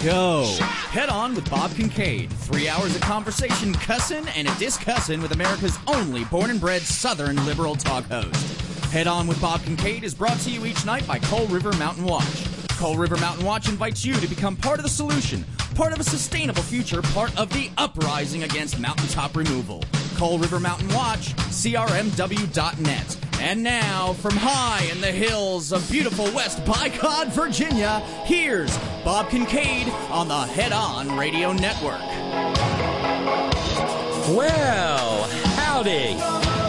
go. Head On with Bob Kincaid. 3 hours of conversation, cussin' and a discussin' with America's only born and bred Southern liberal talk host. Head On with Bob Kincaid is brought to you each night by Coal River Mountain Watch. Coal River Mountain Watch invites you to become part of the solution, part of a sustainable future, part of the uprising against mountaintop removal. Coal River Mountain Watch, crmw.net. And now, from high in the hills of beautiful West Bicod, Virginia, here's Bob Kincaid on the Head On Radio Network. Well, howdy.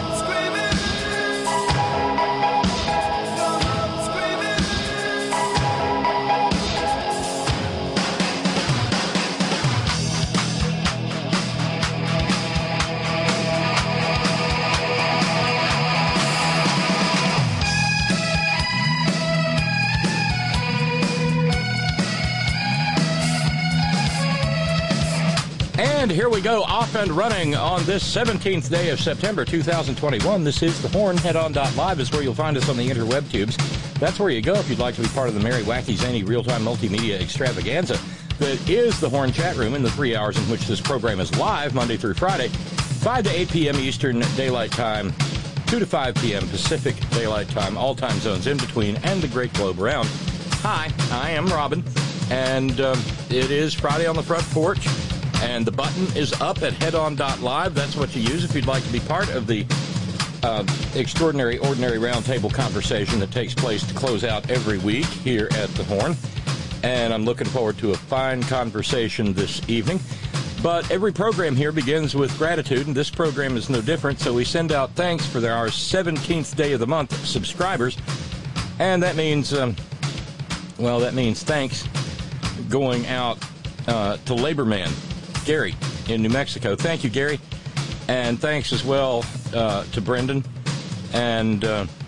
And here we go, off and running on this 17th day of September 2021. This is The Horn. Headon.live is where you'll find us on the interweb tubes. That's where you go if you'd like to be part of the merry, wacky, zany, real-time multimedia extravaganza that is The Horn chat room in the 3 hours in which this program is live, Monday through Friday, 5 to 8 p.m. Eastern Daylight Time, 2 to 5 p.m. Pacific Daylight Time, all time zones in between, and the great globe around. Hi, I am Robin, and it is Friday on the front porch. And the button is up at headon.live. That's what you use if you'd like to be part of the extraordinary, ordinary roundtable conversation that takes place to close out every week here at The Horn. And I'm looking forward to a fine conversation this evening. But every program here begins with gratitude, and this program is no different. So we send out thanks for our 17th day of the month subscribers. And that means, that means thanks going out to Labor Man Gary in New Mexico. Thank you, Gary. And thanks as well to Brendan. And,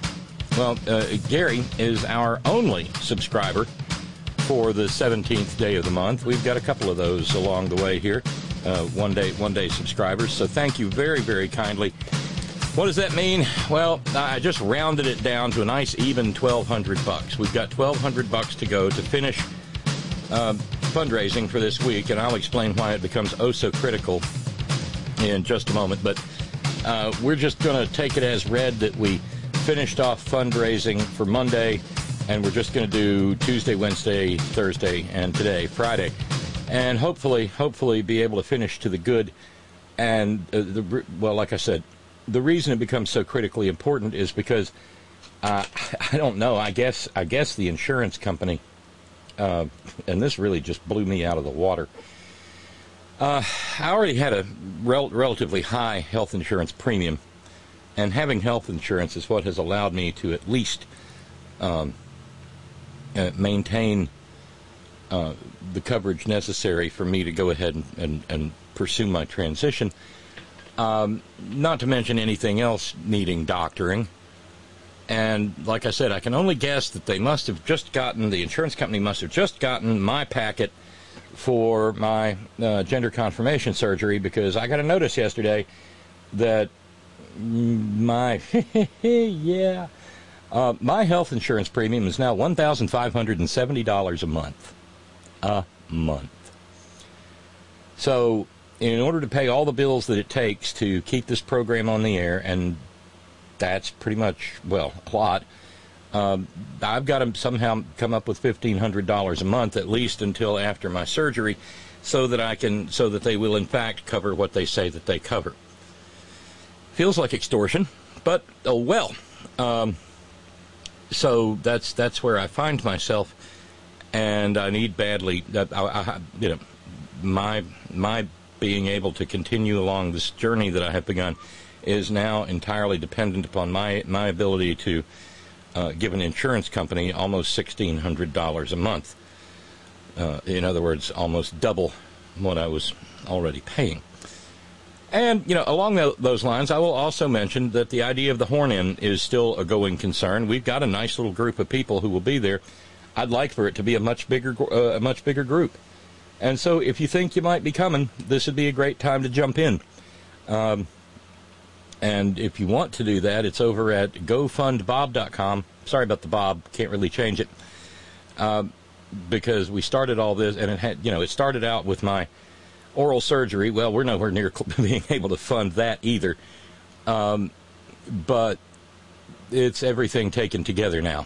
Gary is our only subscriber for the 17th day of the month. We've got a couple of those along the way here, one day subscribers. So thank you very, very kindly. What does that mean? Well, I just rounded it down to a nice even $1,200. We've got $1,200 to go to finish fundraising for this week, and I'll explain why it becomes oh so critical in just a moment. But we're just going to take it as read that we finished off fundraising for Monday, and we're just going to do Tuesday, Wednesday, Thursday, and today, Friday, and hopefully be able to finish to the good. And like I said, the reason it becomes so critically important is because I don't know. I guess the insurance company. And this really just blew me out of the water. I already had a relatively high health insurance premium, and having health insurance is what has allowed me to at least maintain the coverage necessary for me to go ahead and pursue my transition, not to mention anything else needing doctoring. And like I said, I can only guess that the insurance company must have just gotten my packet for my gender confirmation surgery, because I got a notice yesterday that my health insurance premium is now $1,570 a month. A month. So in order to pay all the bills that it takes to keep this program on the air, and that's pretty much, a lot. I've got to somehow come up with $1,500 a month, at least until after my surgery, so that they will in fact cover what they say that they cover. Feels like extortion, but oh well. So that's where I find myself, and I need badly my being able to continue along this journey that I have begun is now entirely dependent upon my ability to give an insurance company almost $1,600 a month. In other words, almost double what I was already paying. And, along those lines, I will also mention that the idea of the Horn Inn is still a going concern. We've got a nice little group of people who will be there. I'd like for it to be a much bigger group. And so if you think you might be coming, this would be a great time to jump in. And if you want to do that, it's over at gofundbob.com. Sorry about the Bob. Can't really change it. because we started all this, and it started out with my oral surgery. Well, we're nowhere near being able to fund that either. But it's everything taken together now.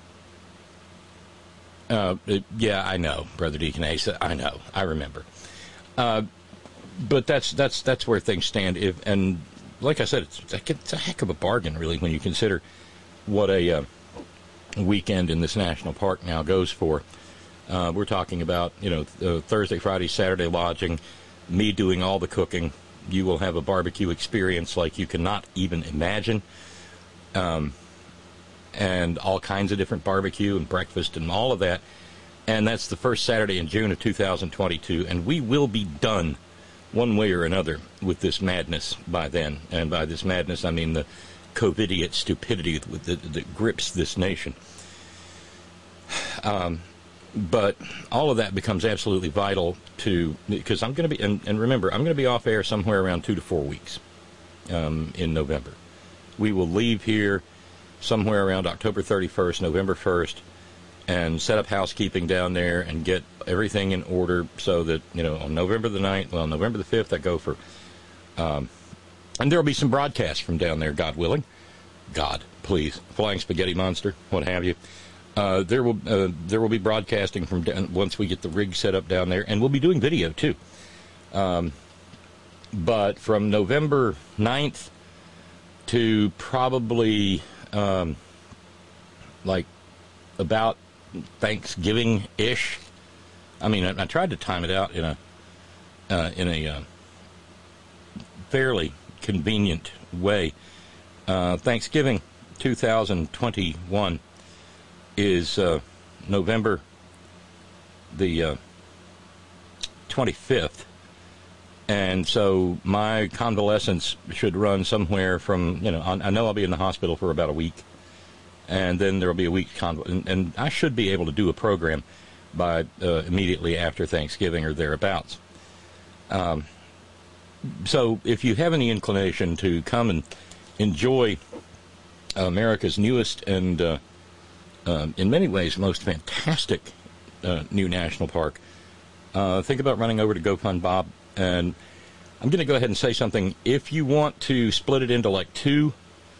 Yeah, I know, Brother Deacon Ace. I know. I remember. But that's where things stand. And like I said, it's a heck of a bargain, really, when you consider what a weekend in this national park now goes for. We're talking about, Thursday, Friday, Saturday lodging, me doing all the cooking. You will have a barbecue experience like you cannot even imagine. And all kinds of different barbecue and breakfast and all of that. And that's the first Saturday in June of 2022. And we will be done one way or another with this madness by then. And by this madness, I mean the COVIDiot stupidity that grips this nation. But all of that becomes absolutely vital because I'm going to be, and remember, I'm going to be off air somewhere around 2 to 4 weeks in November. We will leave here somewhere around October 31st, November 1st, and set up housekeeping down there and get everything in order so that, on November the 9th, November the 5th, I go for, and there will be some broadcasts from down there, God willing. God, please. Flying Spaghetti Monster, what have you. There will be broadcasting from once we get the rig set up down there, and we'll be doing video too. But from November 9th to probably like about Thanksgiving-ish. I mean, I tried to time it out in a fairly convenient way. Thanksgiving 2021 is November the 25th, and so my convalescence should run somewhere from, I know I'll be in the hospital for about a week, and then there will be a week and I should be able to do a program by immediately after Thanksgiving or thereabouts. So if you have any inclination to come and enjoy America's newest and in many ways most fantastic new national park, think about running over to GoFund Bob. And I'm going to go ahead and say something. If you want to split it into like two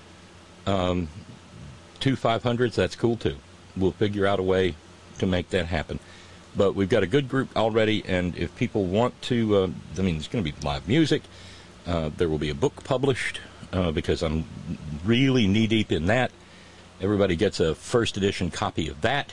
500s, that's cool too. We'll figure out a way to make that happen. But we've got a good group already, and if people want to, there's going to be live music. There will be a book published because I'm really knee-deep in that. Everybody gets a first edition copy of that.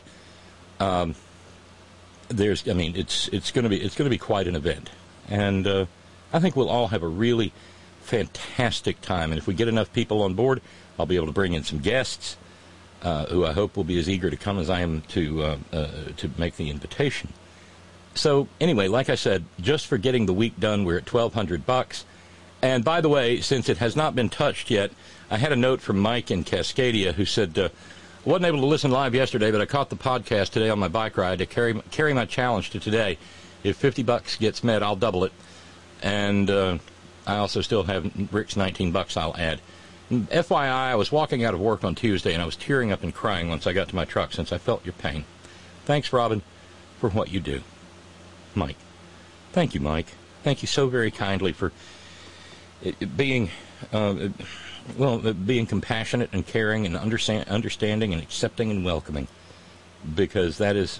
It's going to be quite an event, and I think we'll all have a really fantastic time. And if we get enough people on board, I'll be able to bring in some guests who I hope will be as eager to come as I am to make the invitation. So anyway, like I said, just for getting the week done, we're at $1,200. And by the way, since it has not been touched yet, I had a note from Mike in Cascadia who said, I wasn't able to listen live yesterday, but I caught the podcast today on my bike ride to carry my challenge to today. If $50 gets met, I'll double it. And I also still have Rick's $19 I'll add. And FYI, I was walking out of work on Tuesday, and I was tearing up and crying once I got to my truck since I felt your pain. Thanks, Robin, for what you do. Mike. Thank you, Mike. Thank you so very kindly for being compassionate and caring and understanding and accepting and welcoming, because that is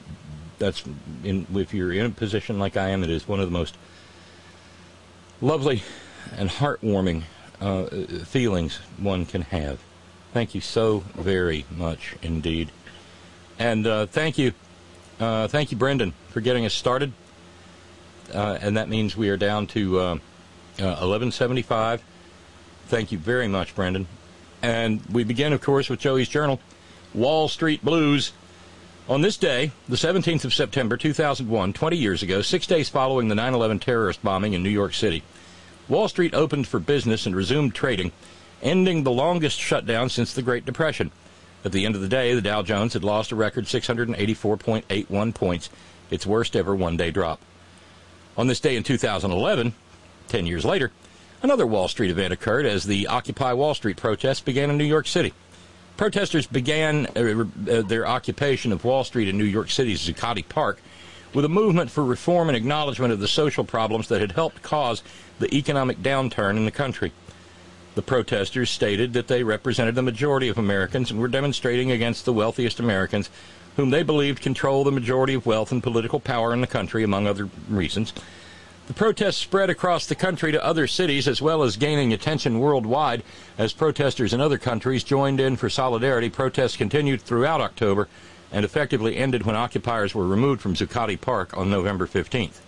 if you're in a position like I am, it is one of the most lovely and heartwarming feelings one can have. Thank you so very much indeed, and thank you, Brendan, for getting us started. And that means we are down to $11.75. Thank you very much, Brendan. And we begin, of course, with Joey's Journal, Wall Street Blues. On this day, the 17th of September, 2001, 20 years ago, 6 days following the 9/11 terrorist bombing in New York City, Wall Street opened for business and resumed trading, ending the longest shutdown since the Great Depression. At the end of the day, the Dow Jones had lost a record 684.81 points, its worst ever one-day drop. On this day in 2011, 10 years later, another Wall Street event occurred as the Occupy Wall Street protests began in New York City. Protesters began their occupation of Wall Street in New York City's Zuccotti Park with a movement for reform and acknowledgement of the social problems that had helped cause the economic downturn in the country. The protesters stated that they represented the majority of Americans and were demonstrating against the wealthiest Americans, whom they believed control the majority of wealth and political power in the country, among other reasons. The protests spread across the country to other cities, as well as gaining attention worldwide as protesters in other countries joined in for solidarity. Protests continued throughout October and effectively ended when occupiers were removed from Zuccotti Park on November 15th.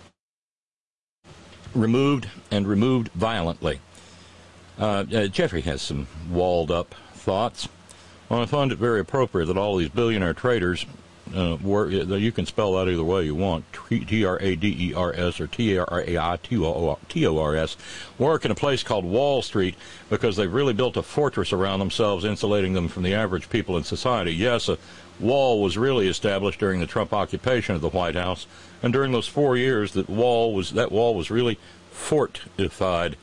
Removed violently. Jeffrey has some walled-up thoughts. Well, I find it very appropriate that all these billionaire traders you can spell that either way you want, Traders or Traitors, work in a place called Wall Street because they've really built a fortress around themselves, insulating them from the average people in society. Yes, a wall was really established during the Trump occupation of the White House, and during those 4 years that wall was really fortified.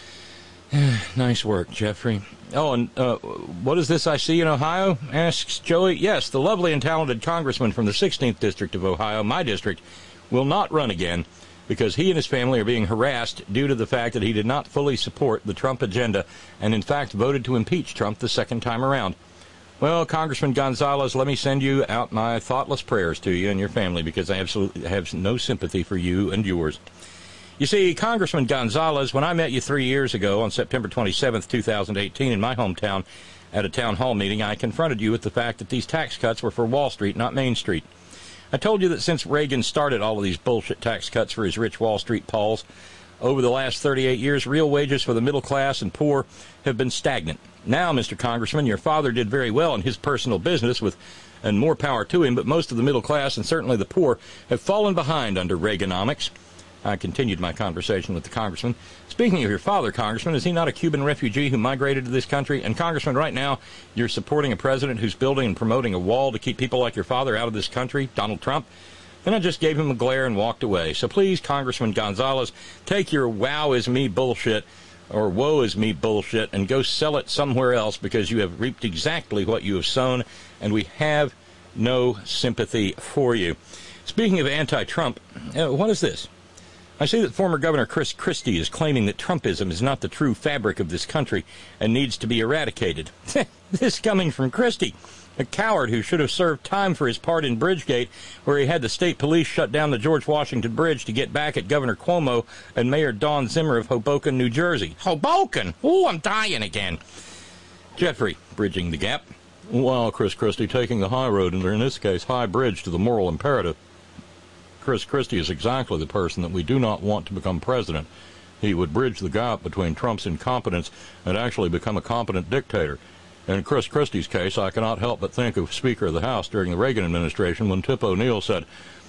Nice work, Jeffrey. Oh, and what is this I see in Ohio? Asks Joey. Yes, the lovely and talented congressman from the 16th District of Ohio, my district, will not run again because he and his family are being harassed due to the fact that he did not fully support the Trump agenda and, in fact, voted to impeach Trump the second time around. Well, Congressman Gonzalez, let me send you out my thoughtless prayers to you and your family because I absolutely have no sympathy for you and yours. You see, Congressman Gonzalez, when I met you 3 years ago on September 27th, 2018, in my hometown at a town hall meeting, I confronted you with the fact that these tax cuts were for Wall Street, not Main Street. I told you that since Reagan started all of these bullshit tax cuts for his rich Wall Street pals, over the last 38 years, real wages for the middle class and poor have been stagnant. Now, Mr. Congressman, your father did very well in his personal business and more power to him, but most of the middle class and certainly the poor have fallen behind under Reaganomics. I continued my conversation with the congressman. Speaking of your father, Congressman, is he not a Cuban refugee who migrated to this country? And, Congressman, right now you're supporting a president who's building and promoting a wall to keep people like your father out of this country, Donald Trump. Then I just gave him a glare and walked away. So please, Congressman Gonzalez, take your wow is me bullshit or woe is me bullshit and go sell it somewhere else because you have reaped exactly what you have sown, and we have no sympathy for you. Speaking of anti-Trump, what is this? I see that former Governor Chris Christie is claiming that Trumpism is not the true fabric of this country and needs to be eradicated. This coming from Christie, a coward who should have served time for his part in Bridgegate, where he had the state police shut down the George Washington Bridge to get back at Governor Cuomo and Mayor Don Zimmer of Hoboken, New Jersey. Hoboken! Ooh, I'm dying again. Jeffrey, bridging the gap. Well, Chris Christie taking the high road, and in this case, high bridge to the moral imperative. Chris Christie is exactly the person that we do not want to become president. He would bridge the gap between Trump's incompetence and actually become a competent dictator. In Chris Christie's case, I cannot help but think of Speaker of the House during the Reagan administration when Tip O'Neill said,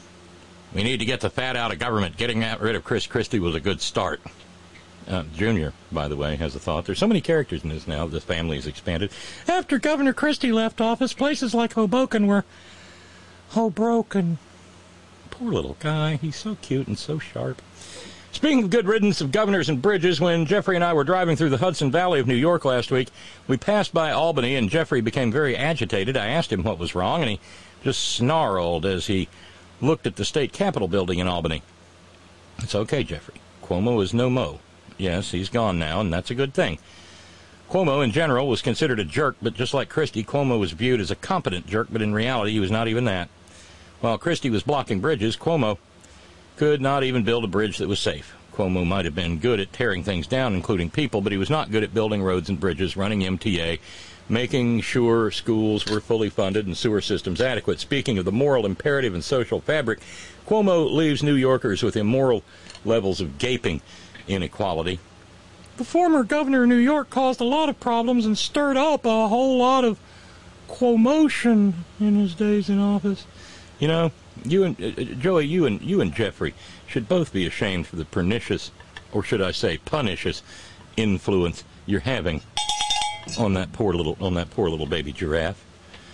"We need to get the fat out of government. Getting rid of Chris Christie was a good start." Junior, by the way, has a thought. There's so many characters in this now. This family has expanded. After Governor Christie left office, places like Hoboken were Hobroken. Poor little guy. He's so cute and so sharp. Speaking of good riddance of governors and bridges, when Jeffrey and I were driving through the Hudson Valley of New York last week, we passed by Albany, and Jeffrey became very agitated. I asked him what was wrong, and he just snarled as he looked at the state capitol building in Albany. It's okay, Jeffrey. Cuomo is no mo. Yes, he's gone now, and that's a good thing. Cuomo, in general, was considered a jerk, but just like Christie, Cuomo was viewed as a competent jerk, but in reality, he was not even that. While Christie was blocking bridges, Cuomo could not even build a bridge that was safe. Cuomo might have been good at tearing things down, including people, but he was not good at building roads and bridges, running MTA, making sure schools were fully funded and sewer systems adequate. Speaking of the moral imperative and social fabric, Cuomo leaves New Yorkers with immoral levels of gaping inequality. The former governor of New York caused a lot of problems and stirred up a whole lot of Cuomotion in his days in office. You know, you and Joey, you and Jeffrey should both be ashamed for the pernicious, or should I say, pernicious influence you're having on that poor little baby giraffe.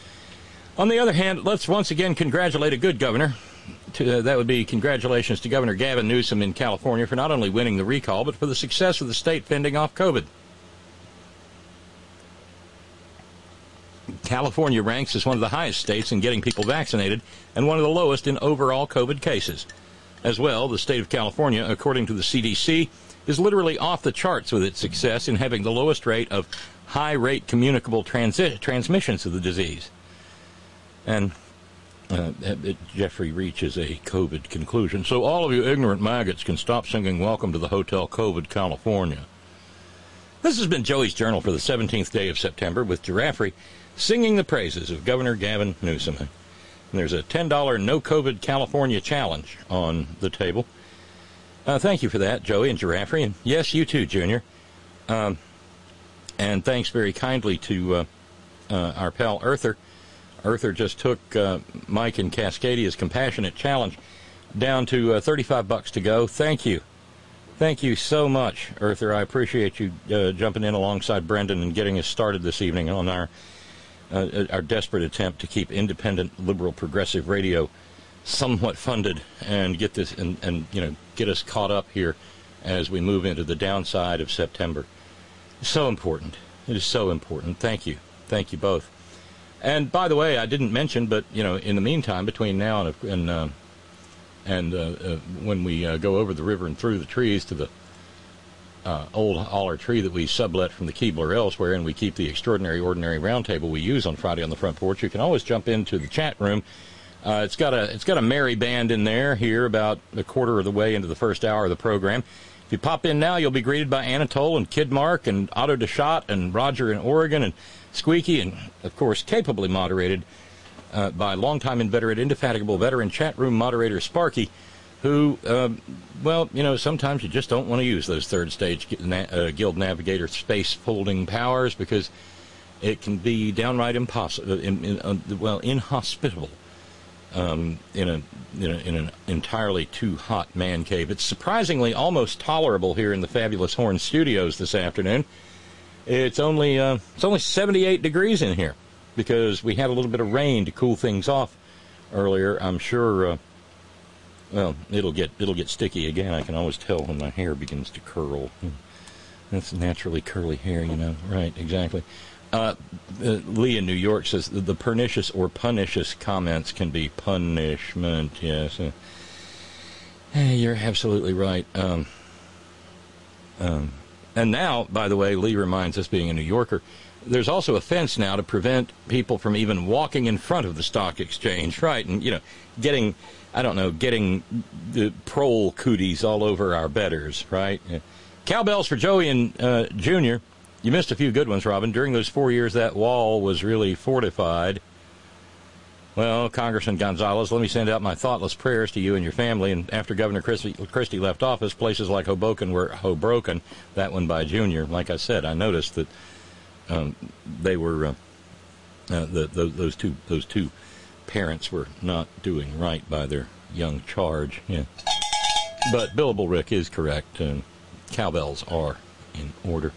On the other hand, let's once again congratulate a good governor. That would be congratulations to Governor Gavin Newsom in California for not only winning the recall, but for the success of the state fending off COVID. California ranks as one of the highest states in getting people vaccinated and one of the lowest in overall COVID cases. As well, the state of California, according to the CDC, is literally off the charts with its success in having the lowest rate of high-rate communicable transmissions of the disease. And Jeffrey reaches a COVID conclusion. So all of you ignorant maggots can stop singing Welcome to the Hotel COVID California. This has been Joey's Journal for the 17th day of September with Giraffe singing the praises of Governor Gavin Newsom. And there's a $10 No COVID California challenge on the table. Thank you for that, Joey and Giraffe. And yes, you too, Junior. And thanks very kindly to our pal Earther. Earther just took Mike and Cascadia's compassionate challenge down to $35 to go. Thank you. Thank you so much, Earther. I appreciate you jumping in alongside Brendan and getting us started this evening on our desperate attempt to keep independent, liberal, progressive radio somewhat funded and get this and get us caught up here as we move into the downside of September. It's so important. It is so important. Thank you. Thank you both. And by the way, I didn't mention, but in the meantime, between now and when we go over the river and through the trees to the old holler tree that we sublet from the Keebler elsewhere, and we keep the Extraordinary Ordinary Roundtable we use on Friday on the Front Porch, you can always jump into the chat room. It's got a merry band in there here about a quarter of the way into the first hour of the program. If you pop in now, you'll be greeted by Anatole and Kid Mark and Otto DeShot and Roger in Oregon and Squeaky, and, of course, capably moderated by longtime inveterate, indefatigable veteran chat room moderator Sparky, who, sometimes you just don't want to use those third stage Guild Navigator space folding powers because it can be downright inhospitable in an entirely too hot man cave. It's surprisingly almost tolerable here in the fabulous Horn Studios this afternoon. It's only 78 degrees in here because we had a little bit of rain to cool things off earlier. I'm sure. It'll get sticky again. I can always tell when my hair begins to curl. That's naturally curly hair, Right, exactly. Lee in New York says the pernicious or pernicious comments can be punishment. Yes, you're absolutely right. And now, by the way, Lee reminds us, being a New Yorker, there's also a fence now to prevent people from even walking in front of the stock exchange, right? And, getting the prole cooties all over our betters, right? Cowbells for Joey and Junior. You missed a few good ones, Robin. During those 4 years, that wall was really fortified. Well, Congressman Gonzalez, let me send out my thoughtless prayers to you and your family. And after Governor Christie left office, places like Hoboken were Hobroken. That one by Junior. Like I said, I noticed that they were those two parents were not doing right by their young charge. Yeah. But Billable Rick is correct. Cowbells are in order.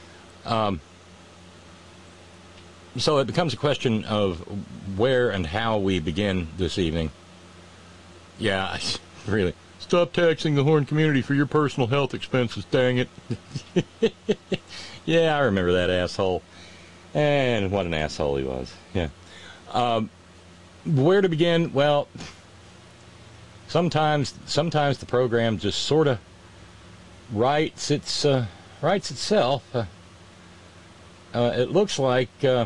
So it becomes a question of where and how we begin this evening. Yeah, really. Stop taxing the Horn community for your personal health expenses, dang it. Yeah, I remember that asshole. And what an asshole he was. Yeah. Where to begin? Well, sometimes the program just sort of writes itself. It looks like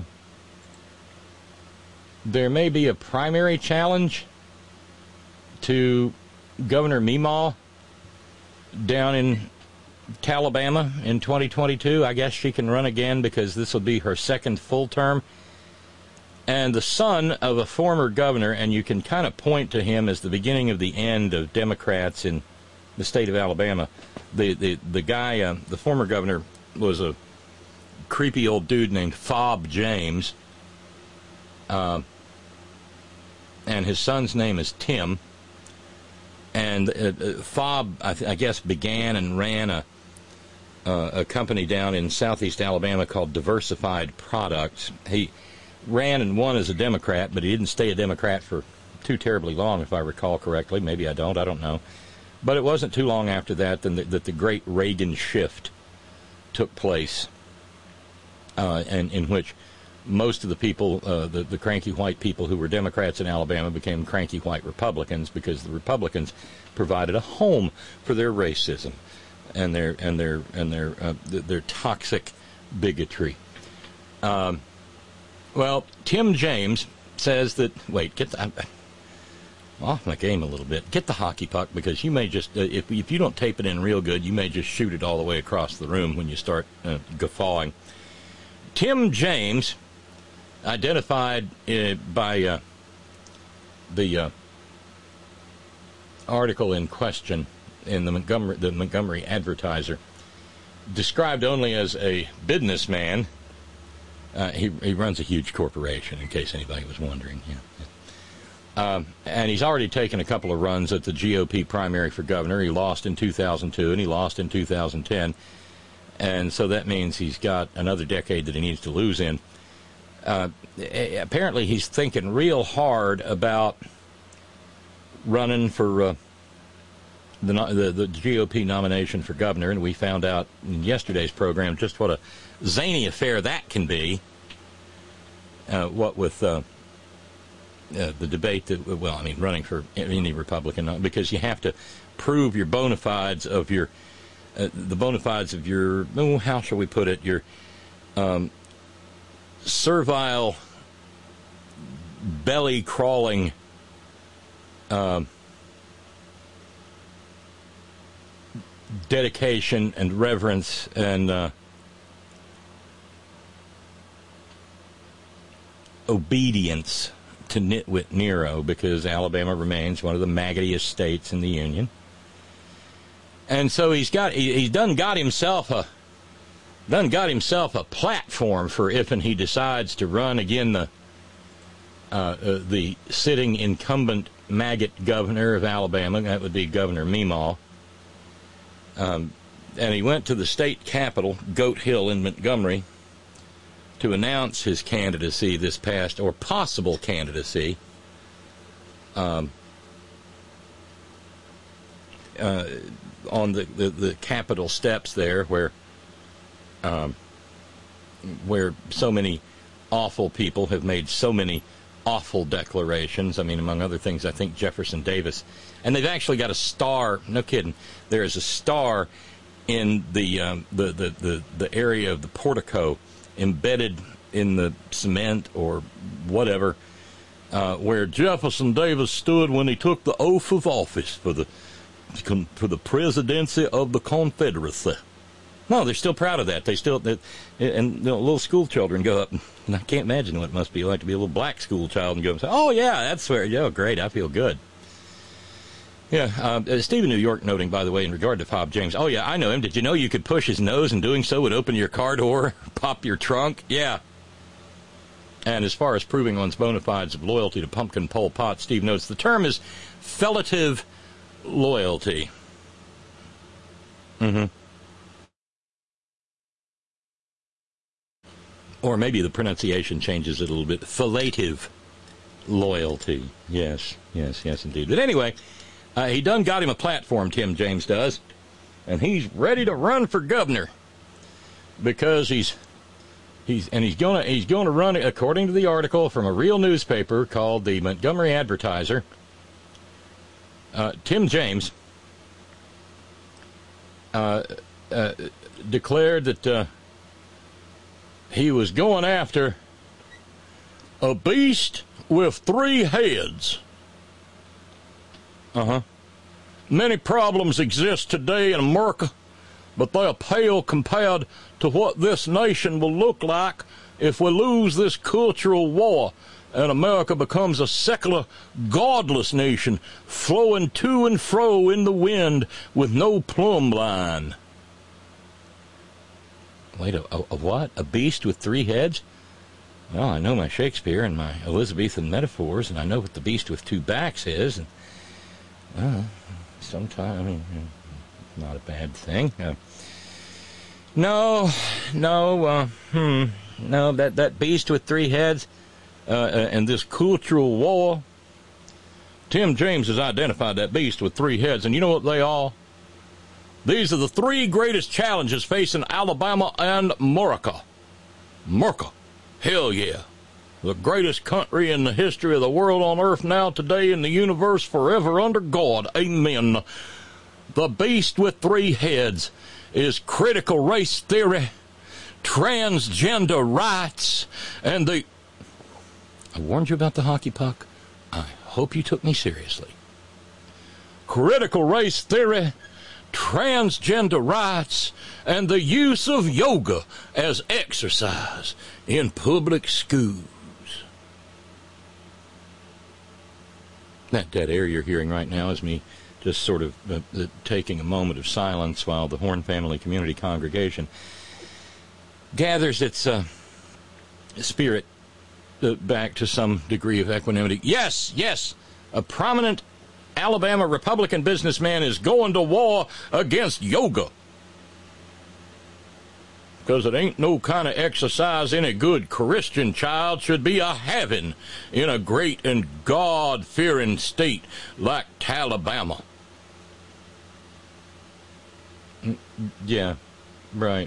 there may be a primary challenge to Governor Meemaw down in Alabama in 2022. I guess she can run again because this will be her second full term. And the son of a former governor, and you can kind of point to him as the beginning of the end of Democrats in the state of Alabama. The guy, the former governor, was a creepy old dude named Fob James. And his son's name is Tim. And Fob, I guess, began and ran a company down in southeast Alabama called Diversified Products. He ran and won as a Democrat, but he didn't stay a Democrat for too terribly long, if I recall correctly. Maybe I don't know. But it wasn't too long after that that the great Reagan shift took place, and in which most of the people, the cranky white people who were Democrats in Alabama became cranky white Republicans because the Republicans provided a home for their racism and their toxic bigotry. Well, Tim James says that. Wait, off my game a little bit. Get the hockey puck, because you may just, if you don't tape it in real good, you may just shoot it all the way across the room when you start guffawing. Tim James, identified by the article in question in the Montgomery Advertiser, described only as a businessman. He runs a huge corporation, in case anybody was wondering. Yeah. And he's already taken a couple of runs at the GOP primary for governor. He lost in 2002 and he lost in 2010. And so that means he's got another decade that he needs to lose in. Apparently he's thinking real hard about running for the GOP nomination for governor, and we found out in yesterday's program just what a zany affair that can be. What with the debate that, well, I mean, running for any Republican, because you have to prove your bona fides of your, the bona fides of your, how shall we put it, your servile, belly-crawling dedication and reverence and obedience to Nitwit Nero, because Alabama remains one of the maggotiest states in the Union. And so he's done got himself a platform for if and he decides to run again the sitting incumbent maggot governor of Alabama. That would be Governor Meemaw. And he went to the state capitol, Goat Hill in Montgomery, to announce his candidacy this past, or possible candidacy, on the Capitol steps there, where so many awful people have made so many awful declarations. I mean, among other things, I think Jefferson Davis, and they've actually got a star. No kidding. There is a star in the area of the portico, embedded in the cement or whatever, where Jefferson Davis stood when he took the oath of office for the presidency of the Confederacy. No, they're still proud of that. And little school children go up, and I can't imagine what it must be like to be a little black school child and go and say, "Oh yeah, that's where. Yeah, great, I feel good." Yeah, Stephen New York noting, by the way, in regard to Bob James. Oh yeah, I know him. Did you know you could push his nose, and doing so would open your car door, pop your trunk? Yeah. And as far as proving one's bona fides of loyalty to Pumpkin Pol Pot, Steve notes the term is fellative loyalty. Mm-hmm. Or maybe the pronunciation changes it a little bit. Fellative loyalty. Yes, indeed. But anyway, he done got him a platform, Tim James does, and he's ready to run for governor, because he's going to run, according to the article from a real newspaper called the Montgomery Advertiser. Tim James declared that he was going after a beast with 3 heads. Many problems exist today in America, but they are pale compared to what this nation will look like if we lose this cultural war and America becomes a secular, godless nation flowing to and fro in the wind with no plumb line. Wait, a what? A beast with 3 heads? Well, I know my Shakespeare and my Elizabethan metaphors, and I know what the beast with 2 backs is. And, sometimes, I mean, not a bad thing. No, that beast with 3 heads, and this cultural war. Tim James has identified that beast with 3 heads, and you know what they are? These are the 3 greatest challenges facing Alabama and America. Hell yeah. The greatest country in the history of the world on earth now, today, in the universe, forever under God. Amen. The beast with 3 heads is critical race theory, transgender rights, and the... I warned you about the hockey puck. I hope you took me seriously. Critical race theory, transgender rights, and the use of yoga as exercise in public schools. That dead air you're hearing right now is me just sort of taking a moment of silence while the Horn Family Community Congregation gathers its spirit back to some degree of equanimity. Yes, a prominent Alabama Republican businessman is going to war against yoga. Because it ain't no kind of exercise any good Christian child should be a-having in a great and God-fearing state like Alabama. Yeah, right.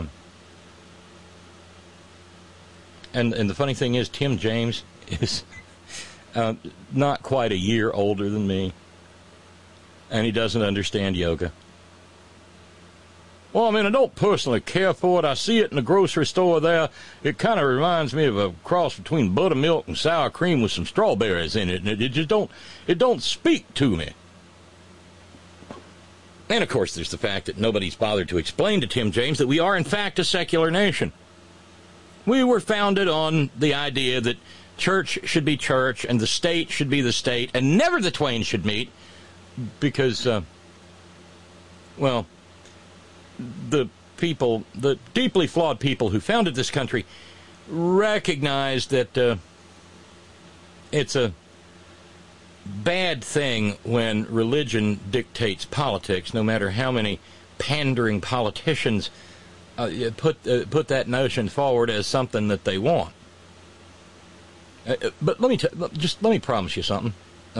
And the funny thing is, Tim James is not quite a year older than me, and he doesn't understand yoga. Well, I mean, I don't personally care for it. I see it in the grocery store there. It kind of reminds me of a cross between buttermilk and sour cream with some strawberries in it, and it just don't speak to me. And, of course, there's the fact that nobody's bothered to explain to Tim James that we are, in fact, a secular nation. We were founded on the idea that church should be church and the state should be the state, and never the twain should meet because, the people, the deeply flawed people who founded this country, recognized that it's a bad thing when religion dictates politics, no matter how many pandering politicians put that notion forward as something that they want. But let me promise you something.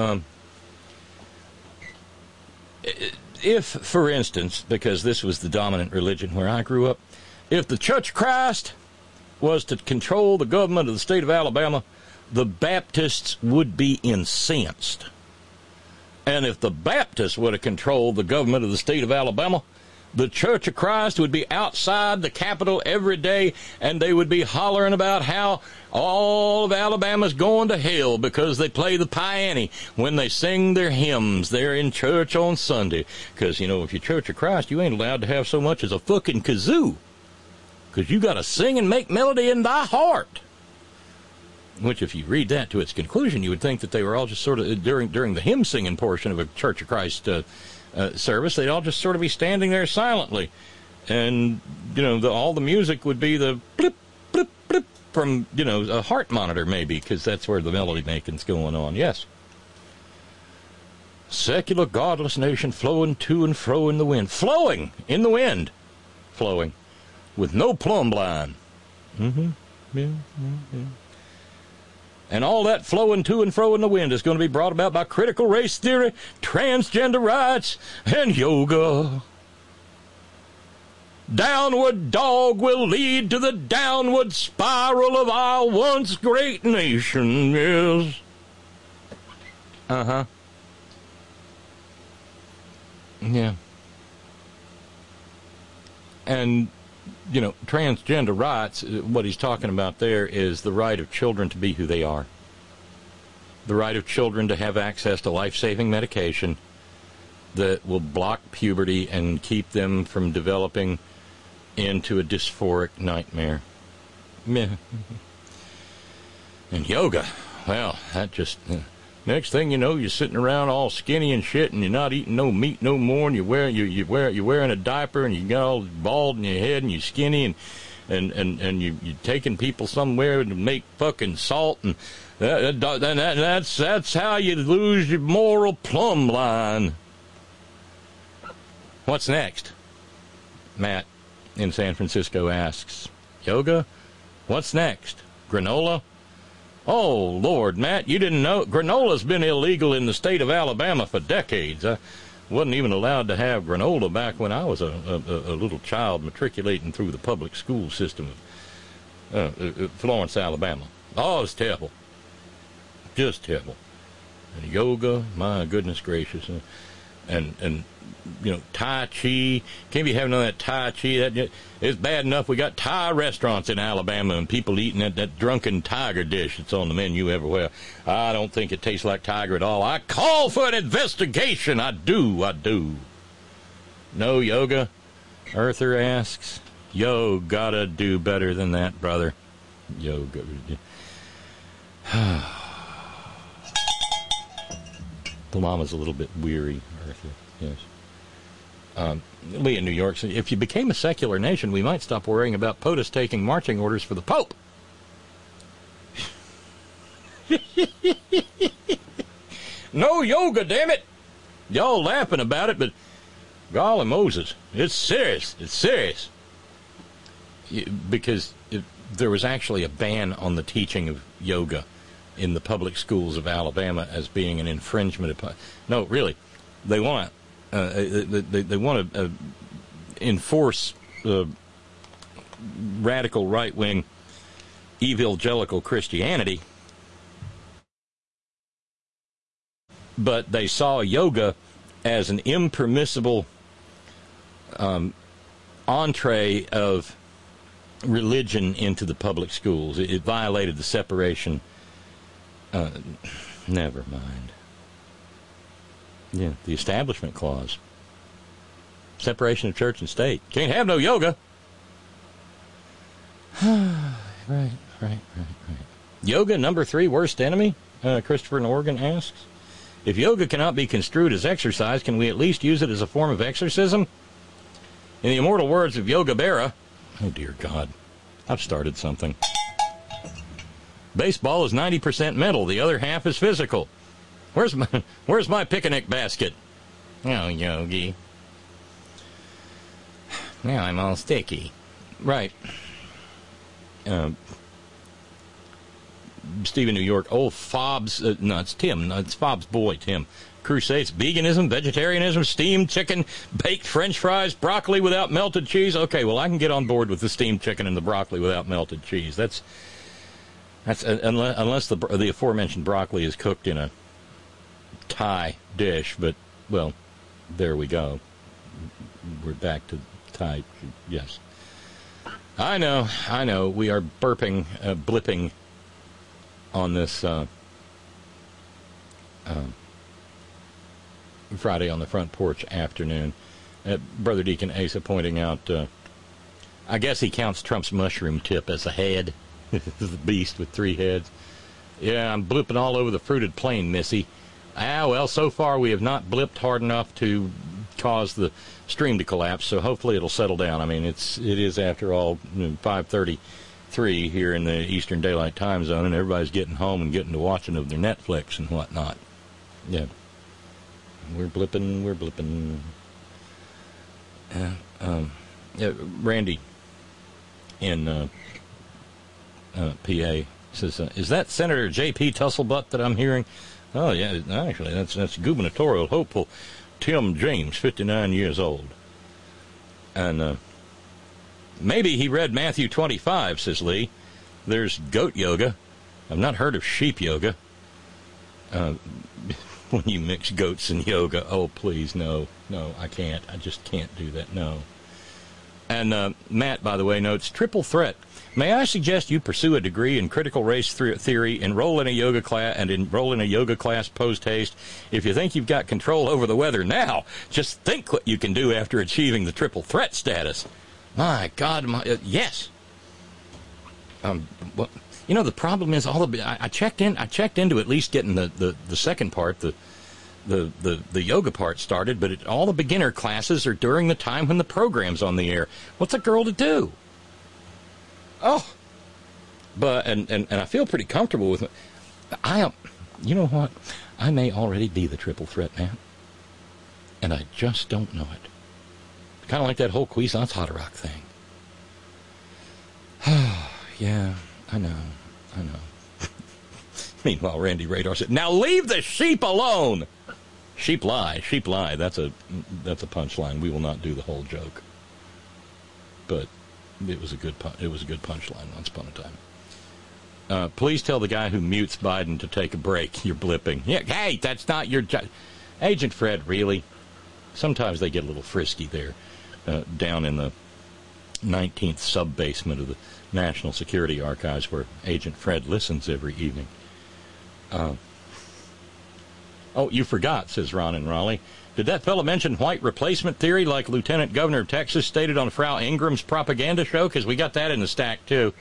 If, for instance, because this was the dominant religion where I grew up, if the Church of Christ was to control the government of the state of Alabama, the Baptists would be incensed. And if the Baptists were to control the government of the state of Alabama, the Church of Christ would be outside the Capitol every day, and they would be hollering about how all of Alabama's going to hell because they play the piano when they sing their hymns there in church on Sunday. Because, you know, if you're Church of Christ, you ain't allowed to have so much as a fucking kazoo. Because you got to sing and make melody in thy heart. Which, if you read that to its conclusion, you would think that they were all just sort of, during the hymn singing portion of a Church of Christ service, they'd all just sort of be standing there silently. And, you know, all the music would be the blip, blip, blip from, you know, a heart monitor maybe, because that's where the melody making's going on. Yes. Secular, godless nation flowing to and fro in the wind. Flowing in the wind. Flowing. With no plumb line. Yeah. And all that flowing to and fro in the wind is going to be brought about by critical race theory, transgender rights, and yoga. Downward dog will lead to the downward spiral of our once great nation, yes. Yeah. And, you know, transgender rights, what he's talking about there is the right of children to be who they are. The right of children to have access to life-saving medication that will block puberty and keep them from developing into a dysphoric nightmare. And yoga, well, that just... next thing you know, you're sitting around all skinny and shit, and you're not eating no meat no more, and you're wearing a diaper, and you got all bald in your head, and you're skinny, and you're taking people somewhere to make fucking salt, and that's how you lose your moral plumb line. What's next? Matt in San Francisco asks. Yoga? What's next? Granola? Oh, Lord, Matt, you didn't know? Granola's been illegal in the state of Alabama for decades. I wasn't even allowed to have granola back when I was a little child matriculating through the public school system of Florence, Alabama. Oh, it's terrible. Just terrible. And yoga, my goodness gracious. And Tai Chi. Can't be having none of that Tai Chi. It's bad enough we got Thai restaurants in Alabama and people eating that drunken tiger dish that's on the menu everywhere. I don't think it tastes like tiger at all. I call for an investigation. I do. No yoga? Arthur asks. Yo, gotta do better than that, brother. Yoga. The mama's a little bit weary, Arthur. Yes. Lee in New York said, if you became a secular nation, we might stop worrying about POTUS taking marching orders for the Pope. No yoga, damn it! Y'all laughing about it, but golly Moses, it's serious. It's serious. Because there was actually a ban on the teaching of yoga in the public schools of Alabama as being an infringement upon. No, really, they want they want to enforce radical right-wing evangelical Christianity, but they saw yoga as an impermissible entree of religion into the public schools. It violated the separation. Never mind. Yeah, the Establishment Clause. Separation of church and state. Can't have no yoga. Right. Yoga, number 3 worst enemy? Christopher in Oregon asks. If yoga cannot be construed as exercise, can we at least use it as a form of exorcism? In the immortal words of Yoga Berra, oh dear God, I've started something. Baseball is 90% mental. The other half is physical. Where's my picnic basket? Oh, Yogi. Now I'm all sticky. Right. Steve in New York. Oh, Fob's. No, it's Tim. No, it's Fob's boy, Tim. Crusades, veganism, vegetarianism, steamed chicken, baked French fries, broccoli without melted cheese. Okay, well, I can get on board with the steamed chicken and the broccoli without melted cheese. That's unless the aforementioned broccoli is cooked in a Thai dish. But, well, there we go. We're back to Thai. Yes. I know. We are blipping on this Friday on the Front Porch afternoon. Brother Deacon Asa pointing out, I guess he counts Trump's mushroom tip as a head. The beast with 3 heads. Yeah, I'm blipping all over the fruited plain, Missy. Well, so far we have not blipped hard enough to cause the stream to collapse, so hopefully it'll settle down. I mean, it is after all 5:33 here in the Eastern Daylight Time Zone, and everybody's getting home and getting to watching of their Netflix and whatnot. Yeah. We're blipping. Randy in PA says, is that Senator J.P. Tusslebutt that I'm hearing? Oh, yeah, actually, that's gubernatorial hopeful Tim James, 59 years old. And maybe he read Matthew 25, says Lee. There's goat yoga. I've not heard of sheep yoga. When you mix goats and yoga, oh, please, no, I can't. I just can't do that, no. And Matt, by the way, notes, triple threat. May I suggest you pursue a degree in critical race theory, enroll in a yoga class post haste. If you think you've got control over the weather now, just think what you can do after achieving the triple threat status. My God, yes. Well, you know, the problem is I checked into at least getting the second part, the yoga part started, but all the beginner classes are during the time when the program's on the air. What's a girl to do? Oh, but and I feel pretty comfortable with it. You know what? I may already be the triple threat man, and I just don't know it. Kind of like that whole Cuisance Hot Rock thing. Yeah, I know. Meanwhile, Randy Radar said, "Now leave the sheep alone." Sheep lie. That's a punchline. We will not do the whole joke. But it was a good punchline once upon a time. Please tell the guy who mutes Biden to take a break. You're blipping. Yeah, hey, that's not your job. Agent Fred, really? Sometimes they get a little frisky there, down in the 19th sub-basement of the National Security Archives where Agent Fred listens every evening. Oh, you forgot, says Ron in Raleigh. Did that fellow mention white replacement theory like Lieutenant Governor of Texas stated on Frau Ingram's propaganda show? Because we got that in the stack, too.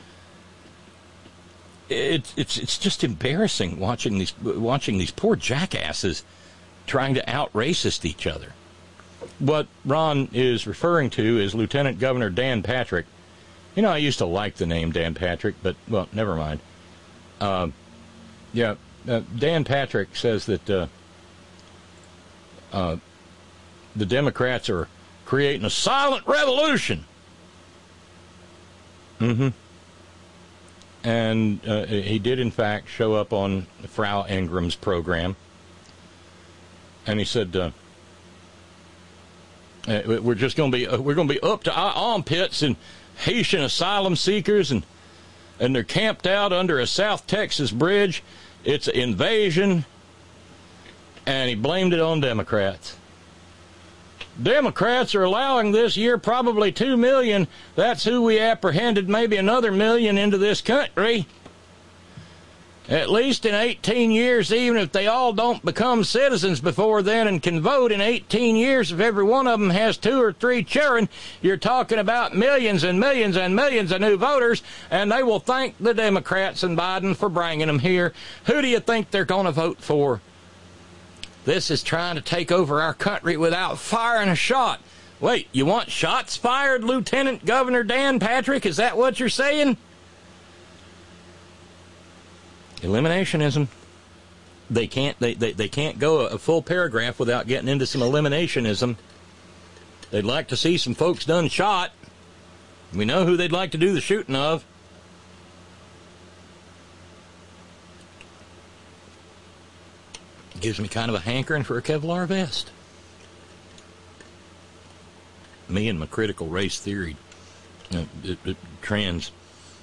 It's just embarrassing watching these poor jackasses trying to out-racist each other. What Ron is referring to is Lieutenant Governor Dan Patrick. You know, I used to like the name Dan Patrick, but, well, never mind. Dan Patrick says that the Democrats are creating a silent revolution. Mm-hmm. And he did, in fact, show up on Frau Ingram's program. And he said, we're going to be up to our armpits in Haitian asylum seekers, and they're camped out under a South Texas bridge. It's an invasion. And he blamed it on Democrats. Democrats are allowing this year probably 2 million. That's who we apprehended, maybe another million into this country. At least in 18 years, even if they all don't become citizens before then and can vote in 18 years, if every one of them has 2 or 3 children, you're talking about millions and millions and millions of new voters, and they will thank the Democrats and Biden for bringing them here. Who do you think they're going to vote for? This is trying to take over our country without firing a shot. Wait, you want shots fired, Lieutenant Governor Dan Patrick? Is that what you're saying? Eliminationism. They can't go a full paragraph without getting into some eliminationism. They'd like to see some folks done shot. We know who they'd like to do the shooting of. Gives me kind of a hankering for a Kevlar vest. Me and my critical race theory trans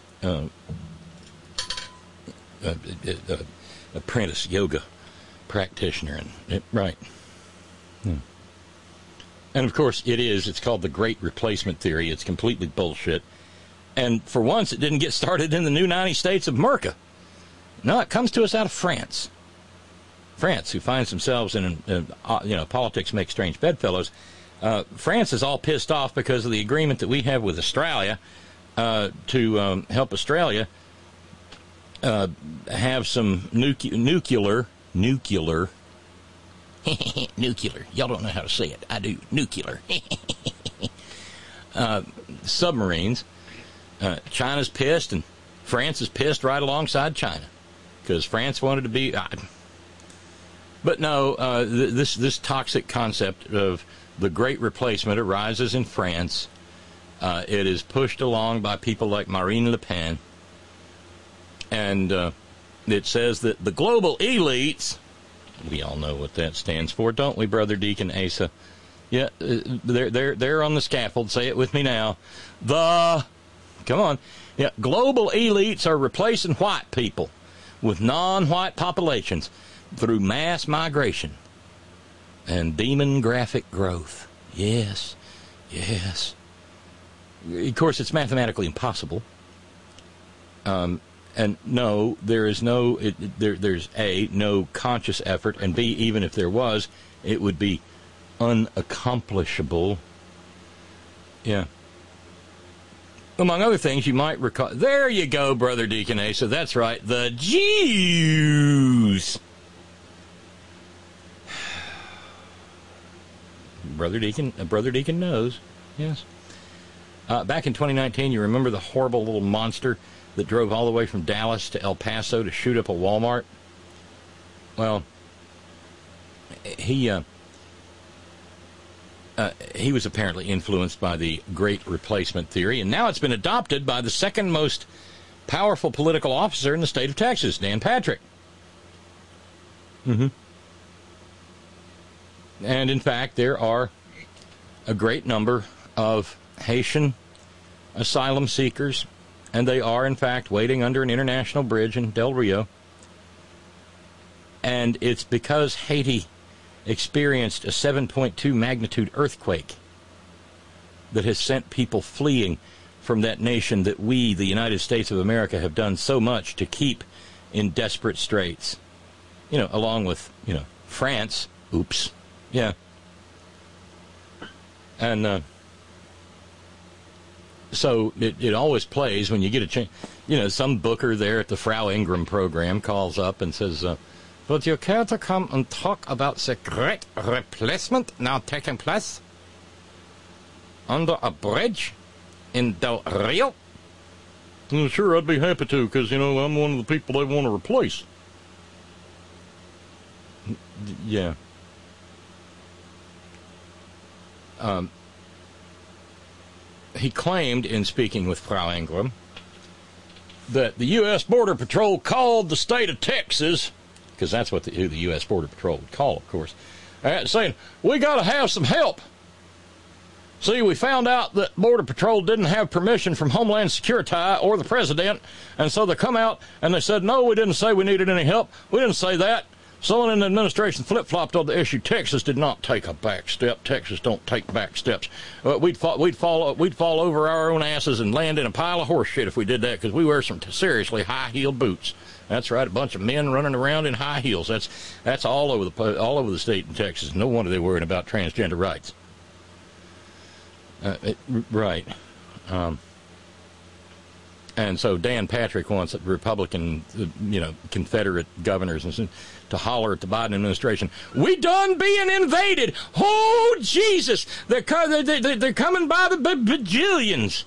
apprentice yoga practitioner, right. And of course it's called the Great Replacement Theory. It's completely bullshit, and for once it didn't get started in the new 90 states of America. No, it comes to us out of France, who finds themselves in politics make strange bedfellows. France is all pissed off because of the agreement that we have with Australia to help Australia have some nuclear. Nuclear. Y'all don't know how to say it. I do. Nuclear. Submarines. China's pissed, and France is pissed right alongside China because France wanted to be. But no, this toxic concept of the Great Replacement arises in France. It is pushed along by people like Marine Le Pen. And it says that the global elites, we all know what that stands for, don't we, Brother Deacon Asa? Yeah, they're on the scaffold. Say it with me now. Come on. Yeah, global elites are replacing white people with non-white populations through mass migration and demographic growth. Yes. Of course, it's mathematically impossible. And no, there is there's A, no conscious effort, and B, even if there was, it would be unaccomplishable. Yeah. Among other things, you might recall... There you go, Brother Deacon Asa. That's right. The Jews. Brother Deacon knows. Yes. Back in 2019, you remember the horrible little monster that drove all the way from Dallas to El Paso to shoot up a Walmart? Well, he was apparently influenced by the Great Replacement Theory, and now it's been adopted by the second most powerful political officer in the state of Texas, Dan Patrick. Mm-hmm. And in fact, there are a great number of Haitian asylum seekers, and they are, in fact, waiting under an international bridge in Del Rio. And it's because Haiti experienced a 7.2 magnitude earthquake that has sent people fleeing from that nation that we, the United States of America, have done so much to keep in desperate straits. Along with, France. Oops. Yeah. And so it always plays when you get a chance. Some booker there at the Frau Ingram program calls up and says, would you care to come and talk about the great replacement now taking place under a bridge in Del Rio? Sure, I'd be happy to, because, I'm one of the people they want to replace. Yeah. He claimed, in speaking with Frau Ingram, that the U.S. Border Patrol called the state of Texas, because that's what who the U.S. Border Patrol would call, of course, saying, we got to have some help. See, we found out that Border Patrol didn't have permission from Homeland Security or the president, and so they come out and they said, no, we didn't say we needed any help. We didn't say that. Someone in the administration flip-flopped on the issue. Texas did not take a back step. Texas don't take back steps. We'd fall over our own asses and land in a pile of horse shit if we did that, because we wear some seriously high-heeled boots. That's right, a bunch of men running around in high heels. That's all over the state in Texas. No wonder they're worrying about transgender rights. Right. And so Dan Patrick wants Republican, Confederate governors to holler at the Biden administration, we done being invaded. Oh, Jesus. They're coming by the bajillions.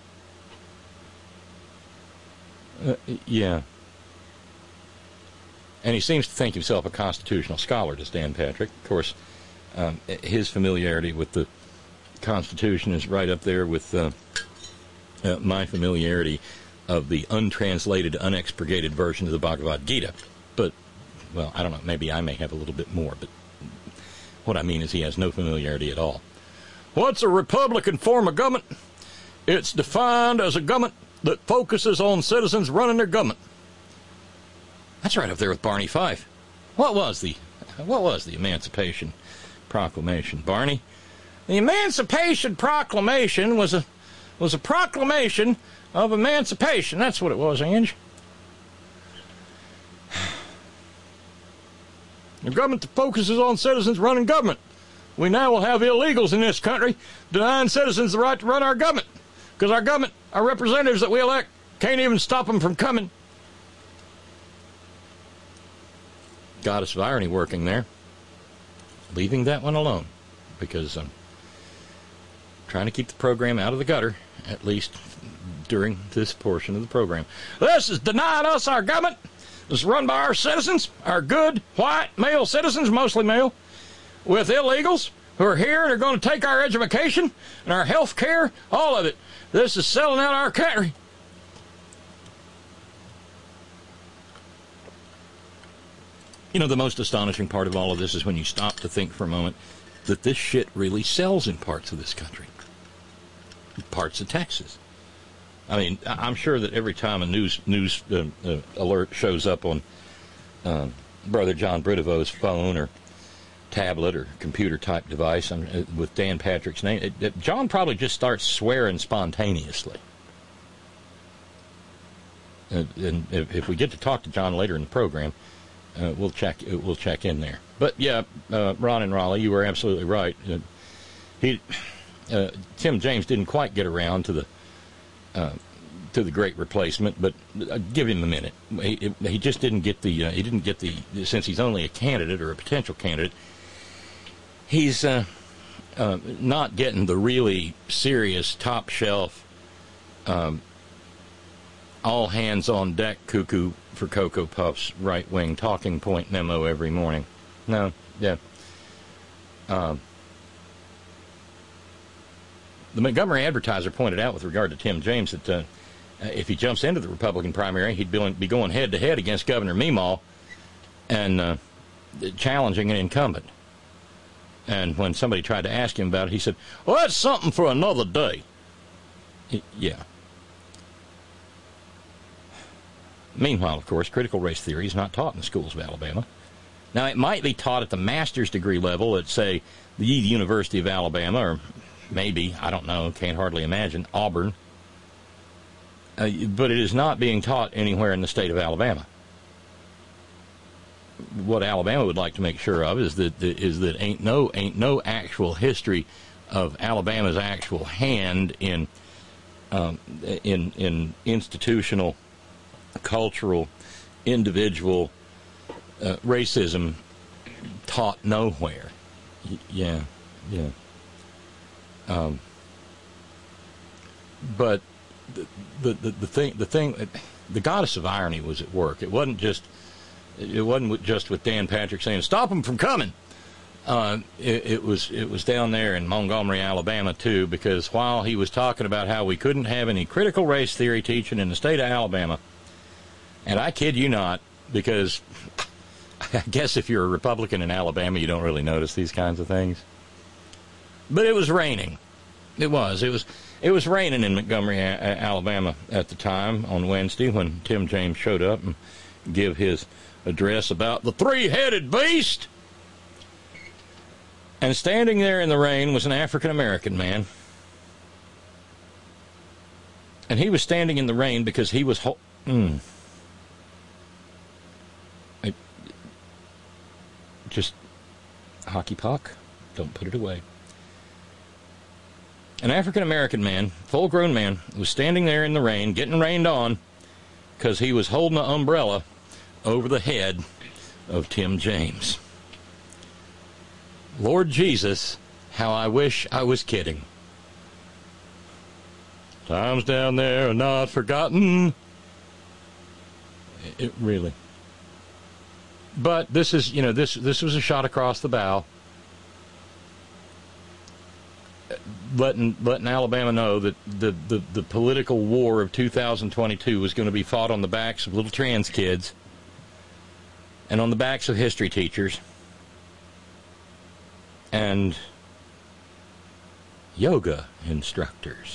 Yeah. And he seems to think himself a constitutional scholar, does Dan Patrick. Of course, his familiarity with the Constitution is right up there with my familiarity of the untranslated, unexpurgated version of the Bhagavad Gita. But, well, I don't know, maybe I may have a little bit more, but what I mean is he has no familiarity at all. What's a Republican form of government? It's defined as a government that focuses on citizens running their government. That's right up there with Barney Fife. What was the Emancipation Proclamation, Barney? The Emancipation Proclamation was a proclamation of emancipation. That's what it was, Ange. The government that focuses on citizens running government. We now will have illegals in this country denying citizens the right to run our government, because our government, our representatives that we elect, can't even stop them from coming. Goddess of irony working there. Leaving that one alone, because I'm trying to keep the program out of the gutter, at least during this portion of the program. This is denying us our government. This is run by our citizens, our good, white, male citizens, mostly male, with illegals who are here and are going to take our education and our health care, all of it. This is selling out our country. The most astonishing part of all of this is when you stop to think for a moment that this shit really sells in parts of this country. Parts of Texas. I mean, I'm sure that every time a news alert shows up on Brother John Bridevo's phone or tablet or computer-type device with Dan Patrick's name, John probably just starts swearing spontaneously. And if we get to talk to John later in the program, we'll check in there. But yeah, Ron and Raleigh, you were absolutely right. Tim James didn't quite get around to the great replacement, but give him a minute. He just didn't get the since he's only a candidate or a potential candidate, he's not getting the really serious top shelf all hands on deck cuckoo for Cocoa Puffs right wing talking point memo every morning. No, yeah. The Montgomery Advertiser pointed out with regard to Tim James that if he jumps into the Republican primary, he'd be going head-to-head against Governor Meemaw and challenging an incumbent. And when somebody tried to ask him about it, he said, well, that's something for another day. Yeah. Meanwhile, of course, critical race theory is not taught in the schools of Alabama. Now, it might be taught at the master's degree level at, say, the University of Alabama, or maybe, I don't know, can't hardly imagine, Auburn. But it is not being taught anywhere in the state of Alabama. What Alabama would like to make sure of is that ain't no actual history of Alabama's actual hand in institutional, cultural, individual racism taught nowhere. Yeah. But the thing, the goddess of irony was at work. It wasn't just with Dan Patrick saying, "Stop them from coming." It was down there in Montgomery, Alabama, too, because while he was talking about how we couldn't have any critical race theory teaching in the state of Alabama, and I kid you not, because I guess if you're a Republican in Alabama, you don't really notice these kinds of things. But it was raining. It was raining in Montgomery, Alabama at the time on Wednesday when Tim James showed up and gave his address about the three-headed beast. And standing there in the rain was an African-American man. And he was standing in the rain because he was... Just hockey puck. Don't put it away. An African-American man, full-grown man, was standing there in the rain, getting rained on, because he was holding an umbrella over the head of Tim James. Lord Jesus, how I wish I was kidding. Times down there are not forgotten. It really. But this is, this was a shot across the bow, letting Alabama know that the political war of 2022 was going to be fought on the backs of little trans kids and on the backs of history teachers and yoga instructors.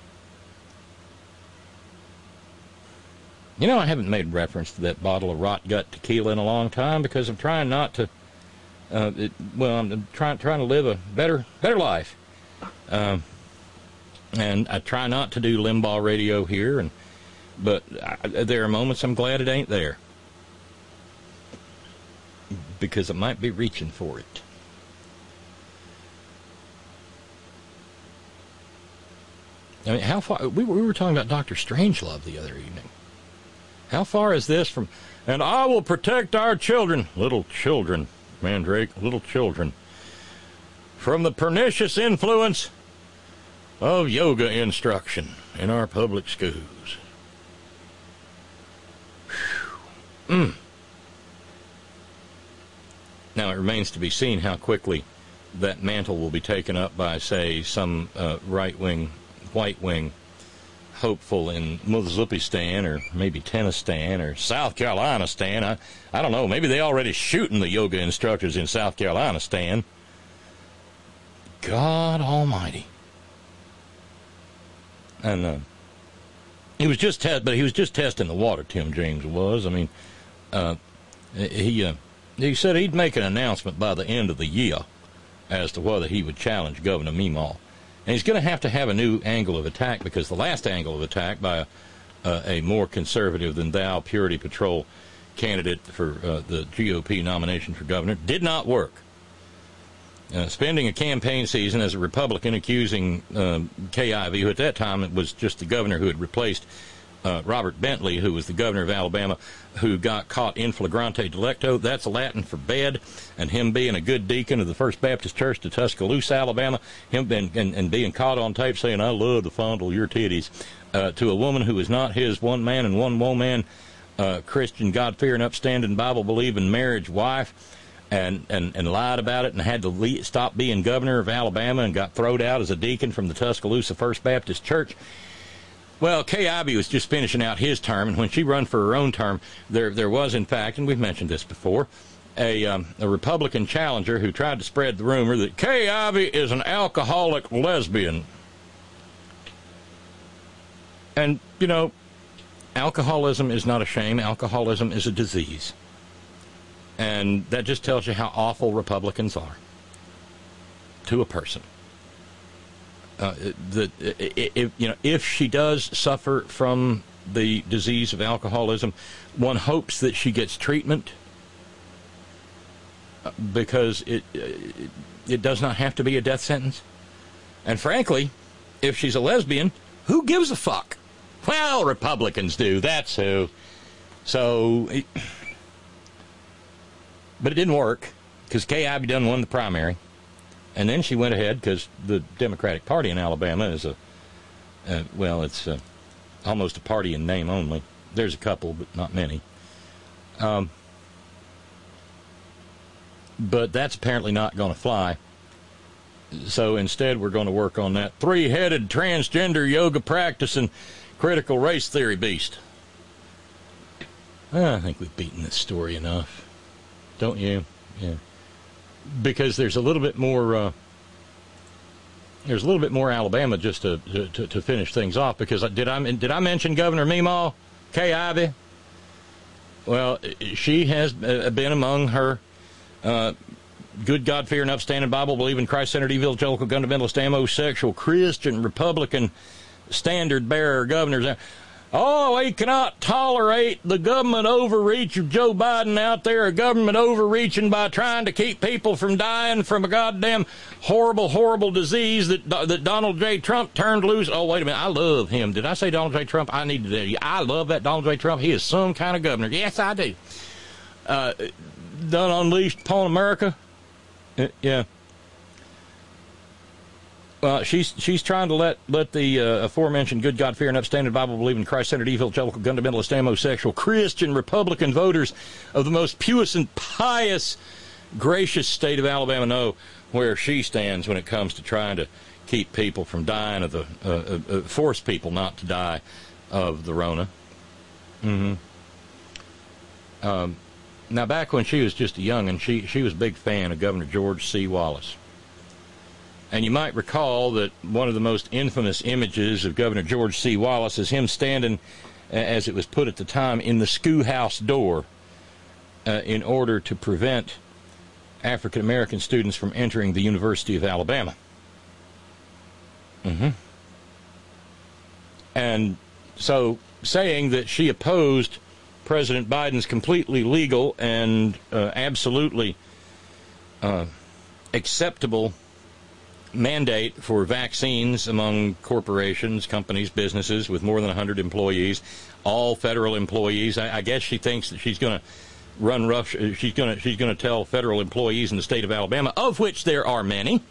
I haven't made reference to that bottle of rot gut tequila in a long time because I'm trying not to. I'm trying to live a better life, and I try not to do Limbaugh radio here. But there are moments I'm glad it ain't there because I might be reaching for it. I mean, how far we were talking about Dr. Strangelove the other evening. How far is this from, and I will protect our children, little children, Mandrake, little children, from the pernicious influence of yoga instruction in our public schools. Now, it remains to be seen how quickly that mantle will be taken up by, say, some right-wing, white-wing hopeful in Mississippistan or maybe Tennistan or South Carolina stan. I don't know. Maybe they already shooting the yoga instructors in South Carolina stan. God Almighty. And he was just testing the water. Tim James was. I mean, he said he'd make an announcement by the end of the year as to whether he would challenge Governor Meemaw. And he's going to have a new angle of attack because the last angle of attack by a more conservative than thou Purity Patrol candidate for the GOP nomination for governor did not work. Spending a campaign season as a Republican accusing Kay Ivey, who at that time it was just the governor who had replaced Robert Bentley, who was the governor of Alabama, who got caught in flagrante delicto. That's Latin for bed, and him being a good deacon of the First Baptist Church to Tuscaloosa, Alabama, him being caught on tape saying, "I love to fondle your titties," to a woman who was not his one man and one woman Christian, God-fearing, upstanding, Bible-believing marriage wife, and lied about it and had to stop being governor of Alabama and got thrown out as a deacon from the Tuscaloosa First Baptist Church. Well, Kay Ivey was just finishing out his term, and when she ran for her own term, there was, in fact, and we've mentioned this before, a Republican challenger who tried to spread the rumor that Kay Ivey is an alcoholic lesbian. And, alcoholism is not a shame. Alcoholism is a disease. And that just tells you how awful Republicans are to a person. If she does suffer from the disease of alcoholism, one hopes that she gets treatment, because it does not have to be a death sentence. And frankly, if she's a lesbian, who gives a fuck? Well, Republicans do. That's who. But it didn't work, because Kay Ivey done won the primary. And then she went ahead, because the Democratic Party in Alabama is it's almost a party in name only. There's a couple, but not many. But that's apparently not going to fly. So instead, we're going to work on that three-headed transgender yoga practicing critical race theory beast. I think we've beaten this story enough. Don't you? Yeah. Because there's a little bit more. There's a little bit more Alabama just to finish things off. Because did I mention Governor Meemaw, Kay Ivey? Well, she has been among her good, God-fearing, upstanding, Bible-believing, Christ-centered, evangelical, fundamentalist, homosexual, Christian, Republican, standard-bearer governors. Oh, we cannot tolerate the government overreach of Joe Biden out there, a government overreaching by trying to keep people from dying from a goddamn horrible, horrible disease that Donald J. Trump turned loose. Oh, wait a minute. I love him. Did I say Donald J. Trump? I need to tell you. I love that Donald J. Trump. He is some kind of governor. Yes, I do. Done unleashed upon America. Yeah. Well, she's trying to let the aforementioned good, God-fearing, upstanding, Bible-believing, Christ-centered, evangelical, fundamentalist, homosexual, Christian, Republican voters of the most puissant, pious, gracious state of Alabama know where she stands when it comes to trying to keep people from dying of the force people not to die of the Rona. Mm-hmm. Now, back when she was just a young'un, she was a big fan of Governor George C. Wallace. And you might recall that one of the most infamous images of Governor George C. Wallace is him standing, as it was put at the time, in the schoolhouse door in order to prevent African-American students from entering the University of Alabama. Mm-hmm. And so saying that she opposed President Biden's completely legal and absolutely acceptable mandate for vaccines among corporations, companies, businesses with more than 100 employees, all federal employees. I guess she thinks that she's going to run rough. She's going to tell federal employees in the state of Alabama, of which there are many,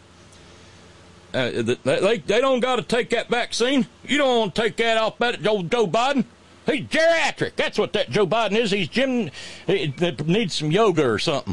they don't got to take that vaccine. You don't want to take that off that Joe Biden. He's geriatric. That's what that Joe Biden is. He's Jim that needs some yoga or something.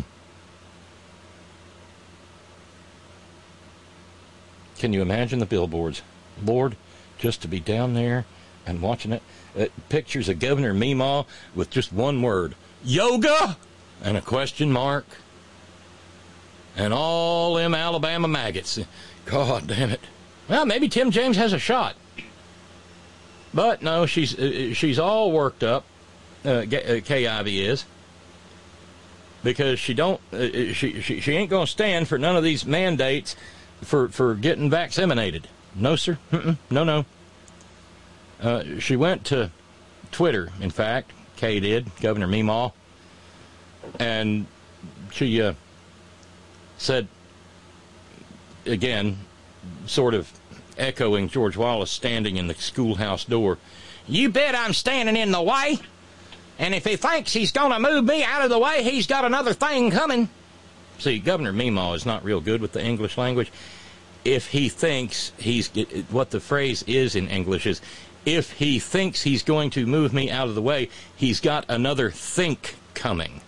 Can you imagine the billboards? Lord, just to be down there and watching it. Pictures of Governor Meemaw with just one word, yoga, and a question mark. And all them Alabama maggots. God damn it. Well, maybe Tim James has a shot. But no, she's all worked up. Kay Ivey is. Because she ain't going to stand for none of these mandates for getting vaccinated. No, sir. No. She went to Twitter, in fact. Kay did, Governor Meemaw. And she said, again, sort of echoing George Wallace standing in the schoolhouse door, "You bet I'm standing in the way. And if he thinks he's going to move me out of the way, he's got another thing coming." See, Governor Meemaw is not real good with the English language. If he thinks what the phrase is in English is, if he thinks he's going to move me out of the way, he's got another think coming.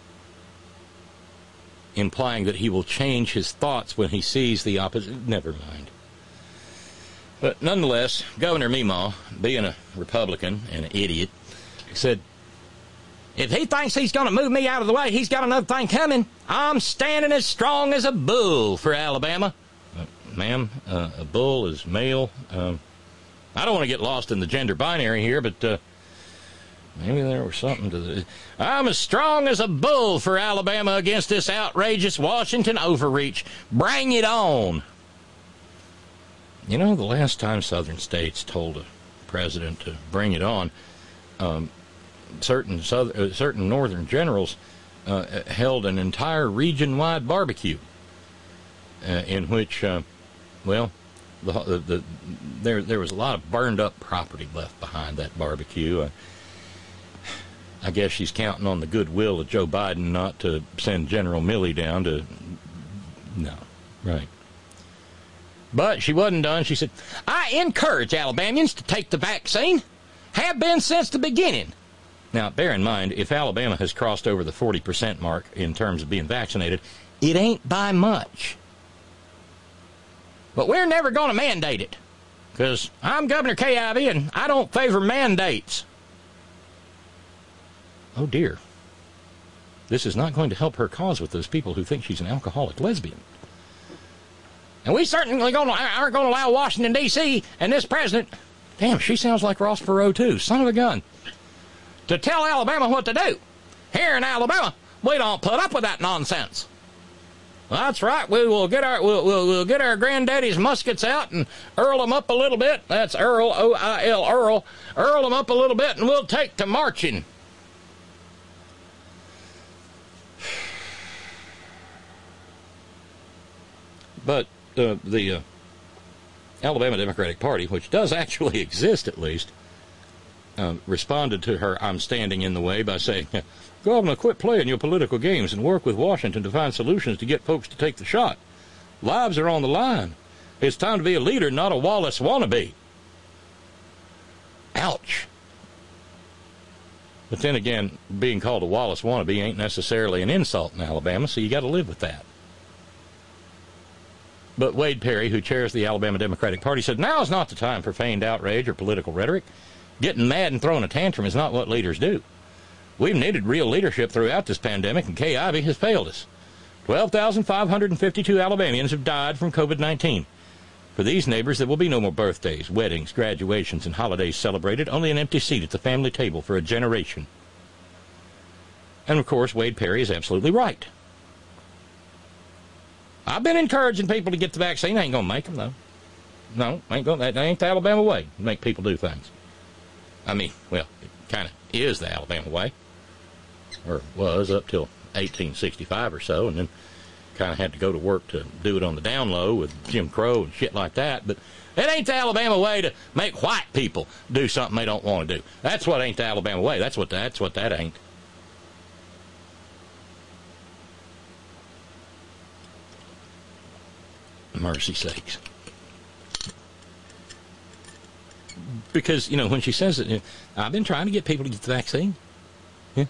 Implying that he will change his thoughts when he sees the opposite. Never mind. But nonetheless, Governor Meemaw, being a Republican and an idiot, said, if he thinks he's going to move me out of the way, he's got another thing coming. I'm standing as strong as a bull for Alabama. Ma'am, a bull is male. I don't want to get lost in the gender binary here, but Maybe there was something to this. I'm as strong as a bull for Alabama against this outrageous Washington overreach. Bring it on. You know, the last time southern states told a president to bring it on, certain northern generals held an entire region-wide barbecue in which, there was a lot of burned-up property left behind that barbecue. I guess she's counting on the goodwill of Joe Biden not to send General Milley down to... No, right. But she wasn't done. She said, I encourage Alabamians to take the vaccine. Have been since the beginning. Now, bear in mind, if Alabama has crossed over the 40% mark in terms of being vaccinated, it ain't by much. But we're never going to mandate it, because I'm Governor Kay Ivey, and I don't favor mandates. Oh, dear. This is not going to help her cause with those people who think she's an alcoholic lesbian. And we certainly aren't going to allow Washington, D.C. and this president, damn, she sounds like Ross Perot, too, son of a gun, to tell Alabama what to do. Here in Alabama, we don't put up with that nonsense. That's right. We'll get our granddaddy's muskets out and earl them up a little bit. That's Earl, O-I-L, Earl. Earl them up a little bit, and we'll take to marching. But the Alabama Democratic Party, which does actually exist at least, responded to her "I'm standing in the way" by saying, Governor, quit playing your political games and work with Washington to find solutions to get folks to take the shot. Lives are on the line. It's time to be a leader, not a Wallace wannabe. Ouch. But then again, being called a Wallace wannabe ain't necessarily an insult in Alabama, so you got to live with that. But Wade Perry, who chairs the Alabama Democratic Party, said, now is not the time for feigned outrage or political rhetoric. Getting mad and throwing a tantrum is not what leaders do. We've needed real leadership throughout this pandemic, and Kay Ivey has failed us. 12,552 Alabamians have died from COVID-19. For these neighbors, there will be no more birthdays, weddings, graduations, and holidays celebrated, only an empty seat at the family table for a generation. And, of course, Wade Perry is absolutely right. I've been encouraging people to get the vaccine. I ain't going to make them, though. No, that ain't the Alabama way to make people do things. I mean, well, it kind of is the Alabama way, or was up till 1865 or so, and then kind of had to go to work to do it on the down low with Jim Crow and shit like that. But it ain't the Alabama way to make white people do something they don't want to do. That's what ain't the Alabama way. That's what that ain't. Mercy sakes. Because, you know, when she says it, I've been trying to get people to get the vaccine. Yeah.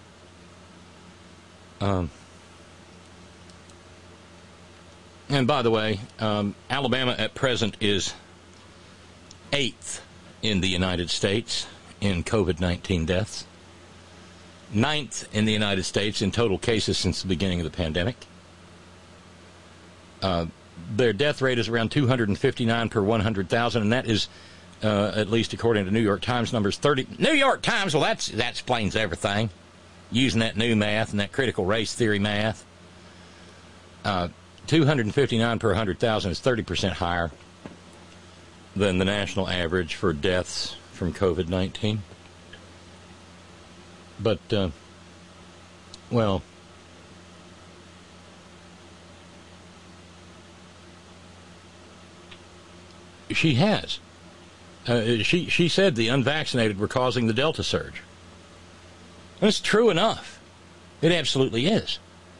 And by the way, Alabama at present is 8th in the United States in COVID-19 deaths. 9th in the United States in total cases since the beginning of the pandemic. Their death rate is around 259 per 100,000, and that is, at least according to New York Times numbers, 30. New York Times, well, that explains everything, using that new math and that critical race theory math. 259 per 100,000 is 30% higher than the national average for deaths from COVID-19. But, well, she has. She said the unvaccinated were causing the Delta surge. And it's true enough. It absolutely is.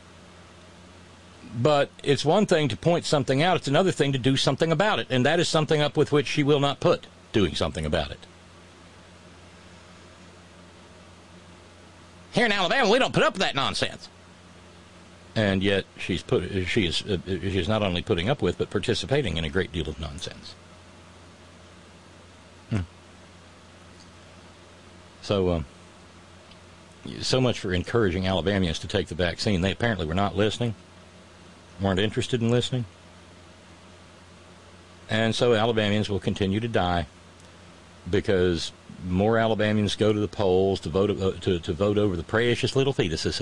But it's one thing to point something out. It's another thing to do something about it. And that is something up with which she will not put doing something about it. Here in Alabama, we don't put up with that nonsense. And yet she is not only putting up with, but participating in a great deal of nonsense. So much for encouraging Alabamians to take the vaccine. They apparently were not listening, weren't interested in listening. And so Alabamians will continue to die because more Alabamians go to the polls to vote over the precious little fetuses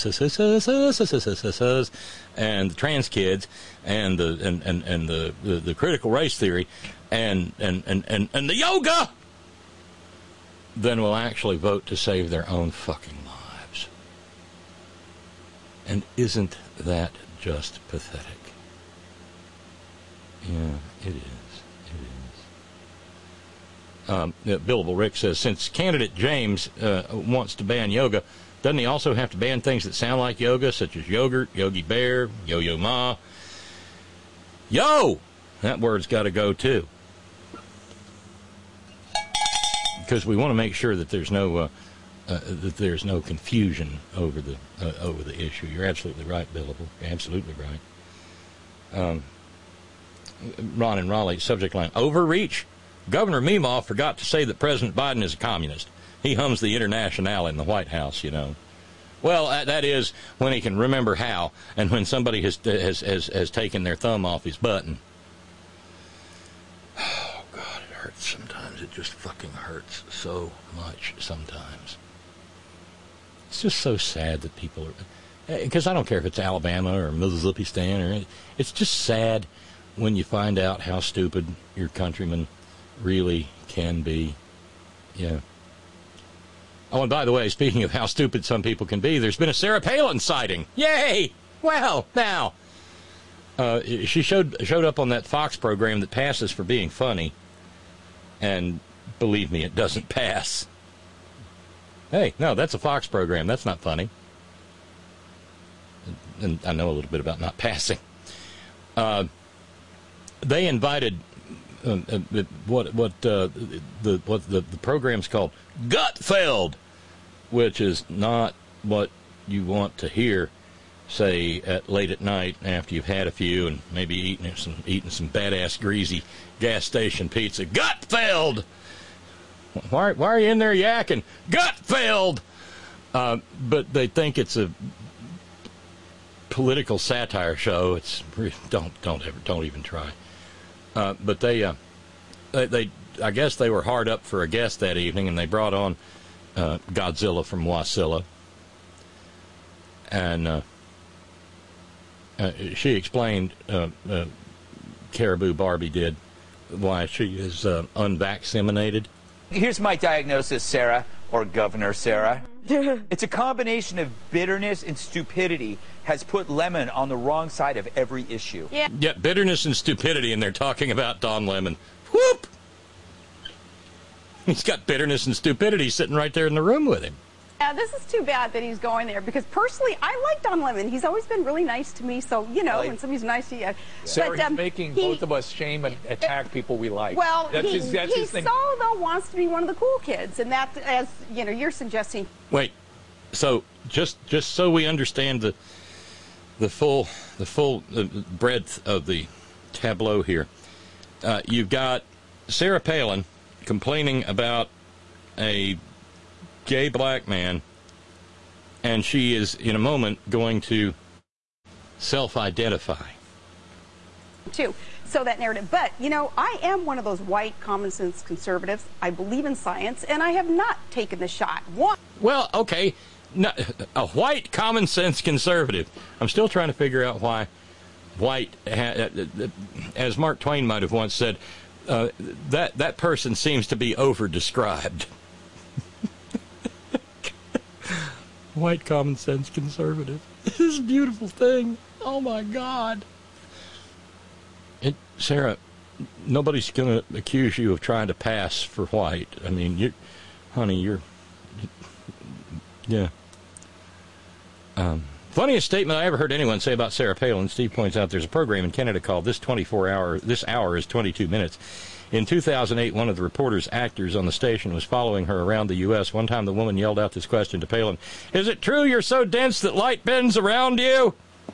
and the trans kids and the critical race theory and the yoga, then will actually vote to save their own fucking lives. And isn't that just pathetic? Yeah, it is. Billable Rick says, since candidate James wants to ban yoga, doesn't he also have to ban things that sound like yoga, such as yogurt, Yogi Bear, Yo-Yo Ma? Yo! That word's got to go, too. Because we want to make sure that there's no confusion over the issue. You're absolutely right, Billable. You're absolutely right. Ron and Raleigh, subject line, overreach? Governor Meemaw forgot to say that President Biden is a communist. He hums the Internationale in the White House, you know. Well, that is when he can remember how, and when somebody has taken their thumb off his button. Oh, God, it hurts sometimes. It just fucking hurts so much sometimes. It's just so sad that people are... Because I don't care if it's Alabama or Mississippi, or it's just sad when you find out how stupid your countrymen really can be. Yeah. Oh, and by the way, speaking of how stupid some people can be, there's been a Sarah Palin sighting. Yay! Well, now, she showed up on that Fox program that passes for being funny, and believe me, it doesn't pass. Hey, no, that's a Fox program. That's not funny. And I know a little bit about not passing. They invited what the program's called Gutfeld, which is not what you want to hear, say, late at night after you've had a few and maybe eating some badass greasy gas station pizza. Gutfeld. Why are you in there yakking? Gutfeld. But they think it's a political satire show. It's don't even try. But they I guess they were hard up for a guest that evening, and they brought on Godzilla from Wasilla, and she explained, Caribou Barbie did, why she is unvaccinated. Here's my diagnosis, Sarah, or Governor Sarah. It's a combination of bitterness and stupidity has put Lemon on the wrong side of every issue. Yeah, bitterness and stupidity, and they're talking about Don Lemon. Whoop! He's got bitterness and stupidity sitting right there in the room with him. Yeah, this is too bad that he's going there, because personally, I like Don Lemon. He's always been really nice to me, so, you know, when somebody's nice to you. Sarah, he's making both of us shame and attack people we like. Well, that's he his thing. though, wants to be one of the cool kids, and that, as, you know, you're suggesting. Wait, so just so we understand the full breadth of the tableau here, you've got Sarah Palin complaining about a gay black man, and she is in a moment going to self-identify. Too. So that narrative. But, you know, I am one of those white common sense conservatives. I believe in science, and I have not taken the shot. Well, okay, a white common sense conservative. I'm still trying to figure out why white, as Mark Twain might have once said, that person seems to be over-described. White common sense conservative. This is a beautiful thing. Oh my God. Sarah, nobody's going to accuse you of trying to pass for white. I mean, you're yeah. Funniest statement I ever heard anyone say about Sarah Palin. Steve points out there's a program in Canada called This Hour is 22 Minutes. In 2008, one of the reporters, actors on the station was following her around the U.S. One time the woman yelled out this question to Palin: "Is it true you're so dense that light bends around you?"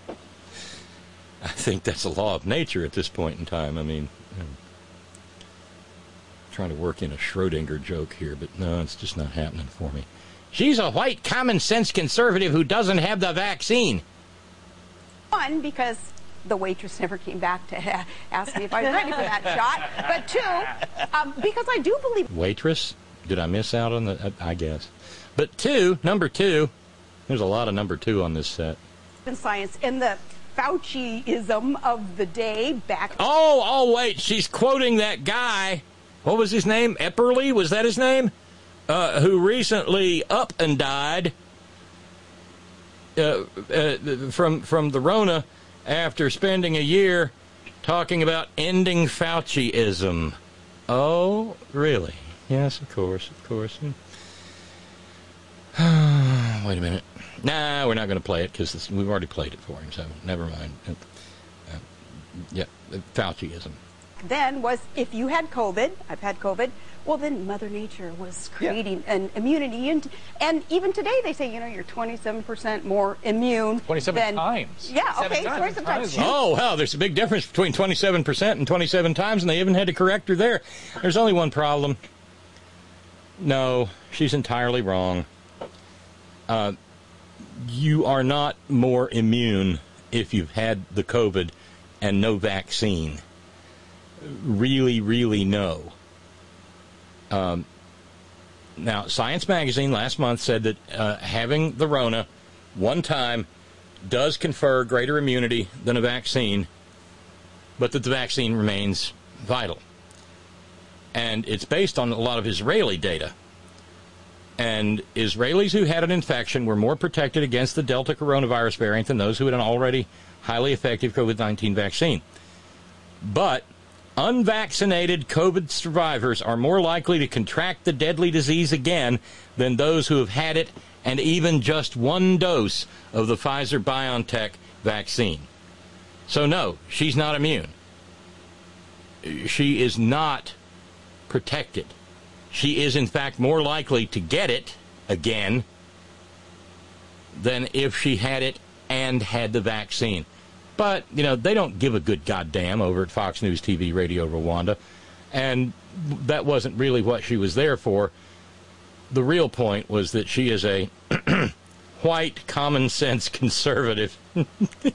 I think that's a law of nature at this point in time. I mean, I'm trying to work in a Schrodinger joke here, but no, it's just not happening for me. She's a white common sense conservative who doesn't have the vaccine. One, because the waitress never came back to ask me if I was ready for that shot. But two, because I do believe... Waitress? Did I miss out on the? I guess. But number two, there's a lot of number two on this set. In science, and the Fauciism of the day back. Oh, wait, she's quoting that guy. What was his name? Epperly, was that his name? Who recently up and died from the Rona after spending a year talking about ending Fauciism. Oh, really? Yes, of course. Wait a minute. Nah, we're not going to play it because we've already played it for him, so never mind. Fauciism. Then was, if you had COVID, I've had COVID, well, then Mother Nature was creating an immunity. And even today they say, you're 27% more immune. 27 times. Yeah, okay, 27 times. Oh, wow, there's a big difference between 27% and 27 times, and they even had to correct her there. There's only one problem. No, she's entirely wrong. You are not more immune if you've had the COVID and no vaccine. Really, really no. Now, Science Magazine last month said that having the Rona one time does confer greater immunity than a vaccine, but that the vaccine remains vital. And it's based on a lot of Israeli data. And Israelis who had an infection were more protected against the Delta coronavirus variant than those who had an already highly effective COVID-19 vaccine. But unvaccinated COVID survivors are more likely to contract the deadly disease again than those who have had it and even just one dose of the Pfizer-BioNTech vaccine. So no, she's not immune. She is not protected. She is, in fact, more likely to get it again than if she had it and had the vaccine. But, they don't give a good goddamn over at Fox News TV Radio Rwanda. And that wasn't really what she was there for. The real point was that she is a white, common-sense conservative. I'm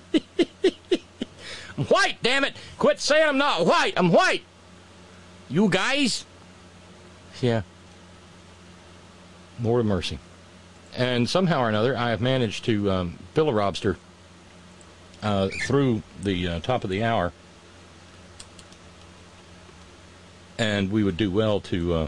white, damn it! Quit saying I'm not white! I'm white! You guys? Yeah. Lord of mercy. And somehow or another, I have managed to filibuster through the top of the hour. And we would do well to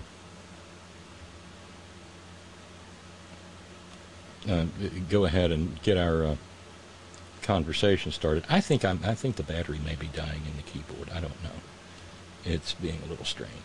go ahead and get our conversation started. I think the battery may be dying in the keyboard. I don't know. It's being a little strange.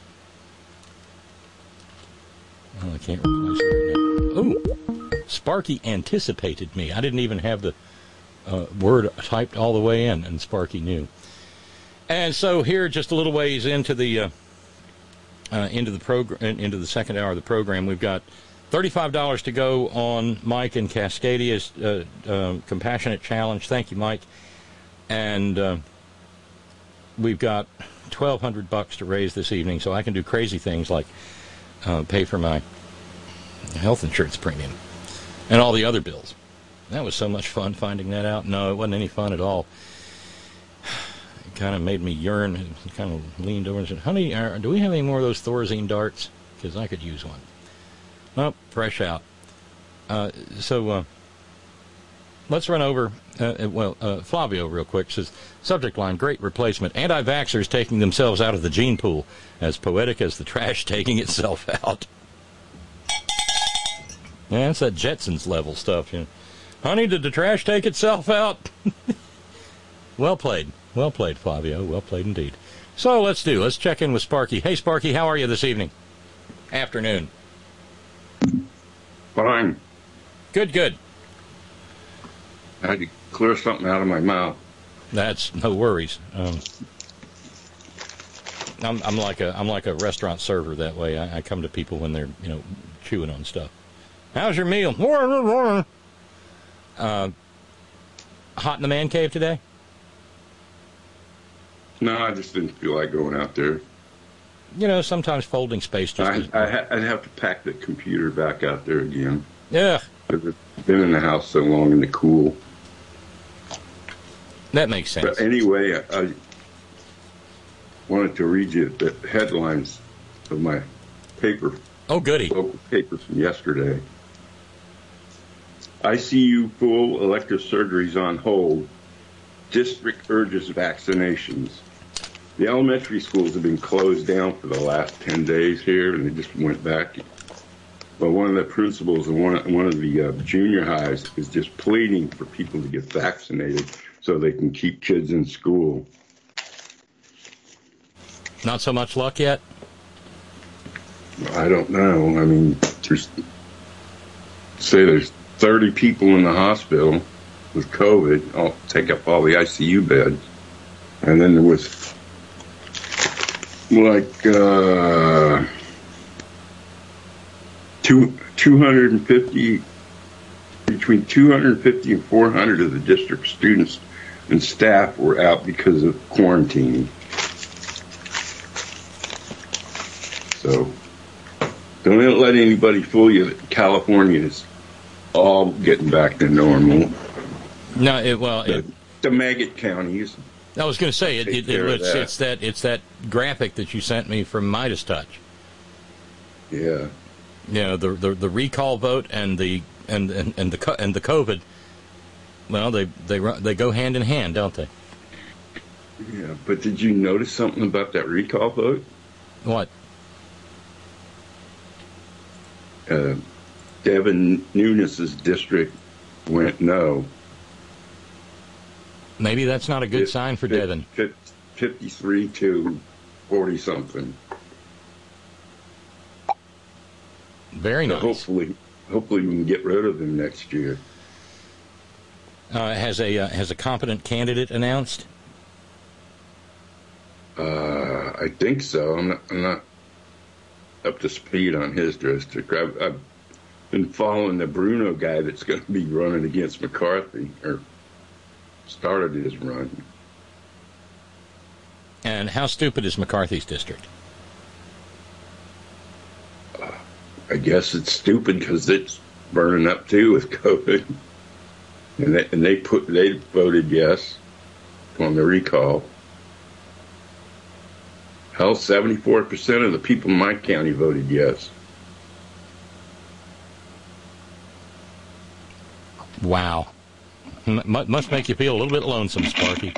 Well, I can't replace it right now. Oh, Sparky anticipated me. I didn't even have the word typed all the way in, and Sparky knew. And so here, just a little ways into the program, into the second hour of the program, we've got $35 to go on Mike and Cascadia's Compassionate Challenge. Thank you, Mike. And we've got $1,200 to raise this evening, so I can do crazy things like pay for my health insurance premium and all the other bills. That was so much fun finding that out. No, it wasn't any fun at all. It kind of made me yearn. It kind of leaned over and said, honey, do we have any more of those Thorazine darts? Because I could use one. Nope, fresh out. So let's run over, Flavio real quick says, subject line, great replacement. Anti-vaxxers taking themselves out of the gene pool, as poetic as the trash taking itself out. Yeah, that's that Jetsons level stuff. Honey, did the trash take itself out? Well played, Flavio. Well played indeed. So let's check in with Sparky. Hey, Sparky, how are you this evening? Afternoon. Fine. Good. I had to clear something out of my mouth. That's no worries. I'm like a restaurant server that way. I come to people when they're chewing on stuff. How's your meal? Hot in the man cave today? No, I just didn't feel like going out there. Sometimes folding space just... I'd have to pack the computer back out there again. Yeah. Because it's been in the house so long in the cool. That makes sense. But anyway, I wanted to read you the headlines of my paper. Oh, goody. Local papers from yesterday. ICU full, elective surgeries on hold. District urges vaccinations. The elementary schools have been closed down for the last 10 days here, and they just went back. But one of the principals of one of the junior highs is just pleading for people to get vaccinated so they can keep kids in school. Not so much luck yet? I don't know. I mean, there's 30 people in the hospital with COVID. I'll take up all the ICU beds. And then there was like 250, between 250 and 400 of the district students and staff were out because of quarantine. So don't let anybody fool you that California is all getting back to normal. No, the maggot counties. I was going to say it's that graphic that you sent me from Midas Touch. Yeah. You know, the recall vote and the COVID. Well, they go hand in hand, don't they? Yeah, but did you notice something about that recall vote? What? Devin Nunes's district went no. Maybe that's not a good sign for Devin. 53 to 40 something. Very nice. Hopefully we can get rid of him next year. Has a competent candidate announced? I think so. I'm not up to speed on his district. I've been following the Bruno guy that's going to be running against McCarthy, or started his run. And how stupid is McCarthy's district? I guess it's stupid because it's burning up too with COVID, and they voted yes on the recall. Hell, 74% of the people in my county voted yes. Wow. Must make you feel a little bit lonesome, Sparky.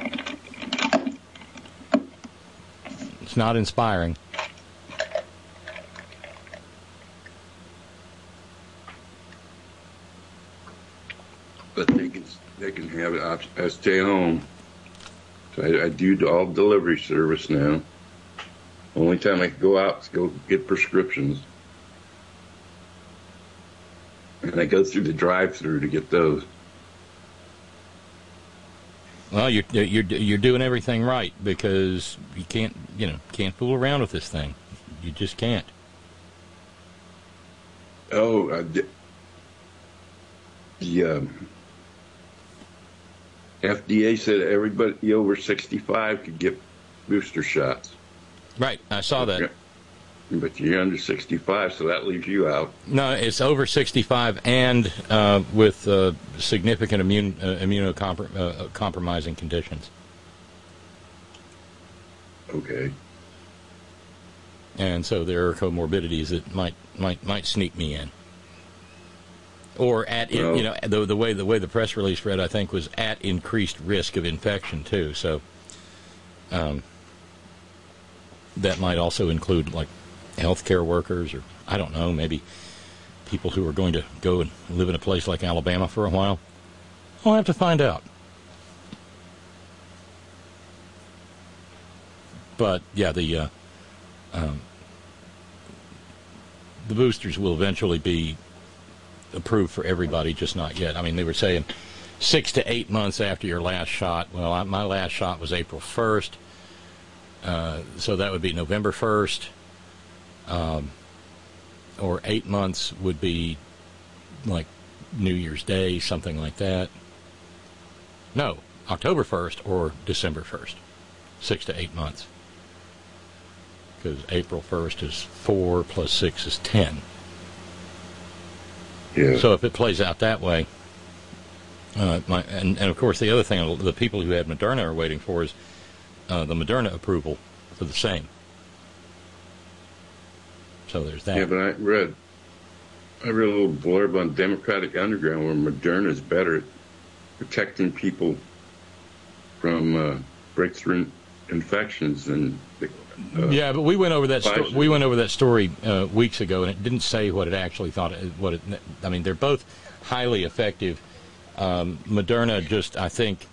It's not inspiring. But they can have it. I stay home. So I do all delivery service now. Only time I can go out is go get prescriptions. And I go through the drive-thru to get those. Well, you're doing everything right, because you can't fool around with this thing. You just can't. Oh, the FDA said everybody over 65 could get booster shots. Right, I saw that. But you're under 65, so that leaves you out. No, it's over 65 and with significant immunocompromising conditions. Okay. And so there are comorbidities that might sneak me in. Or the way the press release read, I think, was at increased risk of infection too. So that might also include like healthcare workers, or I don't know, maybe people who are going to go and live in a place like Alabama for a while. I'll have to find out. But yeah, the boosters will eventually be approved for everybody, just not yet. I mean, they were saying 6 to 8 months after your last shot. Well, my last shot was April 1st, so that would be November 1st, or 8 months would be like New Year's Day, something like that. No, October 1st or December 1st, 6 to 8 months. Because April 1st is 4 plus 6 is 10. Yeah. So if it plays out that way, and of course the other thing the people who had Moderna are waiting for is the Moderna approval for the same. So there's that. Yeah, but I read a little blurb on Democratic Underground where Moderna is better at protecting people from breakthrough infections than yeah, but we went over that. Pfizer. We went over that story weeks ago, and it didn't say what it actually thought. I mean, they're both highly effective. Moderna just, I think,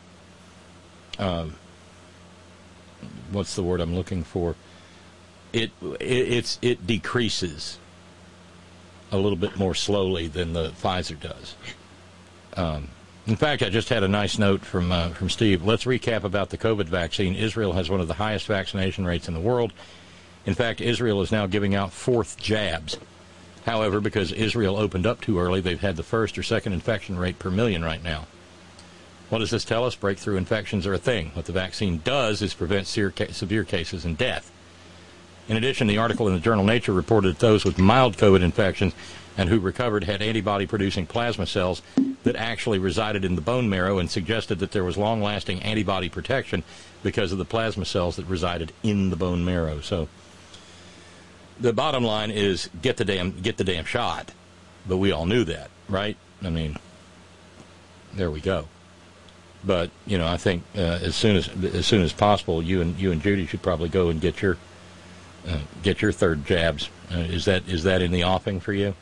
what's the word I'm looking for? It decreases a little bit more slowly than the Pfizer does. In fact, I just had a nice note from Steve. Let's recap about the COVID vaccine. Israel has one of the highest vaccination rates in the world. In fact, Israel is now giving out fourth jabs. However, because Israel opened up too early, they've had the first or second infection rate per million right now. What does this tell us? Breakthrough infections are a thing. What the vaccine does is prevent severe cases and death. In addition, the article in the journal Nature reported that those with mild COVID infections and who recovered had antibody-producing plasma cells that actually resided in the bone marrow and suggested that there was long-lasting antibody protection because of the plasma cells that resided in the bone marrow. So the bottom line is get the damn shot. But we all knew that, right? I mean, there we go. But I think as soon as possible, you and Judy should probably go and get your third jabs. Is that in the offing for you?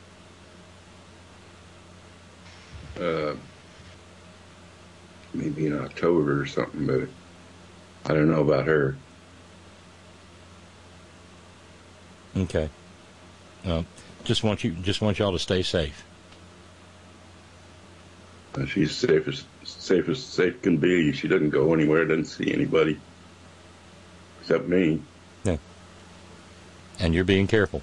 Maybe in October or something, but I don't know about her. Okay. Just want y'all to stay safe. She's safe can be. She doesn't go anywhere, doesn't see anybody except me. Yeah. And you're being careful.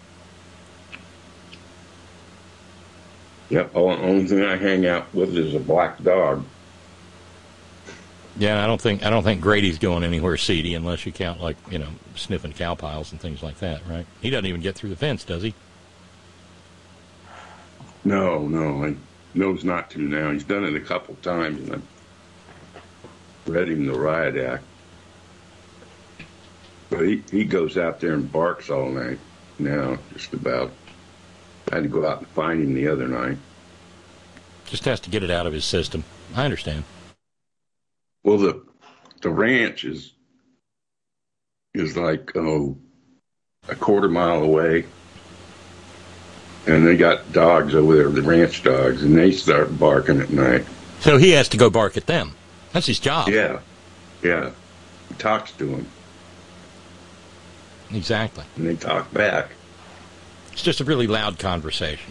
Yep. The only thing I hang out with is a black dog. Yeah, I don't think Grady's going anywhere seedy unless you count sniffing cow piles and things like that, right? He doesn't even get through the fence, does he? No. I knows not to now. He's done it a couple times, and I've read him the riot act. But he goes out there and barks all night now, just about. I had to go out and find him the other night. Just has to get it out of his system. I understand. Well, the ranch is like a quarter mile away, and they got dogs over there, the ranch dogs, and they start barking at night. So he has to go bark at them. That's his job. Yeah. He talks to them. Exactly. And they talk back. It's just a really loud conversation.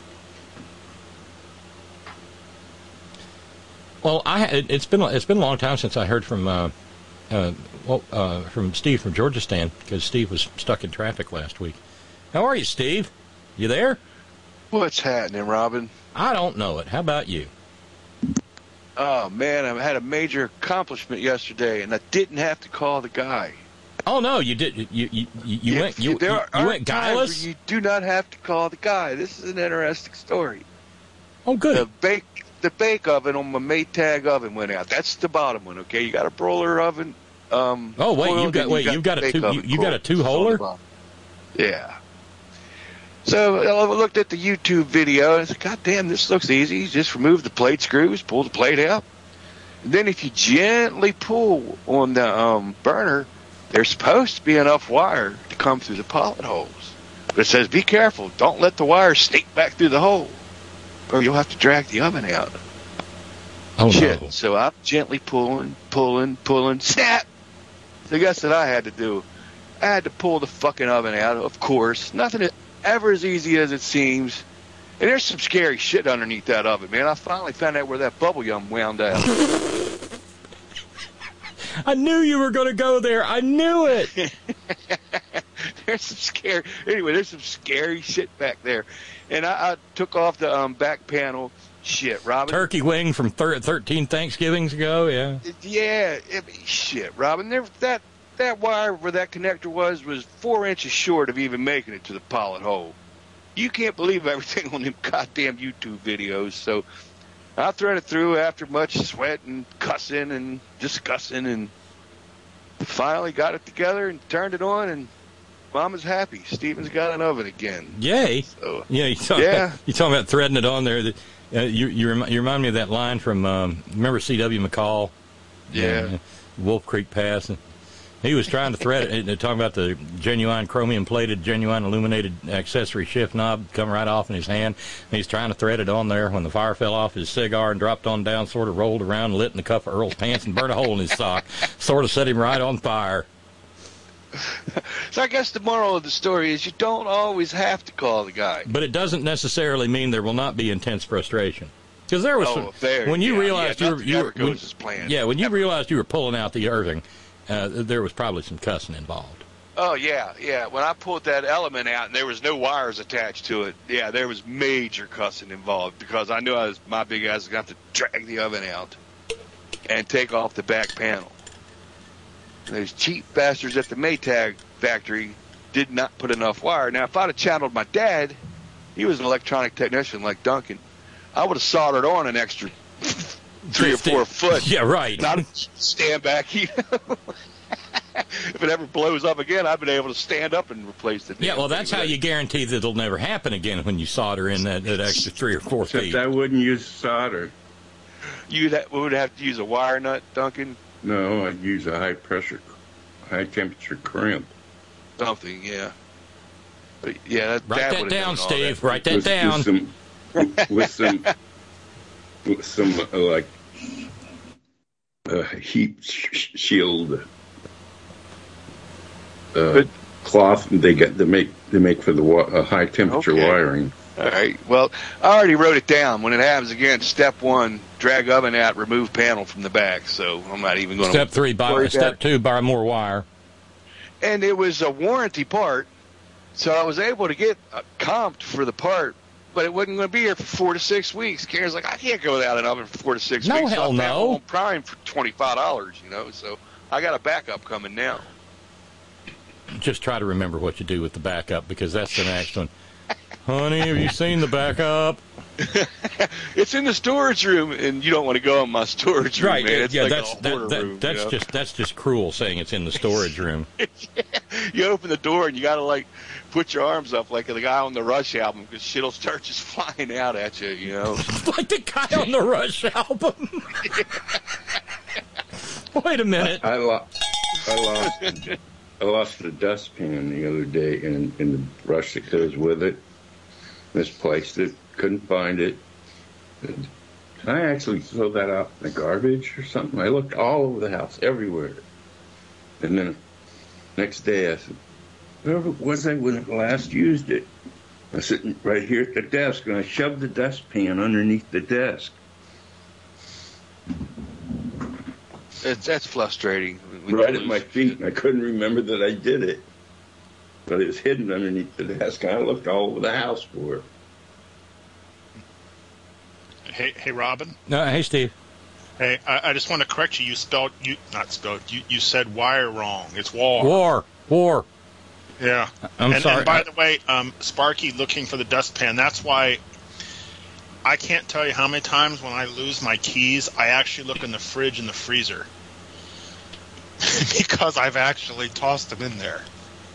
Well, it's been a long time since I heard from Steve from Georgistan, because Steve was stuck in traffic last week. How are you, Steve? You there? What's happening, Robin? I don't know it. How about you? Oh man, I had a major accomplishment yesterday, and I didn't have to call the guy. Oh no, you did. You went guileless. You do not have to call the guy. This is an interesting story. Oh, good. The bake oven on my Maytag oven went out. That's the bottom one. Okay, you got a broiler oven. You've got a two-holer. Yeah. So I looked at the YouTube video and I said, God damn, this looks easy. You just remove the plate screws, pull the plate out. And then if you gently pull on the burner, there's supposed to be enough wire to come through the pilot holes. But it says, be careful. Don't let the wire sneak back through the hole, or you'll have to drag the oven out. Oh, shit. No. So I'm gently pulling, snap. So guess what I had to do? I had to pull the fucking oven out, of course. Nothing ever as easy as it seems. And there's some scary shit underneath that oven, man. I finally found out where that bubble gum wound out. I knew you were going to go there. I knew it. There's some scary shit back there. And I took off the back panel. Shit, Robin. Turkey wing from 13 Thanksgivings ago, yeah. Yeah, shit, Robin. That wire where that connector was 4 inches short of even making it to the pilot hole. You can't believe everything on them goddamn YouTube videos. So I threaded through after much sweat and cussing and discussing, and finally got it together and turned it on, and Mama's happy. Steven's got an oven again. Yay! So, Yeah, you're talking about threading it on there. You remind me of that line from remember C.W. McCall? Yeah. Wolf Creek Pass. He was trying to thread it, talking about the genuine chromium-plated, genuine illuminated accessory shift knob come right off in his hand. And he's trying to thread it on there when the fire fell off his cigar and dropped on down, sort of rolled around, lit in the cuff of Earl's pants, and burned a hole in his sock. Sort of set him right on fire. So I guess the moral of the story is you don't always have to call the guy. But it doesn't necessarily mean there will not be intense frustration. Because there was when you realized you realized you were pulling out the earthing, there was probably some cussing involved. Oh, yeah. When I pulled that element out and there was no wires attached to it, there was major cussing involved because I knew my big ass was going to have to drag the oven out and take off the back panel. And those cheap bastards at the Maytag factory did not put enough wire. Now, if I'd have channeled my dad, he was an electronic technician like Duncan, I would have soldered on an extra 3 or 4 foot. Yeah, right. Not stand back. If it ever blows up again, I've been able to stand up and replace it. Yeah, well, that's how you guarantee that it'll never happen again when you solder in that extra 3 or 4 feet. Except I wouldn't use solder. You would have to use a wire nut, Duncan? No, I'd use a high temperature crimp. Something, yeah. But yeah, write that down, Steve. Write that down. With some like heat shield cloth they make for the high temperature wiring. All right. Well, I already wrote it down. When it happens again, step 1, drag oven out, remove panel from the back. So I'm not even going to. Step 3, step 2, buy more wire. And it was a warranty part, so I was able to get comped for the part. But it wasn't going to be here for 4 to 6 weeks. Karen's like, I can't go without an oven for 4 to 6 weeks. No, hell no. On Prime for $25, So I got a backup coming now. Just try to remember what you do with the backup because that's the next one. Honey, have you seen the backup? It's in the storage room, and you don't want to go in my storage room, right? Man. It's room, that's just cruel saying it's in the storage room. You open the door and you got to put your arms up like the guy on the Rush album because shit'll start just flying out at you, Like the guy on the Rush album. Wait a minute. I lost the dustpan the other day in the brush that goes with it. Misplaced it. Couldn't find it. Did I actually throw that out in the garbage or something? I looked all over the house, everywhere. And then next day I said, where was I when I last used it? I was sitting right here at the desk, and I shoved the dustpan underneath the desk. That's frustrating. Right at my feet, and I couldn't remember that I did it. But it was hidden underneath the desk. I looked all over the house for it. Hey, Robin. Hey, Steve. Hey, I just want to correct you. You said wire wrong. It's war. War. Yeah. I'm sorry. And by the way, Sparky looking for the dustpan. That's why I can't tell you how many times when I lose my keys, I actually look in the fridge and the freezer because I've actually tossed them in there.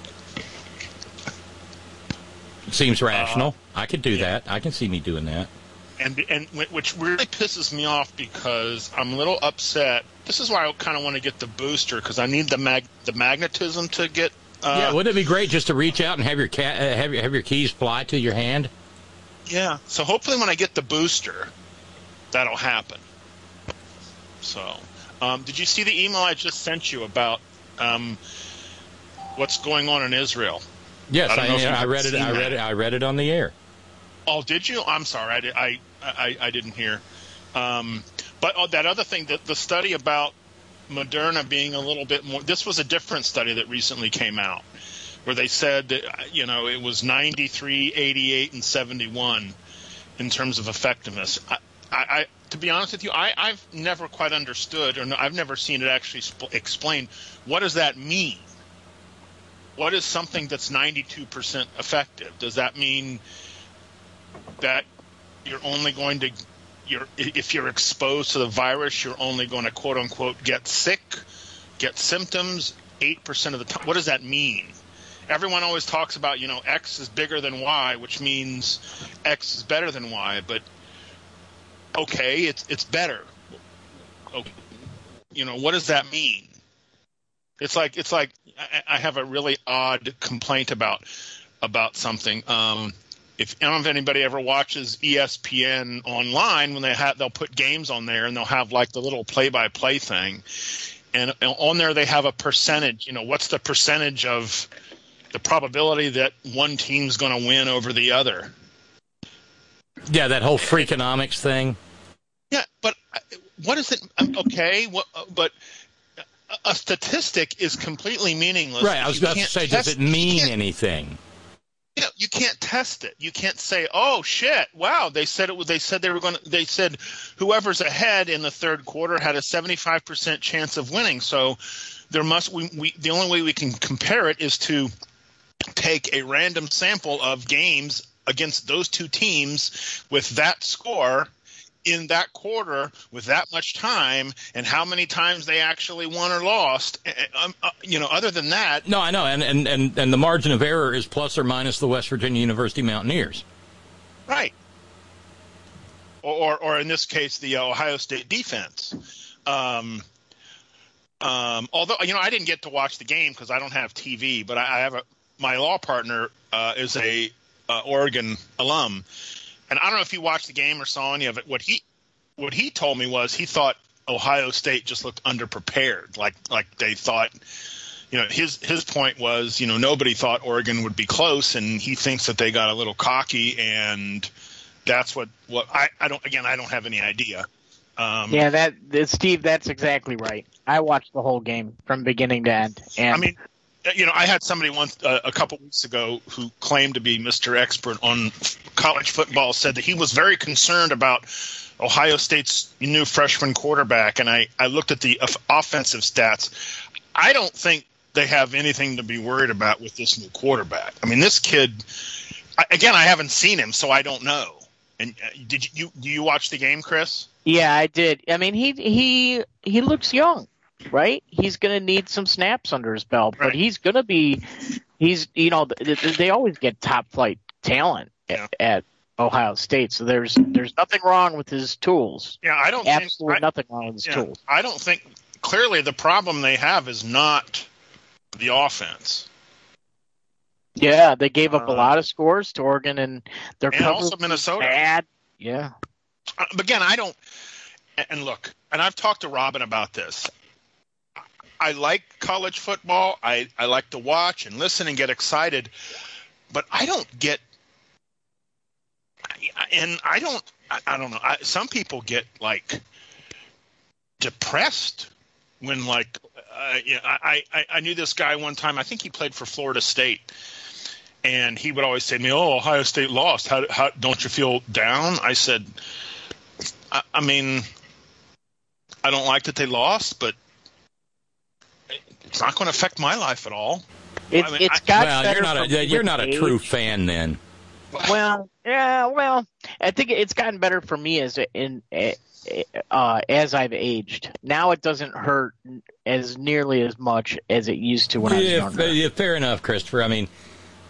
Seems rational. I could do that. I can see me doing that. And which really pisses me off because I'm a little upset. This is why I kind of want to get the booster because I need the magnetism to get. Yeah, wouldn't it be great just to reach out and have your have your keys fly to your hand? Yeah. So hopefully when I get the booster, that'll happen. So, did you see the email I just sent you about what's going on in Israel? Yes, I read it. I read it on the air. Oh, did you? I'm sorry, I didn't hear. But that other thing, the study about Moderna being a little bit more. This was a different study that recently came out, where they said that it was 93, 88, and 71 in terms of effectiveness. I to be honest with you, I've never quite understood, or I've never seen it actually explained. What does that mean? What is something that's 92% effective? Does that mean that you're only going to, if you're exposed to the virus, you're only going to quote unquote get sick, get symptoms 8% of the time? What does that mean? everyone always talks about, X is bigger than Y, which means X is better than Y. But okay, it's better. Okay. What does that mean? It's like I have a really odd complaint about something. I don't know if anybody ever watches ESPN online, when they'll put games on there and they'll have like the little play-by-play thing, and on there they have a percentage. What's the percentage of the probability that one team's going to win over the other? Yeah, that whole Freakonomics thing. Yeah, but what is it? Okay, but a statistic is completely meanegless. Right, I was about to say, does it mean anything? You can't test it. You can't say, "Oh shit! Wow, they said it was." They said They said whoever's ahead in the third quarter had a 75% chance of winning. So there must. The only way we can compare it is to take a random sample of games against those two teams with that score in that quarter with that much time, and how many times they actually won or lost. Other than that, no, I know, and the margin of error is plus or minus the West Virginia University Mountaineers, right? Or in this case, the Ohio State defense. Although I didn't get to watch the game because I don't have TV, but I have my law partner is a Oregon alum. And I don't know if you watched the game or saw any of it. What he told me was he thought Ohio State just looked underprepared. Like they thought, his point was, nobody thought Oregon would be close, and he thinks that they got a little cocky, and that's what I don't have any idea. Steve, that's exactly right. I watched the whole game from beginning to end. And I had somebody once a couple weeks ago who claimed to be Mr. Expert on college football, said that he was very concerned about Ohio State's new freshman quarterback, and I looked at the offensive stats. I don't think they have anything to be worried about with this new quarterback. I mean, this kid, again, I haven't seen him, so I don't know. And do you watch the game, Chris? Yeah, I did. I mean, he looks young. Right? He's going to need some snaps under his belt, but he's going to be they always get top flight talent at Ohio State. So there's nothing wrong with his tools. Yeah, I don't absolutely nothing wrong with his tools. I don't think clearly the problem they have is not the offense. Yeah, they gave up a lot of scores to Oregon, and their and also Minnesota. Bad. Yeah. But again, I don't. And look, and I've talked to Robin about this. I like college football. I like to watch and listen and get excited, but I don't get. And I don't know. Some people get like depressed when like I knew this guy one time. I think he played for Florida State, and he would always say to me, "Oh, Ohio State lost. How don't you feel down?" I said, I mean, I don't like that they lost, but it's not going to affect my life at all. You're not a true fan then. Well, I think it's gotten better for me as I've aged. Now it doesn't hurt as nearly as much as it used to when I was younger. Yeah, fair enough, Christopher. I mean,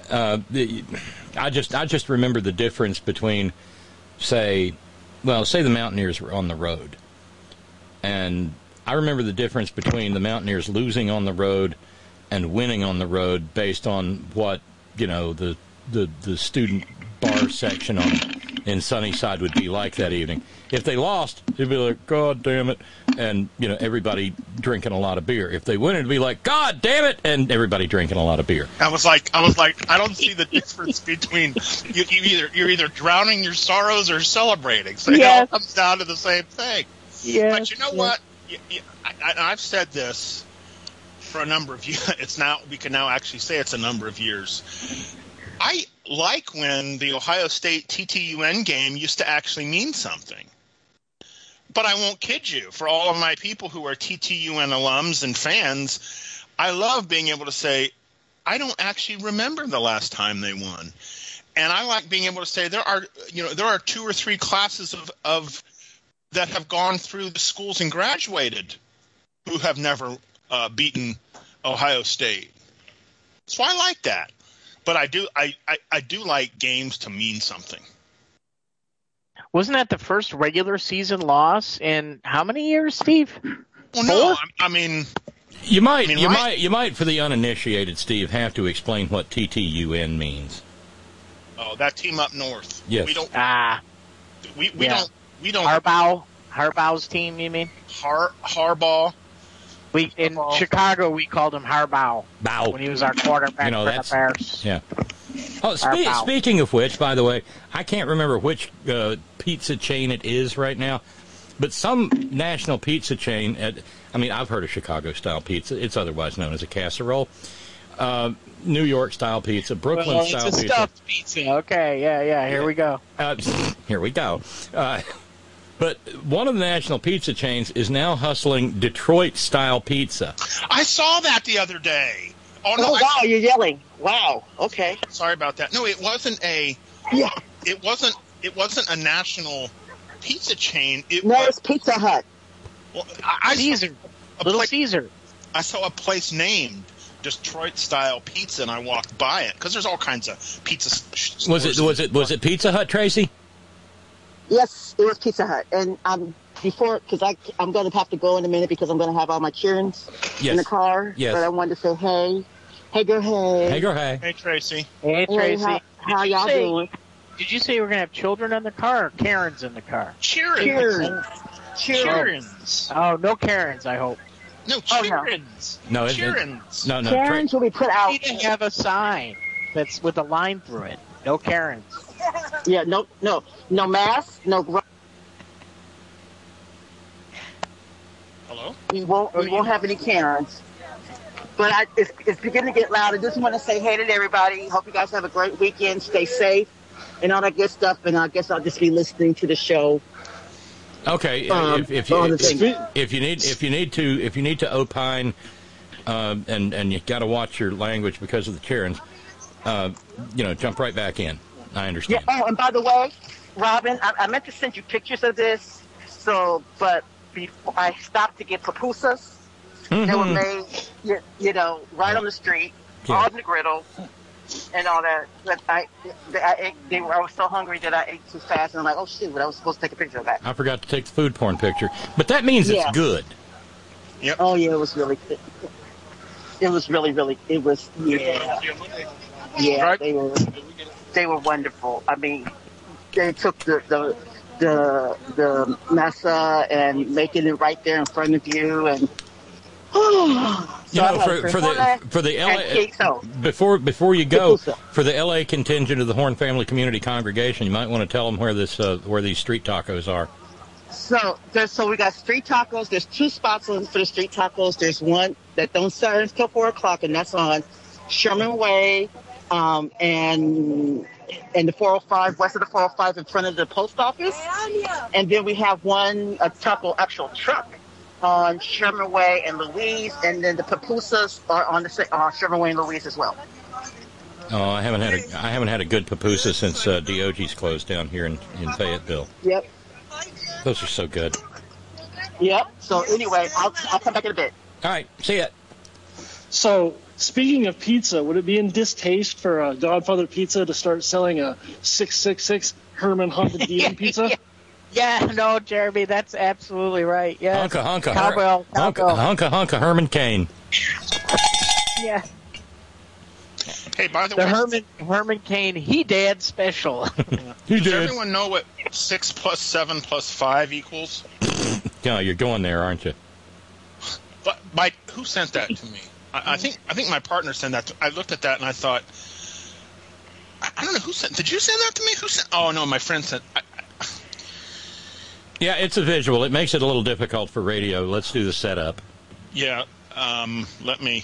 I just remember the difference between, say the Mountaineers were on the road, and I remember the difference between the Mountaineers losing on the road and winning on the road based on what the student bar section in Sunnyside would be like that evening. If they lost, it'd be like, God damn it, and everybody drinking a lot of beer. If they win, it'd be like, God damn it, and everybody drinking a lot of beer. I was like, I don't see the difference between you're either drowning your sorrows or celebrating. So it all comes down to the same thing. Yeah. But you know what? I've said this for a number of years. We can now actually say it's a number of years. I like when the Ohio State TTUN game used to actually mean something. But I won't kid you. For all of my people who are TTUN alums and fans, I love being able to say, I don't actually remember the last time they won. And I like being able to say there are 2 or 3 classes of that have gone through the schools and graduated who have never beaten Ohio State. So I like that. But I do like games to mean something. Wasn't that the first regular season loss in how many years, Steve? Well, no, I mean, you might, for the uninitiated, Steve, have to explain what TTUN means. Oh, that team up north. Yes. We don't. We don't. Harbaugh's team, you mean? Harbaugh. In Chicago, we called him Harbaugh. Bow. When he was our quarterback for the Bears. Yeah. Oh, speaking of which, by the way, I can't remember which pizza chain it is right now, but some national pizza chain, I've heard of Chicago-style pizza. It's otherwise known as a casserole. New York-style pizza, Brooklyn-style pizza. It's a stuffed pizza. Okay, yeah, here we go. Here we go. But one of the national pizza chains is now hustling Detroit-style pizza. I saw that the other day. Wow, you're yelling. Wow. Okay. Sorry about that. No, it wasn't a. Yeah. It wasn't a national pizza chain. It's Pizza Hut. Well, Caesar. Caesar. I saw a place named Detroit-style pizza, and I walked by it because there's all kinds of pizza stores. Was it Pizza Hut, Tracy? Yes, it was Pizza Hut, and because I'm going to have to go in a minute because I'm going to have all my children in the car. Yes. But I wanted to say, hey girl, hey. Hey, Tracy. Hey, Tracy. How y'all doing? Did you say you were going to have children in the car or Karens in the car? Cheerins. Oh, no Karens, I hope. No, Cheerins. No, Cheerins. No. Karens will be put out. You need to have a sign that's with a line through it. No Karens. Yeah, no mask, no. Hello? We won't have any Karens. But it's beginning to get loud. I just want to say hey to everybody. Hope you guys have a great weekend. Stay safe and all that good stuff. And I guess I'll just be listening to the show. Okay. If you need to opine, and you got to watch your language because of the Karens, jump right back in. I understand. Yeah. Oh, and by the way, Robin, I meant to send you pictures of this. But before I stopped to get pupusas. They were made, right on the street, on the griddle, and all that. But I was so hungry that I ate too fast, and I'm like, oh shit! But I was supposed to take a picture of that. I forgot to take the food porn picture, but that means it's good. Yep. Oh yeah, it was really good. It was really, really. It was Right. They were wonderful. I mean, they took the masa and making it right there in front of you and. For the LA before you go, for the LA contingent of the Horn Family Community Congregation, you might want to tell them where these street tacos are. So we got street tacos. There's two spots for the street tacos. There's one that don't start until 4:00, and that's on Sherman Way, and the 405 west of the 405 in front of the post office. And then we have a actual truck on Sherman Way and Louise, and then the pupusas are on the Sherman Way and Louise as well. Oh, I haven't had a good pupusa since Diogenes closed down here in Fayetteville. Yep. Those are so good. Yep. So anyway, I'll come back in a bit. All right. See ya. So speaking of pizza, would it be in distaste for Godfather Pizza to start selling a 666 Herman Honda DM pizza? Yeah, no, Jeremy, that's absolutely right. Yeah, Hunka Herman Cain. Yeah. Hey, by the way, Herman Cain, he dad special. Does everyone know what 6 + 7 + 5 equals? Yeah, you're going there, aren't you? But who sent that to me? I think my partner sent that. I looked at that and I thought, I don't know who sent. Did you send that to me? Who sent? Oh no, my friend sent. Yeah, it's a visual. It makes it a little difficult for radio. Let's do the setup. Yeah, let me.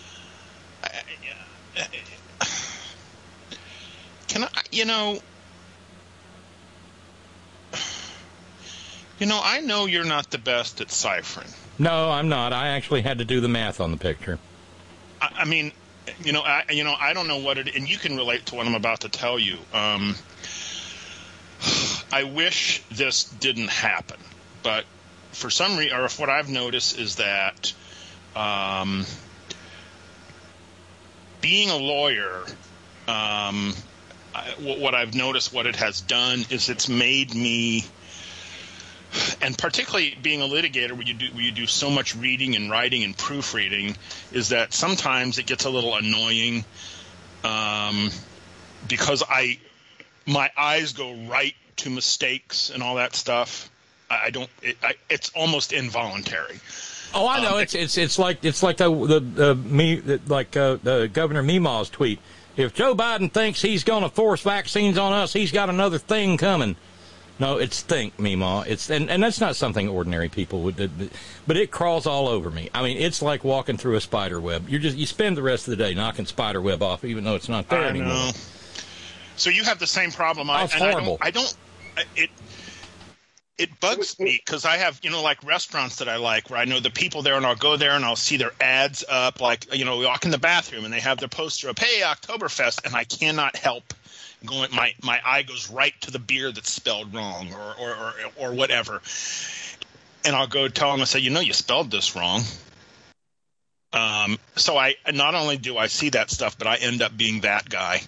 Can I? I know you're not the best at ciphering. No, I'm not. I actually had to do the math on the picture. I mean, I don't know what it. And you can relate to what I'm about to tell you. I wish this didn't happen, but for some reason, or if what I've noticed is that being a lawyer, what I've noticed, what it has done is it's made me, and particularly being a litigator, where you do so much reading and writing and proofreading, is that sometimes it gets a little annoying, because my eyes go right to mistakes and all that stuff. It's almost involuntary. Oh, I know. It's like Governor Meemaw's tweet. If Joe Biden thinks he's going to force vaccines on us, he's got another thing coming. No, it's think, Meemaw. And that's not something ordinary people would do, but it crawls all over me. I mean, it's like walking through a spider web. You spend the rest of the day knocking spider web off, even though it's not there anymore. Know. So you have the same problem. That's horrible. It bugs me because I have, like restaurants that I like where I know the people there, and I'll go there and I'll see their ads up, like, we walk in the bathroom and they have their poster up, hey, Oktoberfest, and I cannot help going, my eye goes right to the beer that's spelled wrong or whatever. And I'll go tell them, I say, you spelled this wrong. So I not only do I see that stuff, but I end up being that guy.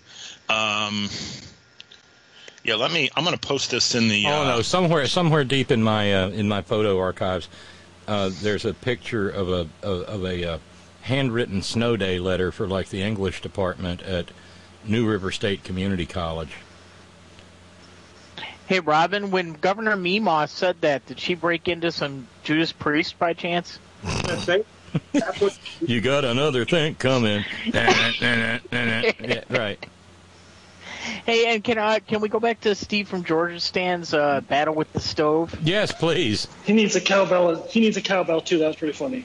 Yeah, I'm going to post this in the. Oh no! Somewhere deep in my photo archives, there's a picture of a handwritten snow day letter for like the English department at New River State Community College. Hey, Robin, when Governor Meemaw said that, did she break into some Judas Priest by chance? You got another thing coming. Yeah, right. Hey, and can we go back to Steve from Georgistan's battle with the stove? Yes, please. He needs a cowbell. He needs a cowbell too. That was pretty funny.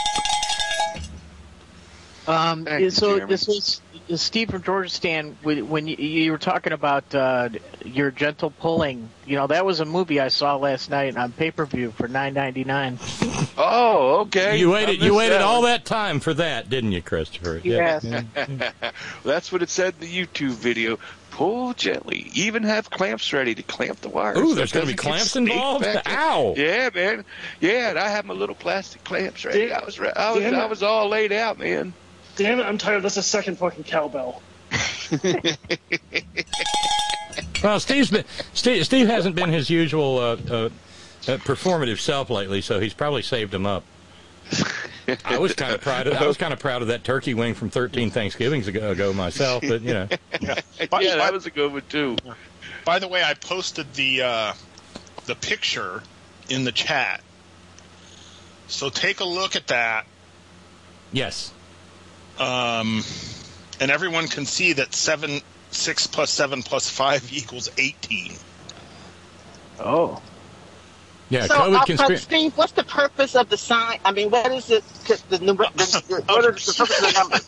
So this was Steve from Georgistan. When you were talking about your gentle pulling, that was a movie I saw last night on pay-per-view for $9.99. Oh, okay. You waited all that time for that, didn't you, Christopher? Yes. Yeah. That's what it said in the YouTube video. Pull gently. Even have clamps ready to clamp the wires. Ooh, there's going to be clamps involved? Ow! Yeah, man. Yeah, and I have my little plastic clamps ready. I was all laid out, man. Damn it, I'm tired. That's a second fucking cowbell. Well, Steve hasn't been his usual performative self lately, so he's probably saved him up. I was kind of proud of that turkey wing from 13 Thanksgivings ago myself, but Yeah, that was a good one too. By the way, I posted the picture in the chat, so take a look at that. Yes. And everyone can see that 6 plus 7 plus 5 equals 18. Oh. Yeah, so, COVID Steve, what's the purpose of the sign? I mean, what is it? What is the purpose of the number?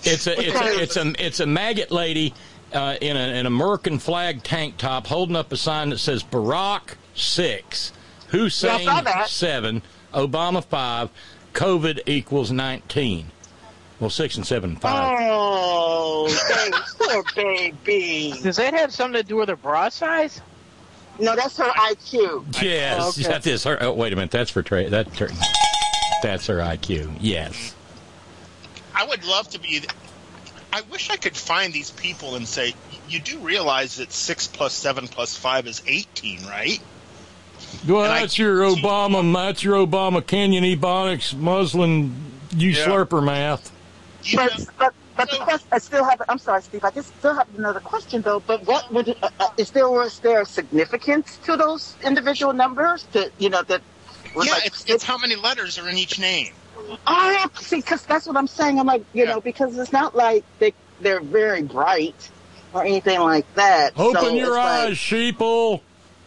It's a maggot lady in an American flag tank top holding up a sign that says Barack 6, Hussein 7, Obama 5, COVID equals 19. Well, 6 and 7 and 5. Oh, poor baby. Does that have something to do with her bra size? No, that's her IQ. Yes, okay. that is her. Oh, wait a minute, that's for Trey. That's her IQ. Yes. I would love to be. I wish I could find these people and say, you do realize that 6 plus 7 plus 5 is 18, right? Well, that's your Obama Kenyan Ebonics Muslim slurper math. But the question, I still have. I'm sorry, Steve. I just still have another question though. But what would is there significance to those individual numbers? That that. It's how many letters are in each name. Oh, see, because that's what I'm saying. I'm like, because it's not like they're very bright or anything like that. Open your eyes, sheeple.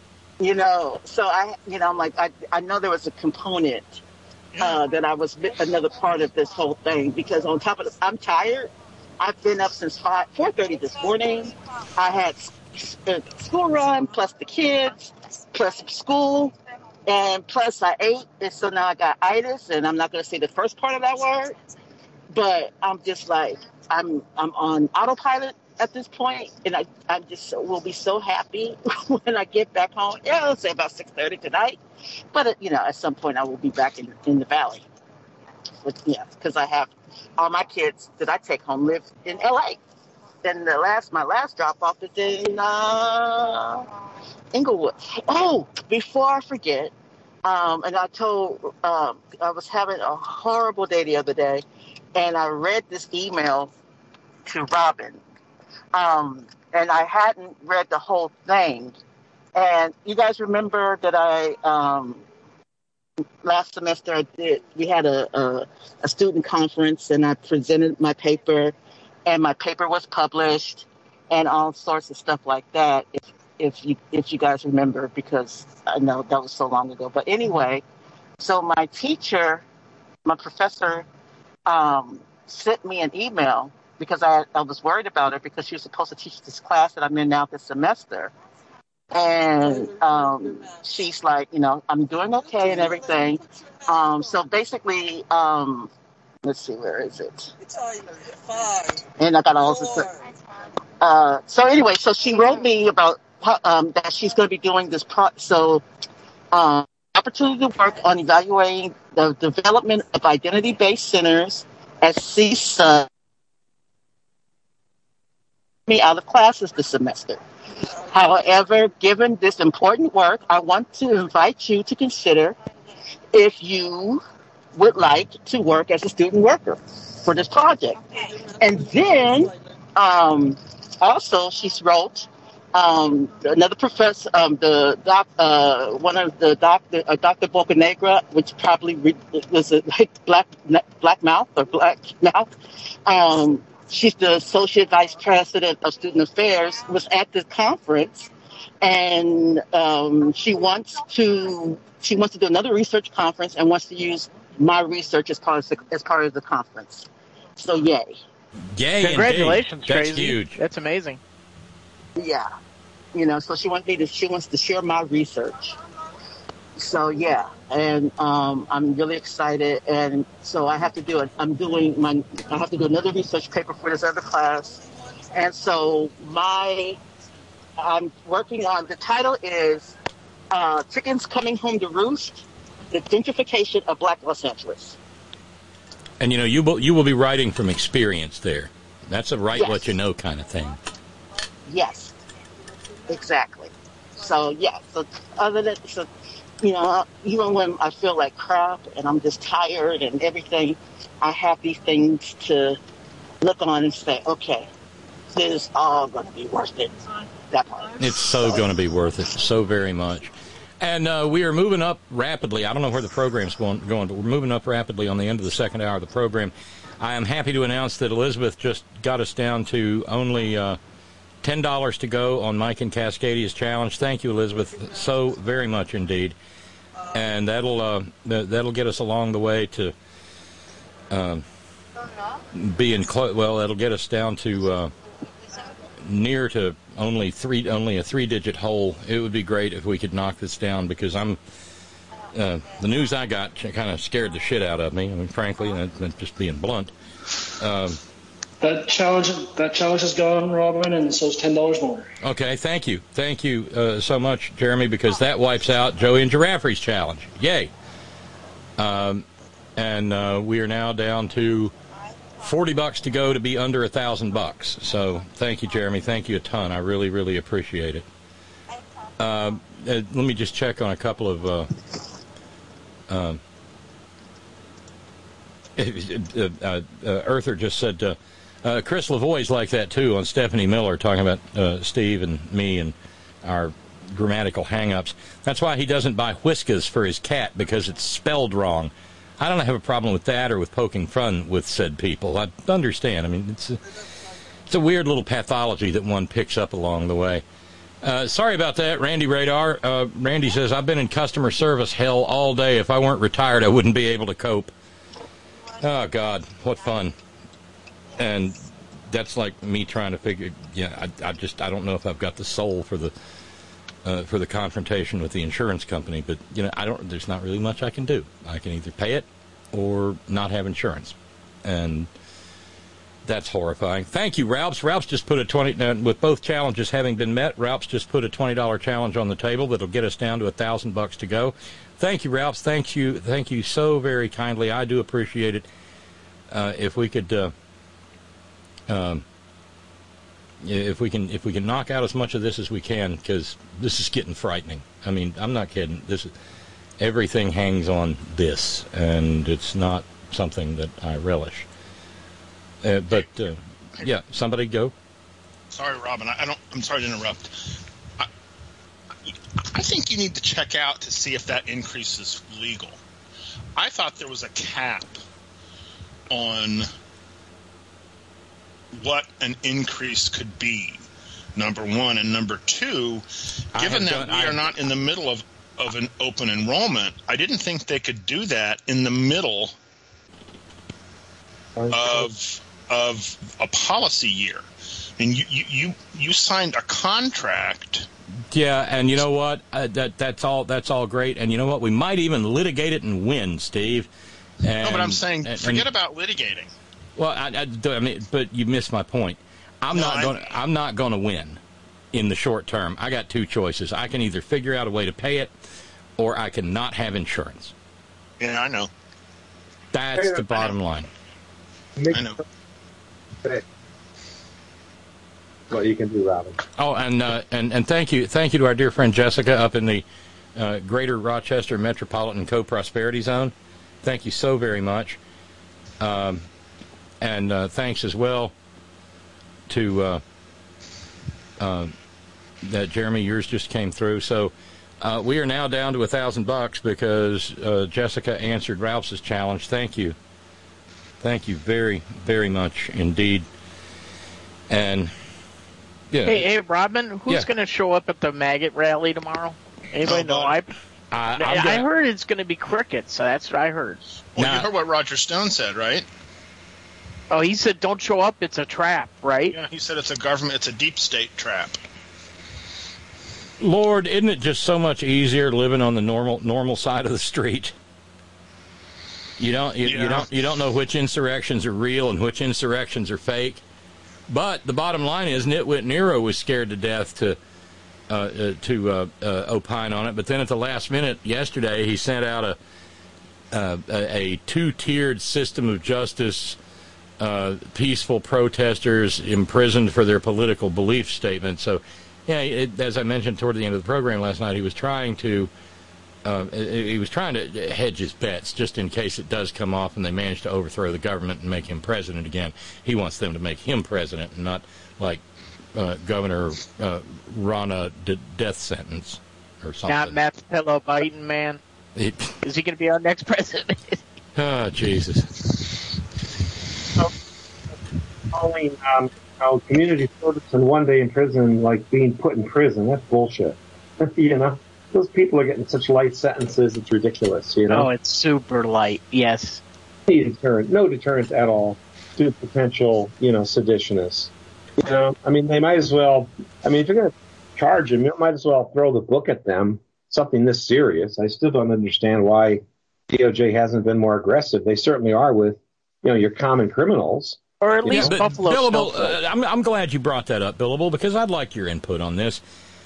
So I'm like, I know there was a component. That I was another part of this whole thing because on top of this, I'm tired. I've been up since 4:30 this morning. I had school run plus the kids plus school and plus I ate, and so now I got itis, and I'm not going to say the first part of that word, but I'm just like I'm on autopilot at this point, and I just will be so happy when I get back home. Yeah, let's say about 6:30 tonight. But at some point I will be back in the valley. But, because I have all my kids that I take home live in L.A. And my last drop-off is in Inglewood. Oh, before I forget, and I told, I was having a horrible day the other day, and I read this email to Robin, and I hadn't read the whole thing. And you guys remember that last semester we had a student conference, and I presented my paper, and my paper was published, and all sorts of stuff like that. If you guys remember, because I know that was so long ago. But anyway, so my professor, sent me an email because I was worried about her because she was supposed to teach this class that I'm in now this semester. And she's like, I'm doing okay and everything. So basically, let's see, where is it? And I got all this stuff. So anyway, so she wrote me about that she's going to be doing this. Opportunity to work on evaluating the development of identity-based centers at CSUN. Me out of classes this semester. However, given this important work, I want to invite you to consider if you would like to work as a student worker for this project. And then also she wrote another professor, Dr. Bocanegra, which probably was a black mouth. She's the Associate Vice President of Student Affairs, was at the conference, and she wants to do another research conference and wants to use my research as part of the conference. So yay. Yay. Congratulations, indeed. That's Crazy. Huge. That's amazing. Yeah. So she wants to share my research. So yeah, and I'm really excited, and so I have to do it. I have to do another research paper for this other class, and so I'm working on, the title is Chickens Coming Home to Roost: The Gentrification of Black Los Angeles. And you will be writing from experience there. That's a write what you know kind of thing. Yes, exactly. So yeah. So other than even when I feel like crap and I'm just tired and everything, I have these things to look on and say, okay, this is all going to be worth it. That part. It's so going to be worth it, so very much. And we are moving up rapidly. I don't know where the program's going, but we're moving up rapidly on the end of the second hour of the program. I am happy to announce that Elizabeth just got us down to only $10 to go on Mike and Cascadia's challenge. Thank you, Elizabeth, so very much indeed. And that'll get us along the way to being close. Well, that'll get us down to near to only a 3-digit hole. It would be great if we could knock this down, because the news I got kind of scared the shit out of me. I mean, frankly, and just being blunt. That challenge is gone, Robin, and so it's $10 more. Okay, thank you so much, Jeremy, because that wipes out Joey and Giraffe's challenge. Yay! And we are now down to $40 to go to be under $1,000. So thank you, Jeremy. Thank you a ton. I really, really appreciate it. Let me just check on a couple of. Earther just said. Chris Lavoie's like that, too, on Stephanie Miller, talking about Steve and me and our grammatical hang-ups. That's why he doesn't buy Whiskas for his cat, because it's spelled wrong. I don't have a problem with that or with poking fun with said people. I understand. I mean, it's a weird little pathology that one picks up along the way. Sorry about that, Randy Radar. Randy says, I've been in customer service hell all day. If I weren't retired, I wouldn't be able to cope. Oh, God, what fun. And that's like me trying to figure. Yeah, I don't know if I've got the soul for the confrontation with the insurance company. But there's not really much I can do. I can either pay it or not have insurance, and that's horrifying. Thank you, Ralphs. Ralphs just put a $20 with both challenges having been met. Ralphs just put a $20 challenge on the table that'll get us down to $1,000 to go. Thank you, Ralphs. Thank you so very kindly. I do appreciate it. if we could, if we can knock out as much of this as we can, because this is getting frightening. I mean, I'm not kidding. Everything hangs on this, and it's not something that I relish. But yeah, somebody go. Sorry, Robin. I'm sorry to interrupt. I think you need to check out to see if that increase is legal. I thought there was a cap on what an increase could be, number one. And number two, given that we are not in the middle of an open enrollment, I didn't think they could do that in the middle of a policy year. I mean, you signed a contract. Yeah, and you know what? That's all great. And you know what? We might even litigate it and win, Steve. No, but I'm saying forget about litigating. Well, I mean, but you missed my point. I'm not going to win in the short term. I got two choices. I can either figure out a way to pay it, or I can not have insurance. Yeah, I know. That's the bottom line. I know. What you can do, Robin. Oh, and thank you to our dear friend Jessica up in the Greater Rochester Metropolitan Co-Prosperity Zone. Thank you so very much. And thanks as well to that Jeremy, yours just came through. So we are now down to $1,000 because Jessica answered Ralph's challenge. Thank you very, very much indeed. And yeah. Hey, Robin, who's going to show up at the maggot rally tomorrow? Anybody know? I heard it's going to be crickets. So that's what I heard. Well, you heard what Roger Stone said, right? Oh, he said, "Don't show up. It's a trap," right? Yeah, he said it's a deep state trap. Lord, isn't it just so much easier living on the normal side of the street? You don't know which insurrections are real and which insurrections are fake. But the bottom line is, Nitwit Nero was scared to death to opine on it. But then at the last minute yesterday, he sent out a two-tiered system of justice, peaceful protesters imprisoned for their political belief statement. So, yeah, as I mentioned toward the end of the program last night, he was trying to hedge his bets just in case it does come off and they manage to overthrow the government and make him president again. He wants them to make him president and not like Governor Rana death sentence or something. Not Matt Pillow Biden, man. Is he going to be our next president? Oh, Jesus. Calling community service and 1 day in prison like being put in prison, that's bullshit. You know? Those people are getting such light sentences, it's ridiculous, you know? Oh, it's super light, yes. No deterrent at all to potential, seditionists. You know, I mean, they might as well, if you're going to charge them, you might as well throw the book at them, something this serious. I still don't understand why DOJ hasn't been more aggressive. They certainly are with, your common criminals. Or at least Buffalo. Billable, I'm glad you brought that up, Billable, because I'd like your input on this.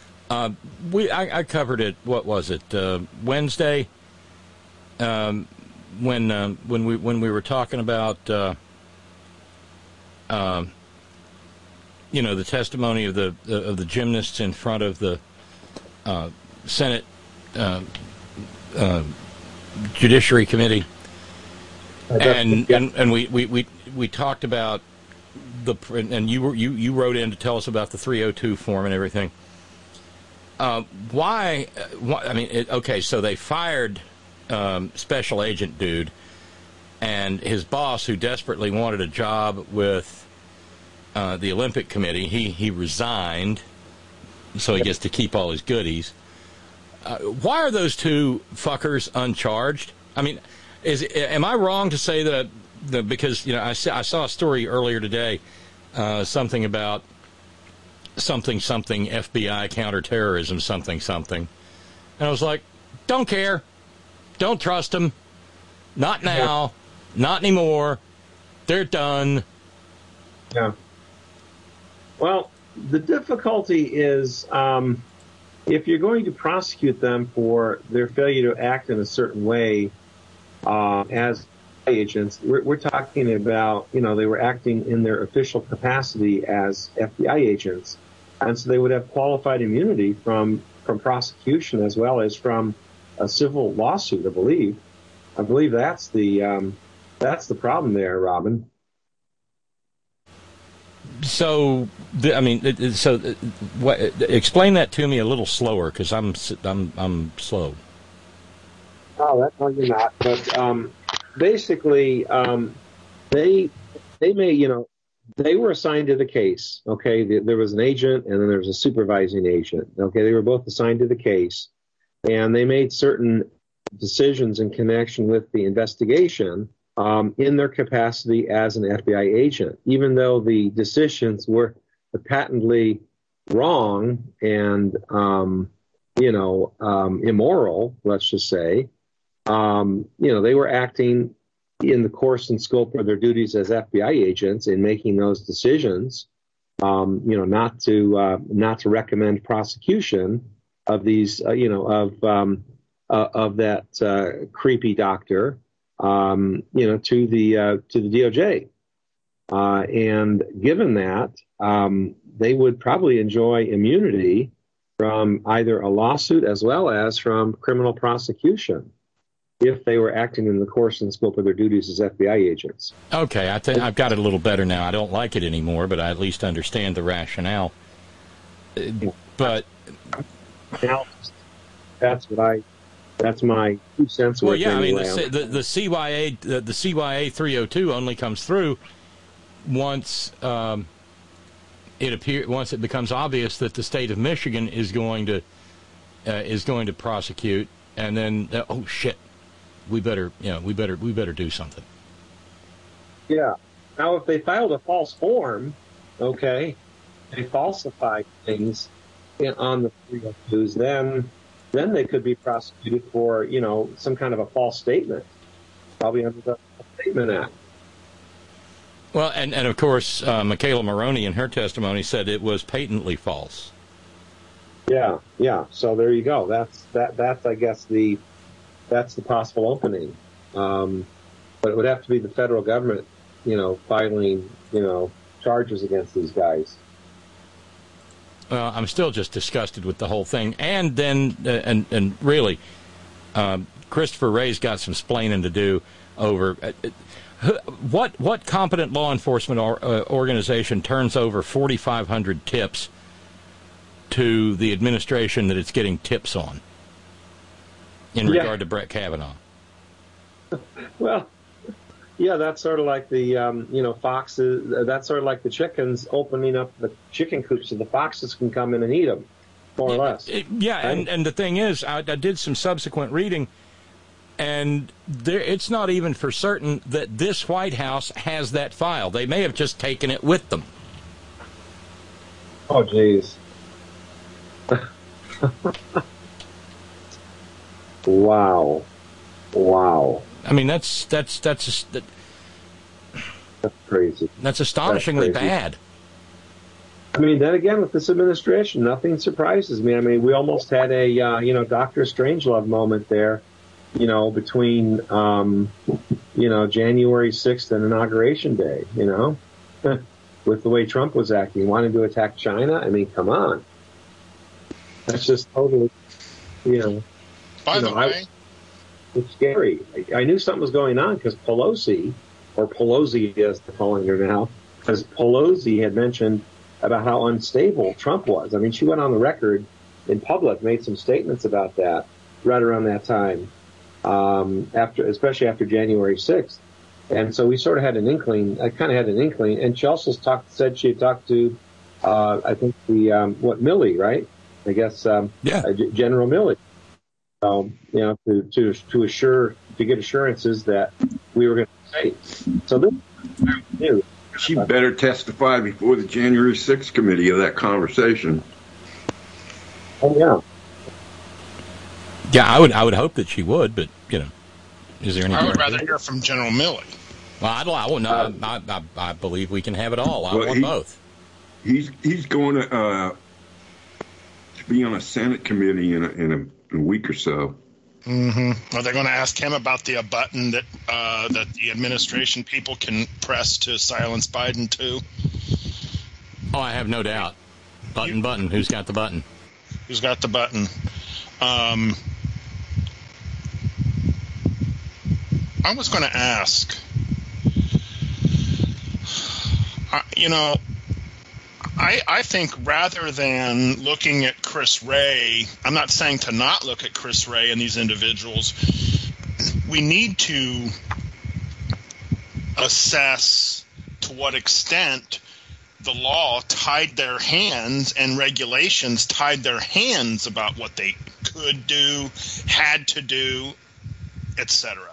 I covered it. What was it? Wednesday, when we were talking about the testimony of the gymnasts in front of the Senate Judiciary Committee, and we talked about and you wrote in to tell us about the 302 form and everything. Why? Okay, so they fired Special Agent Dude and his boss, who desperately wanted a job with the Olympic Committee. He resigned, so he gets to keep all his goodies. Why are those two fuckers uncharged? I mean, am I wrong to say that? Because I saw a story earlier today, something about something FBI counterterrorism something, and I was like, don't care, don't trust them, not now, not anymore, they're done. Yeah. Well, the difficulty is if you're going to prosecute them for their failure to act in a certain way, as agents, we're talking about, they were acting in their official capacity as FBI agents. And so they would have qualified immunity from prosecution as well as from a civil lawsuit, I believe. I believe that's the problem there, Robin. So, explain that to me a little slower, because I'm slow. Oh, no, you're not. But basically, they were assigned to the case. Okay, there was an agent, and then there was a supervising agent. Okay, they were both assigned to the case, and they made certain decisions in connection with the investigation in their capacity as an FBI agent, even though the decisions were patently wrong and immoral. Let's just say. They were acting in the course and scope of their duties as FBI agents in making those decisions, not to recommend prosecution of these, of that creepy doctor, to the DOJ. And given that, they would probably enjoy immunity from either a lawsuit as well as from criminal prosecution if they were acting in the course and scope of their duties as FBI agents. Okay, I think I've got it a little better now. I don't like it anymore, but I at least understand the rationale. But that's my 2 cents worth. Well, yeah, anyway. I mean the CYA 302 only comes through once once it becomes obvious that the state of Michigan is going to prosecute, and then oh shit. We better do something. Yeah. Now, if they filed a false form, okay, they falsified things on the 302s, then they could be prosecuted for, some kind of a false statement, probably under the Statement Act. Well, and of course, Michaela Maroney in her testimony said it was patently false. Yeah. So there you go. That's I guess that's the possible opening. But it would have to be the federal government, filing, charges against these guys. Well, I'm still just disgusted with the whole thing. And then, and really, Christopher Wray's got some splaining to do over what competent law enforcement organization turns over 4,500 tips to the administration that it's getting tips on in regard to Brett Kavanaugh. Well, yeah, that's sort of like the, foxes. That's sort of like the chickens opening up the chicken coops so the foxes can come in and eat them, more or less. Yeah, right? and the thing is, I did some subsequent reading, and it's not even for certain that this White House has that file. They may have just taken it with them. Oh, jeez. Wow. I mean, that's crazy. That's astonishingly bad. I mean, then again, with this administration, nothing surprises me. I mean, we almost had a, Dr. Strangelove moment there, between, January 6th and Inauguration Day, with the way Trump was acting, wanting to attack China. I mean, come on. That's just totally, By the way, it's scary. I knew something was going on because Pelosi, or Pelosi as they're calling her now, because Pelosi had mentioned about how unstable Trump was. I mean, she went on the record in public, made some statements about that right around that time, especially after January 6th. And so we sort of had an inkling. I kind of had an inkling. And she also said she had talked to, I think Milley, right? I guess General Milley. To get assurances that we were going to be safe. So this is new. She better testify before the January 6th committee of that conversation. Oh yeah. Yeah, I would hope that she would, but is there any? I would rather hear from General Milley. Well, I believe we can have it all. I want both. He's going to be on a Senate committee in a week or so, Mm-hmm. Are they going to ask him about the button that the administration people can press to silence Biden too? Oh, I have no doubt. Button. Who's got the button? Who's got the button? I was going to ask. I think rather than looking at Chris Wray, I'm not saying to not look at Chris Wray and these individuals. We need to assess to what extent the law tied their hands and regulations tied their hands about what they could do, had to do, etc.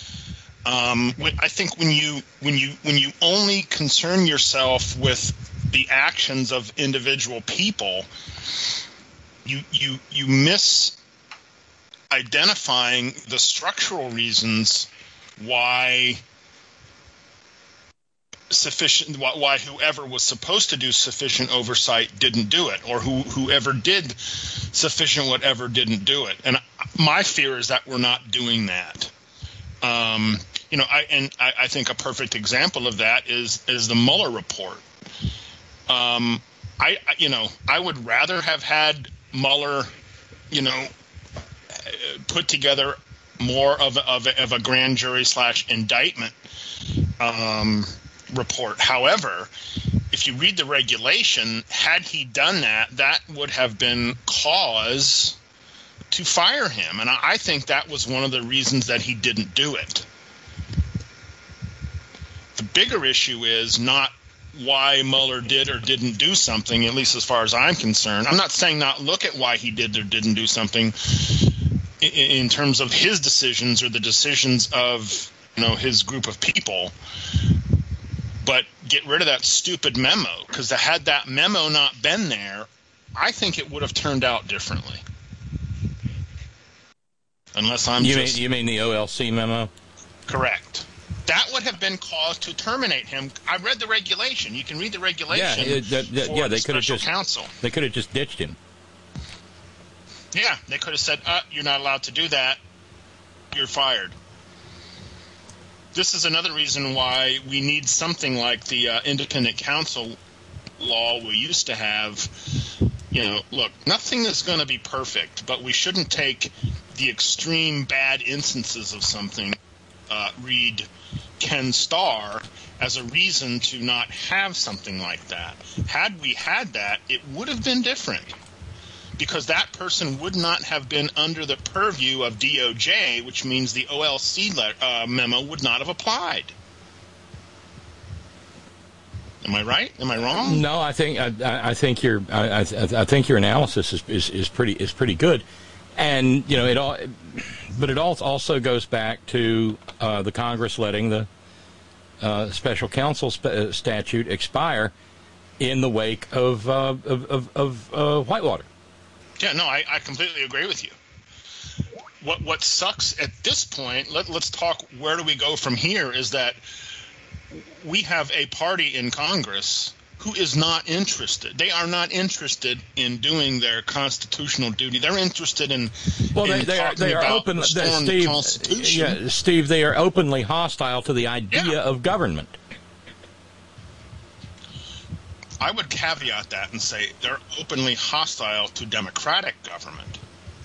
I think when you only concern yourself with the actions of individual people, you miss identifying the structural reasons why whoever was supposed to do sufficient oversight didn't do it, or whoever did sufficient whatever didn't do it. And my fear is that we're not doing that. I think a perfect example of that is the Mueller report. I would rather have had Mueller, put together more of a grand jury / indictment report. However, if you read the regulation, had he done that, that would have been cause to fire him. And I think that was one of the reasons that he didn't do it. The bigger issue is not why Mueller did or didn't do something, at least as far as I'm concerned. I'm not saying not look at why he did or didn't do something in terms of his decisions or the decisions of his group of people, but get rid of that stupid memo, because had that memo not been there, I think it would have turned out differently. Unless I'm you mean the OLC memo? Correct. That would have been cause to terminate him. I read the regulation. You can read the regulation. They could have just counsel. They could have just ditched him. Yeah, they could have said, "You're not allowed to do that. You're fired." This is another reason why we need something like the independent counsel law we used to have. Look, nothing is going to be perfect, but we shouldn't take the extreme bad instances of something. Read Ken Starr as a reason to not have something like that. Had we had that, it would have been different, because that person would not have been under the purview of DOJ, which means the OLC memo would not have applied. Am I right? Am I wrong? No, I think your analysis is pretty good, and it also goes back to the Congress letting the special counsel statute expire in the wake of Whitewater. Yeah, no, I completely agree with you. What sucks at this point, let's talk where do we go from here, is that we have a party in Congress who is not interested. They are not interested in doing their constitutional duty. They're interested in they are open. Steve, they are openly hostile to the idea of government. I would caveat that and say they're openly hostile to democratic government.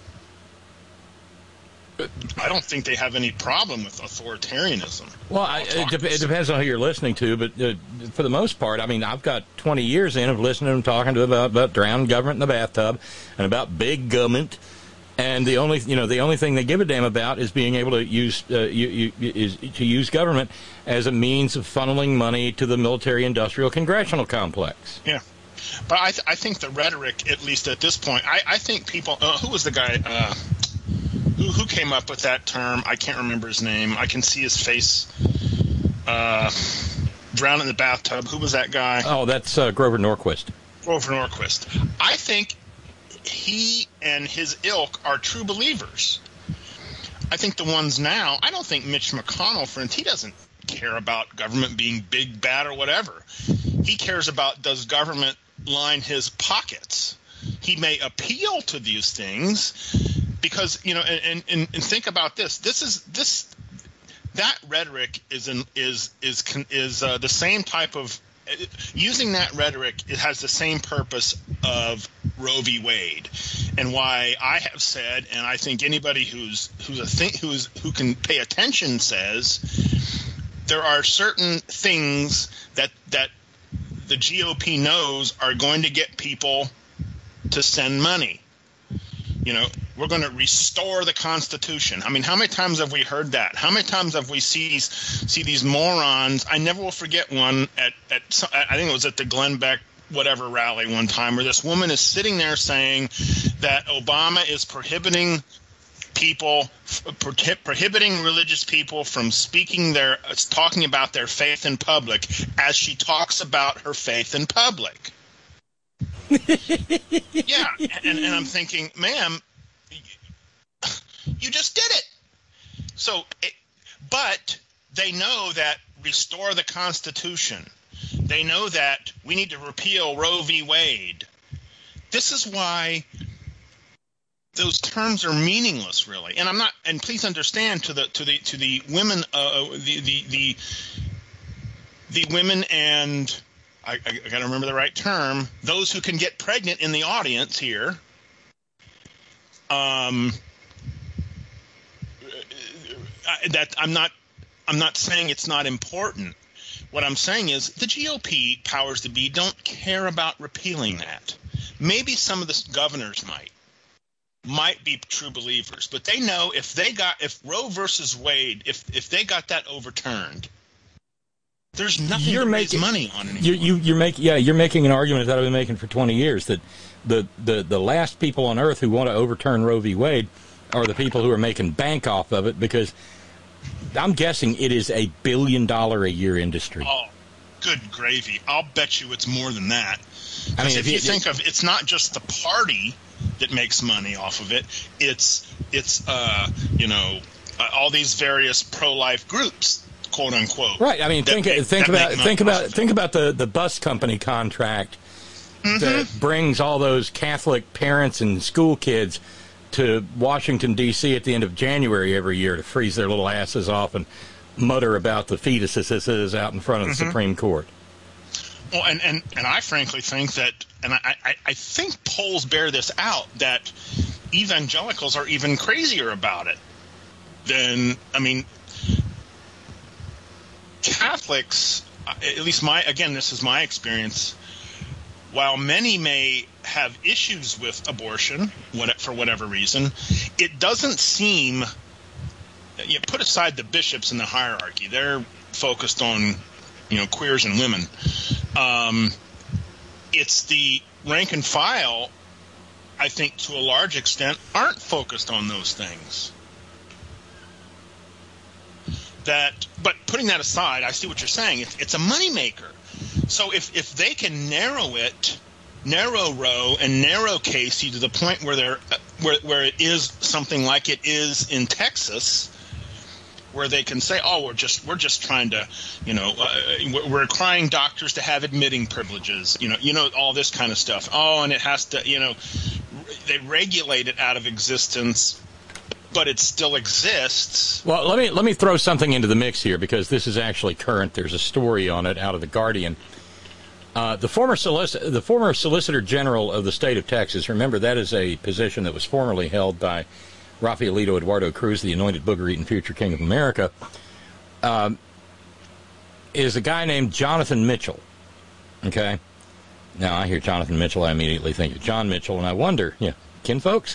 I don't think they have any problem with authoritarianism. Well, it depends on who you're listening to, but for the most part, I mean, I've got 20 years in of listening to them talking about drowned government in the bathtub and about big government, and the only thing they give a damn about is being able to use use government as a means of funneling money to the military-industrial congressional complex. Yeah. But I think the rhetoric, at least at this point, I think people who was the guy who came up with that term? I can't remember his name. I can see his face. Drown in the bathtub. Who was that guy? Oh, that's Grover Norquist. Grover Norquist. I think he and his ilk are true believers. I think the ones now, I don't think Mitch McConnell, for instance, he doesn't care about government being big, bad, or whatever. He cares about, does government line his pockets? He may appeal to these things because and think about this. That rhetoric is the same type of using that rhetoric. It has the same purpose of Roe v. Wade, and why I have said, and I think anybody who can pay attention says, there are certain things that the GOP knows are going to get people to send money. We're going to restore the Constitution. I mean, how many times have we heard that? How many times have we see these morons? I never will forget one at I think it was at the Glenn Beck whatever rally one time, where this woman is sitting there saying that Obama is prohibiting religious people from talking about their faith in public, as she talks about her faith in public. Yeah, and I'm thinking, ma'am, you just did it. But they know that restore the Constitution. They know that we need to repeal Roe v. Wade. This is why those terms are meaningless, really. And I'm not. And please understand, to the women, the women, and I got to remember the right term. Those who can get pregnant in the audience here. That I'm not saying it's not important. What I'm saying is the GOP powers that be don't care about repealing that. Maybe some of the governors might be true believers, but they know if Roe versus Wade, if they got that overturned, there's nothing to raise money on anymore. You're making an argument that I've been making for 20 years, that the last people on earth who want to overturn Roe v. Wade are the people who are making bank off of it, because I'm guessing it is $1 billion a year industry. Oh, good gravy. I'll bet you it's more than that. I mean, if you think of, it's not just the party that makes money off of it. It's all these various pro-life groups, quote unquote. Right. I mean, think about the bus company contract that brings all those Catholic parents and school kids to Washington, D.C. at the end of January every year to freeze their little asses off and mutter about the fetuses out in front of the Supreme Court. Well, and I frankly think that, and I think polls bear this out, that evangelicals are even crazier about it than, Catholics, at least this is my experience, while many may have issues with abortion for whatever reason, it doesn't seem, put aside the bishops in the hierarchy, they're focused on, queers and women. It's the rank and file, I think, to a large extent, aren't focused on those things. But putting that aside, I see what you're saying. It's a moneymaker. So if they can narrow Roe and narrow Casey to the point where it is something like it is in Texas, where they can say, "Oh, we're just trying to, we're requiring doctors to have admitting privileges, all this kind of stuff. Oh, and it has to, they regulate it out of existence, but it still exists." Well, let me throw something into the mix here, because this is actually current. There's a story on it out of the Guardian. The former Solicitor General of the state of Texas, remember that is a position that was formerly held by Rafaelito Eduardo Cruz, the anointed booger-eating future king of America, is a guy named Jonathan Mitchell. Okay? Now, I hear Jonathan Mitchell, I immediately think of John Mitchell, and I wonder, kinfolks?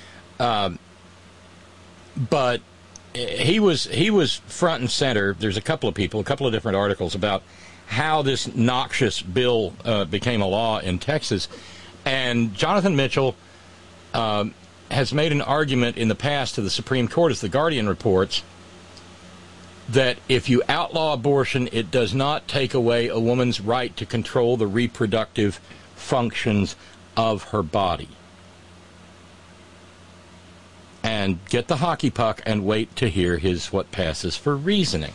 But he was front and center. There's a couple of different articles about how this noxious bill became a law in Texas. And Jonathan Mitchell has made an argument in the past to the Supreme Court, as the Guardian reports, that if you outlaw abortion, it does not take away a woman's right to control the reproductive functions of her body. And get the hockey puck and wait to hear what passes for reasoning.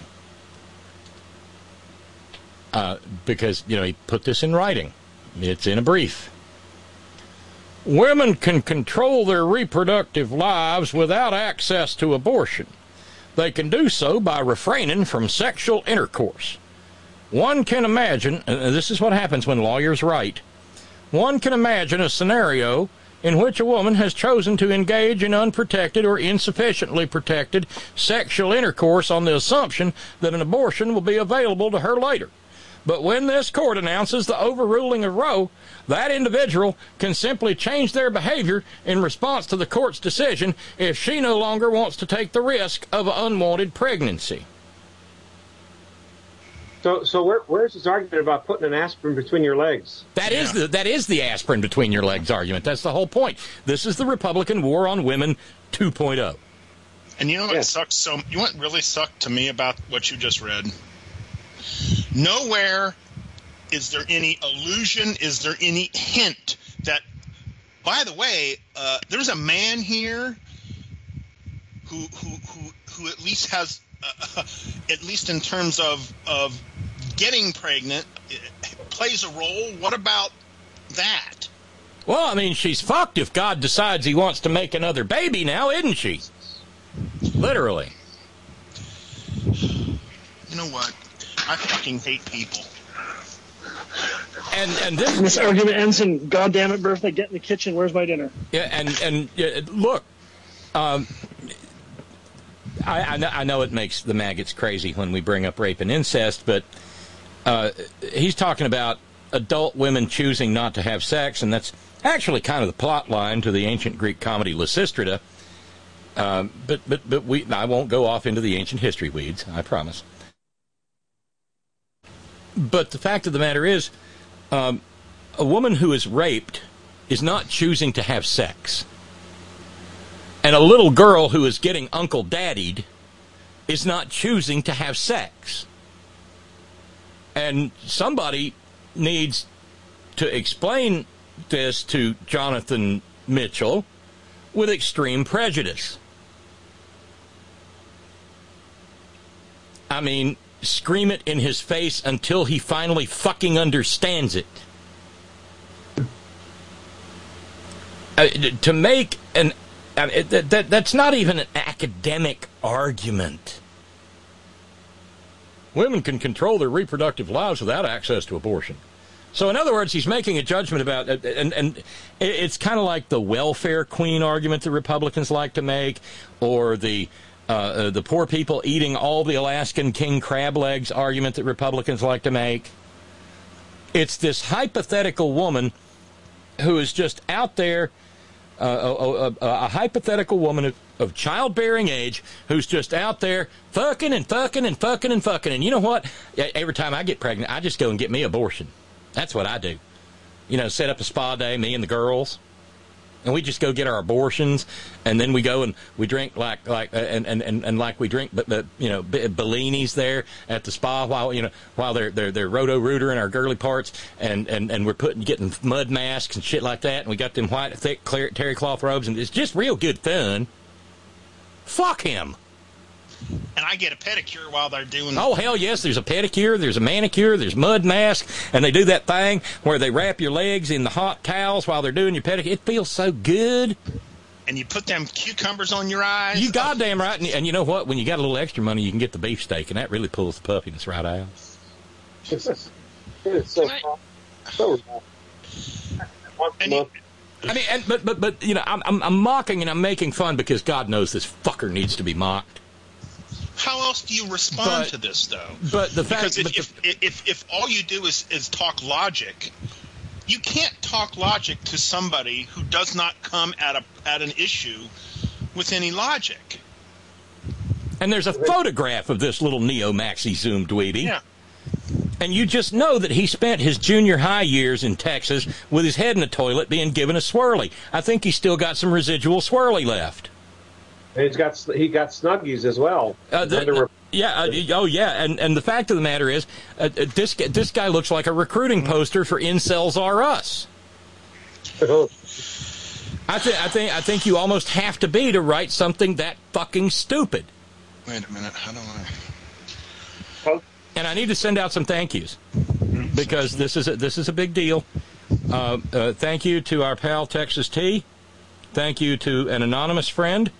Because, he put this in writing. It's in a brief. women can control their reproductive lives without access to abortion. They can do so by refraining from sexual intercourse. One can imagine, this is what happens when lawyers write, one can imagine a scenario in which a woman has chosen to engage in unprotected or insufficiently protected sexual intercourse on the assumption that an abortion will be available to her later. But when this court announces the overruling of Roe, that individual can simply change their behavior in response to the court's decision if she no longer wants to take the risk of an unwanted pregnancy. So where's his argument about putting an aspirin between your legs? That is the aspirin between your legs argument. That's the whole point. This is the Republican war on women 2.0. And you know what sucks? You know what really sucked to me about what you just read? Nowhere is there any allusion, is there any hint that, by the way, there's a man here who at least has, at least in terms of getting pregnant, plays a role. What about that? Well, I mean, she's fucked if God decides he wants to make another baby now, isn't she? Literally. You know what? I fucking hate people. And this argument ends in "God damn it, birthday, get in the kitchen. Where's my dinner?" Yeah, and look, I know it makes the maggots crazy when we bring up rape and incest, but he's talking about adult women choosing not to have sex, and that's actually kind of the plot line to the ancient Greek comedy Lysistrata. But I won't go off into the ancient history weeds, I promise. But the fact of the matter is, a woman who is raped is not choosing to have sex. And a little girl who is getting Uncle Daddied is not choosing to have sex. And somebody needs to explain this to Jonathan Mitchell with extreme prejudice. I mean, scream it in his face until he finally fucking understands it. To make an... that's not even an academic argument. Women can control their reproductive lives without access to abortion. So in other words, he's making a judgment about, and it's kind of like the welfare queen argument that Republicans like to make, or the poor people eating all the Alaskan king crab legs argument that Republicans like to make. It's this hypothetical woman who is just out there, a hypothetical woman of childbearing age who's just out there fucking and fucking and fucking and fucking. And you know what? Every time I get pregnant, I just go and get me an abortion. That's what I do. You know, set up a spa day, me and the girls. And we just go get our abortions, and then we go and we drink like we drink, but you know, Bellinis there at the spa while they're roto-rootering our girly parts, and we're getting mud masks and shit like that, and we got them white thick terry cloth robes, and it's just real good fun. Fuck him. And I get a pedicure while they're doing... Oh, hell yes, there's a pedicure, there's a manicure, there's mud mask, and they do that thing where they wrap your legs in the hot towels while they're doing your pedicure. It feels so good. And you put them cucumbers on your eyes. You goddamn right. And you know what? When you got a little extra money, you can get the beefsteak, and that really pulls the puffiness right out. It's so I mean, but you know, I'm mocking and I'm making fun because God knows this fucker needs to be mocked. How else do you respond to this, though? But the fact, because if all you do is talk logic, you can't talk logic to somebody who does not come at an issue with any logic. And there's a photograph of this little neo-maxi Zoom dweeby. Yeah. And you just know that he spent his junior high years in Texas with his head in the toilet being given a swirly. I think he's still got some residual swirly left. He got Snuggies as well. And the fact of the matter is, this guy looks like a recruiting poster for Incels R Us. I think you almost have to be to write something that fucking stupid. Wait a minute, how do I? And I need to send out some thank yous because this is a big deal. Thank you to our pal Texas T. Thank you to an anonymous friend.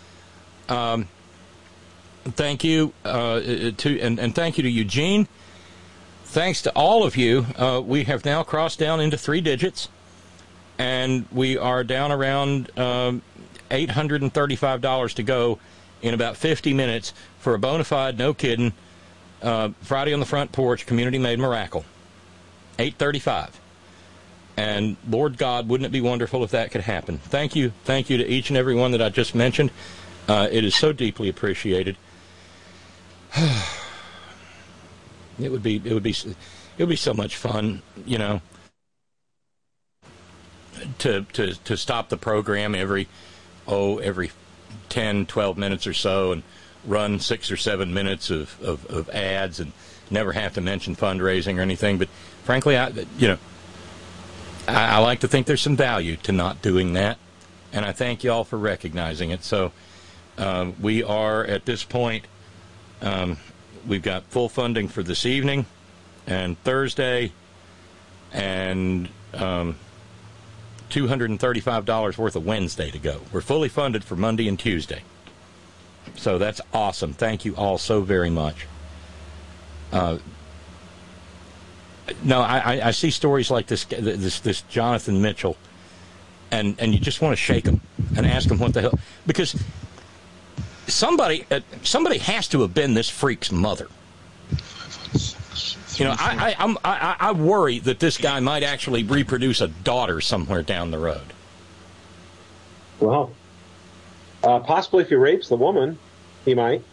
Thank you and thank you to Eugene. Thanks to all of you. We have now crossed down into 3 digits, and we are down around $835 to go in about 50 minutes for a bona fide, no kidding, Friday on the Front Porch community-made miracle. $835. And Lord God, wouldn't it be wonderful if that could happen? Thank you to each and every one that I just mentioned. It is so deeply appreciated. It would be so much fun, you know, to stop the program every 10, 12 minutes or so and run 6 or 7 minutes of ads and never have to mention fundraising or anything. But frankly, I like to think there's some value to not doing that, and I thank you all for recognizing it. So we are at this point, we've got full funding for this evening and Thursday, and $235 worth of Wednesday to go. We're fully funded for Monday and Tuesday. So that's awesome. Thank you all so very much. No, I see stories like this Jonathan Mitchell, and you just want to shake him and ask him what the hell, because somebody has to have been this freak's mother. You know, I worry that this guy might actually reproduce a daughter somewhere down the road. Well, possibly if he rapes the woman, he might.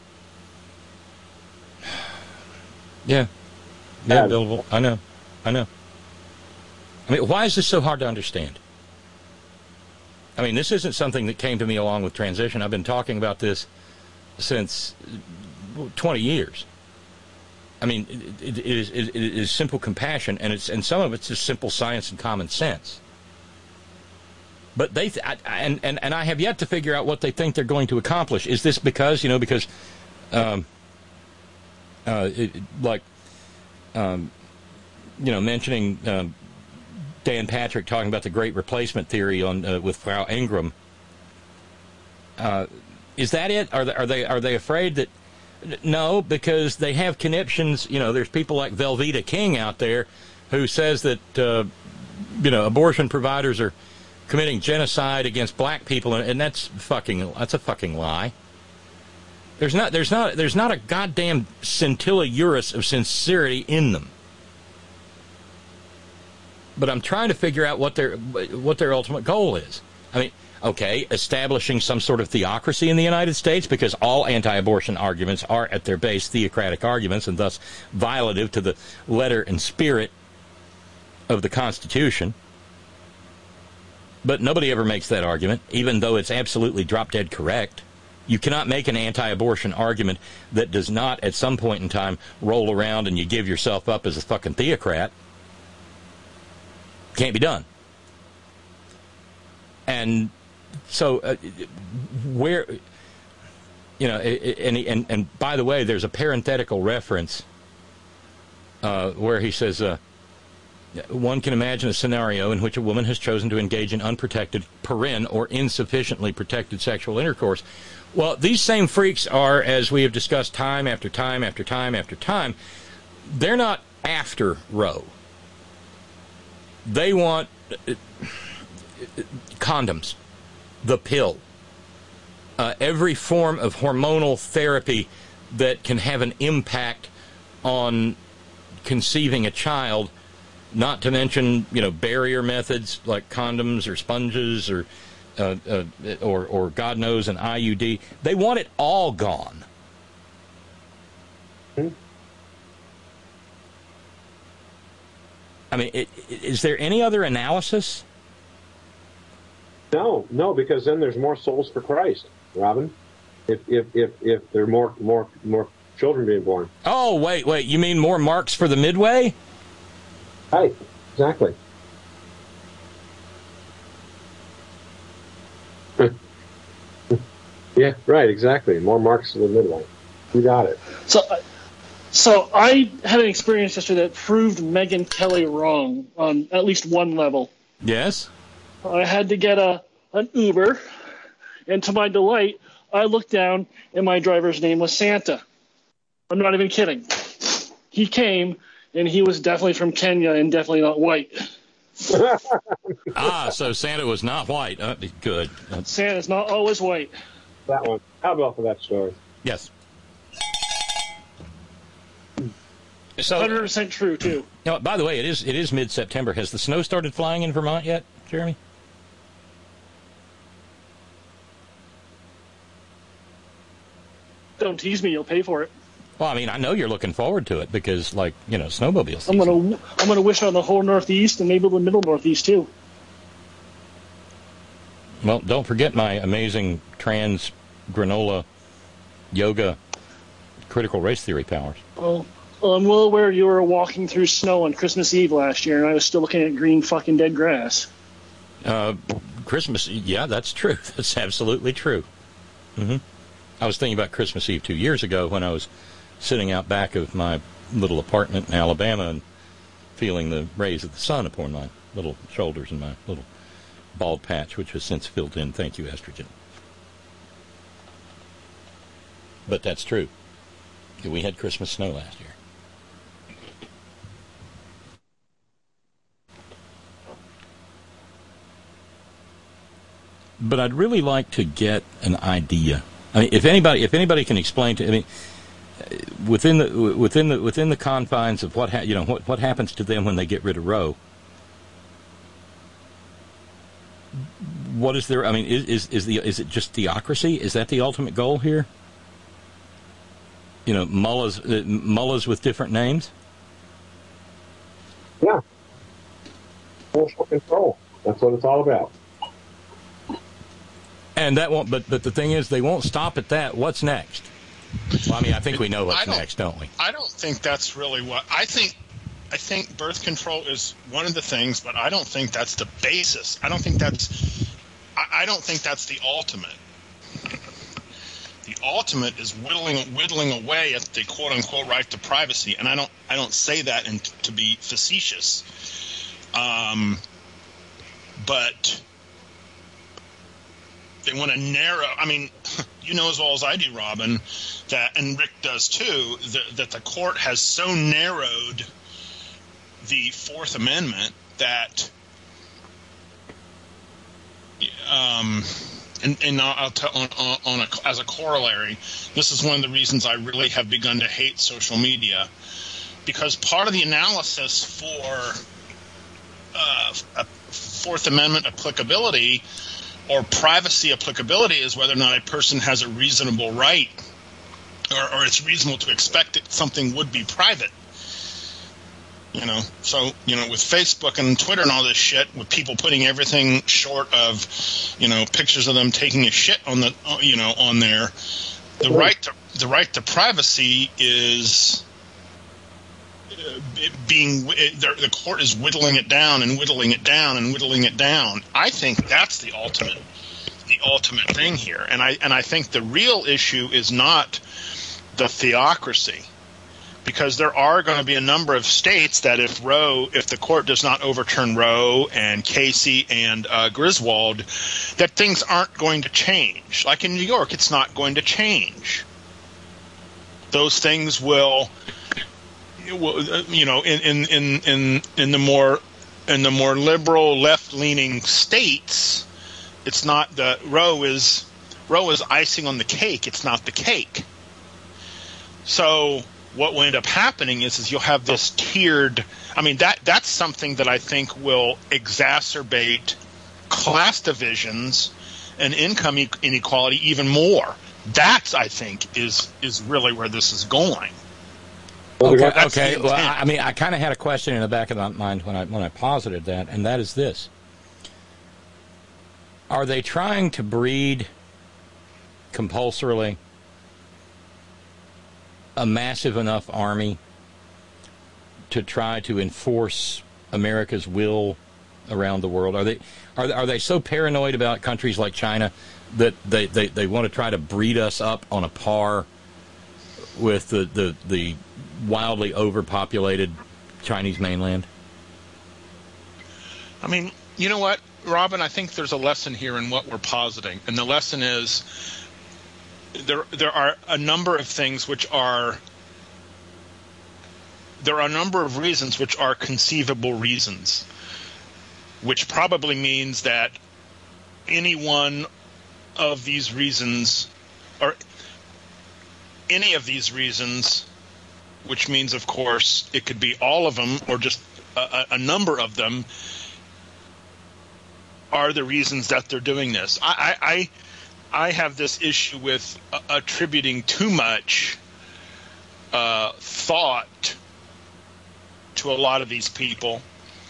Yeah, Bill, I know. I mean, why is this so hard to understand? I mean, this isn't something that came to me along with transition. I've been talking about this since 20 years. I mean, it is simple compassion, and some of it's just simple science and common sense. But and I have yet to figure out what they think they're going to accomplish. Is this because mentioning Dan Patrick talking about the Great Replacement theory on with Frau Ingram? Is that it? Are they afraid that? No, because they have conniptions. You know, there's people like Velveeta King out there who says that abortion providers are committing genocide against black people, and that's a fucking lie. There's not a goddamn scintilla uris of sincerity in them. But I'm trying to figure out what their ultimate goal is. I mean, okay, establishing some sort of theocracy in the United States, because all anti-abortion arguments are at their base theocratic arguments, and thus violative to the letter and spirit of the Constitution. But nobody ever makes that argument, even though it's absolutely drop-dead correct. You cannot make an anti-abortion argument that does not, at some point in time, roll around and you give yourself up as a fucking theocrat. Can't be done. And so, where, and by the way, there's a parenthetical reference where he says, one can imagine a scenario in which a woman has chosen to engage in unprotected, or insufficiently protected sexual intercourse. Well, these same freaks are, as we have discussed time after time after time after time, they're not after Roe. They want condoms, the pill, every form of hormonal therapy that can have an impact on conceiving a child, not to mention, barrier methods like condoms or sponges or God knows an IUD. They want it all gone. I mean, is there any other analysis? No, because then there's more souls for Christ, Robin. If there are more children being born. Oh, wait, you mean more marks for the Midway? Right, exactly. Yeah, right, exactly. More marks for the Midway. You got it. So So I had an experience yesterday that proved Megyn Kelly wrong on at least one level. Yes? I had to get an Uber, and to my delight, I looked down, and my driver's name was Santa. I'm not even kidding. He came, and he was definitely from Kenya and definitely not white. So Santa was not white. Good. Santa's not always white. That one. How about for that story? Yes. So 100% true, too. You know, by the way, it is mid-September. Has the snow started flying in Vermont yet, Jeremy? Don't tease me, you'll pay for it. Well, I mean, I know you're looking forward to it because, like, you know, snowmobile season. I'm gonna wish on the whole Northeast and maybe the middle Northeast, too. Well, don't forget my amazing trans granola yoga critical race theory powers. Well, I'm well aware you were walking through snow on Christmas Eve last year, and I was still looking at green fucking dead grass. Christmas, yeah, that's true. That's absolutely true. Mm-hmm. I was thinking about Christmas Eve 2 years ago when I was sitting out back of my little apartment in Alabama and feeling the rays of the sun upon my little shoulders and my little bald patch, which has since filled in. Thank you, estrogen. But that's true. We had Christmas snow last year. But I'd really like to get an idea. I mean, if anybody can explain to me, within the confines of what happens to them when they get rid of Roe. What is there? I mean, is it just theocracy? Is that the ultimate goal here? You know, mullahs with different names. Yeah, forceful control. That's what it's all about. And that won't. But the thing is, they won't stop at that. What's next? Well, I mean, I think we know what's next, don't we? I don't think that's really what I think. I think birth control is one of the things, but I don't think that's the basis. I don't think that's the ultimate. The ultimate is whittling away at the quote unquote right to privacy, and I don't say that to be facetious, but they want to narrow. I mean, you know as well as I do, Robin, that, and Rick does too, that the court has so narrowed the Fourth Amendment that, and I'll tell as a corollary, this is one of the reasons I really have begun to hate social media, because part of the analysis for Fourth Amendment applicability or privacy applicability is whether or not a person has a reasonable right, or it's reasonable to expect that something would be private. You know, so, you know, with Facebook and Twitter and all this shit, with people putting everything short of, you know, pictures of them taking a shit on the, you know, on there, the right to privacy is the court is whittling it down and whittling it down and whittling it down. I think that's the ultimate thing here, and I think the real issue is not the theocracy. Because there are going to be a number of states that if the court does not overturn Roe and Casey and Griswold, that things aren't going to change. Like in New York, it's not going to change. Those things will, you know, in the more liberal left-leaning states, it's not Roe is icing on the cake. It's not the cake. So what will end up happening is you'll have this tiered. I mean, that's something that I think will exacerbate class divisions and income inequality even more. That, I think, is really where this is going. Okay. Well, I mean, I kind of had a question in the back of my mind when I posited that, and that is this: are they trying to breed compulsorily a massive enough army to try to enforce America's will around the world? Are they so paranoid about countries like China that they want to try to breed us up on a par with the wildly overpopulated Chinese mainland? I mean, you know what, Robin? I think there's a lesson here in what we're positing, and the lesson is there are a number of things which are. There are a number of reasons which are conceivable reasons, which probably means that any one of these reasons, or any of these reasons, which means, of course, it could be all of them or just a number of them, are the reasons that they're doing this. I have this issue with attributing too much thought to a lot of these people.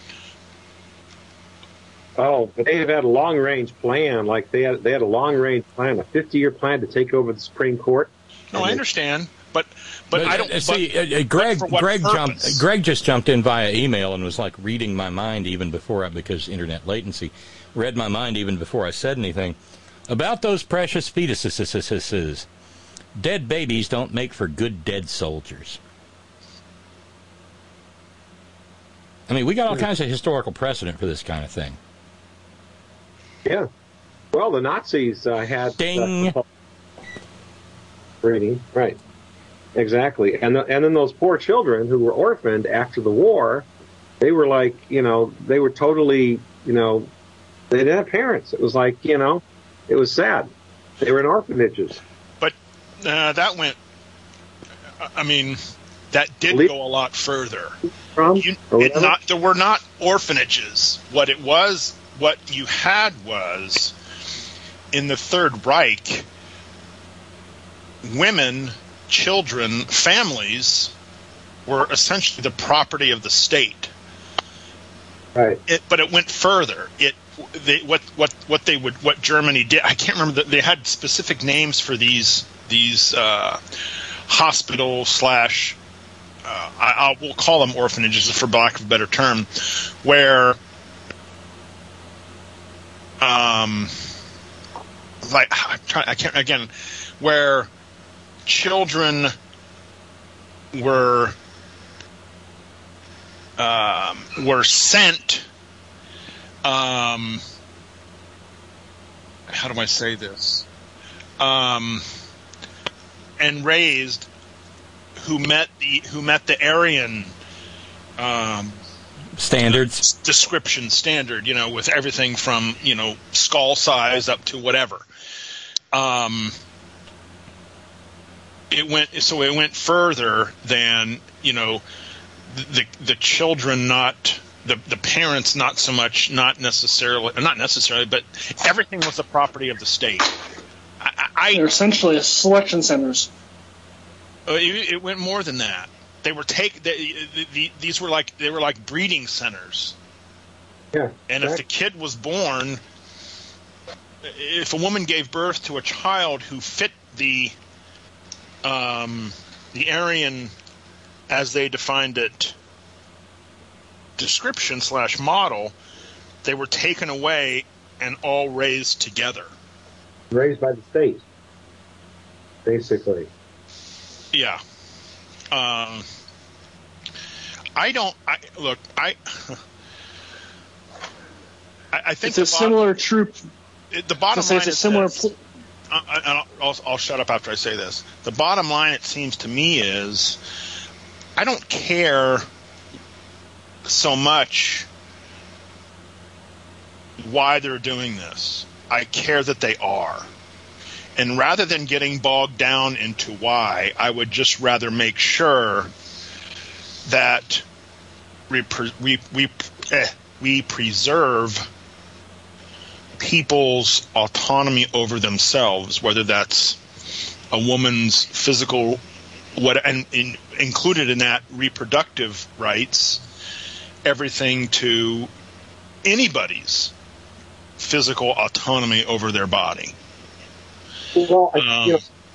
Oh, but they have had a long-range plan. Like they had a long-range plan, a 50-year plan to take over the Supreme Court. No, I understand, but I don't see. Greg just jumped in via email and was like reading my mind even before because internet latency read my mind even before I said anything about those precious fetuses. Dead babies don't make for good dead soldiers. I mean, we got all kinds of historical precedent for this kind of thing. Yeah. Well, the Nazis had breeding, right? Exactly. And then those poor children who were orphaned after the war, they were like, they were totally, they didn't have parents. It was like, it was sad. They were in orphanages. But that went. I mean, that did go a lot further. There were not orphanages. What you had was, in the Third Reich, women, children, families were essentially the property of the state. Right. But it went further. What Germany did. I can't remember. They had specific names for these hospital / we'll call them orphanages for lack of a better term, where where children were sent. How do I say this? And raised. Who met the Aryan standards description standard, with everything from skull size up to whatever. It went further than the children, not the parents, not so much, not necessarily, but everything was the property of the state. They're essentially selection centers. It went more than that. They were these were like breeding centers. Yeah. And if the kid was born, if a woman gave birth to a child who fit the Aryan, as they defined it, description / model, they were taken away and all raised together. Raised by the state, basically. Yeah. I think it's a similar troop. The bottom line is similar. I'll shut up after I say this. The bottom line, it seems to me, is I don't care so much why they're doing this. I care that they are. And rather than getting bogged down into why, I would just rather make sure that we preserve people's autonomy over themselves, whether that's a woman's physical, and included in that reproductive rights, everything to anybody's physical autonomy over their body. Well, I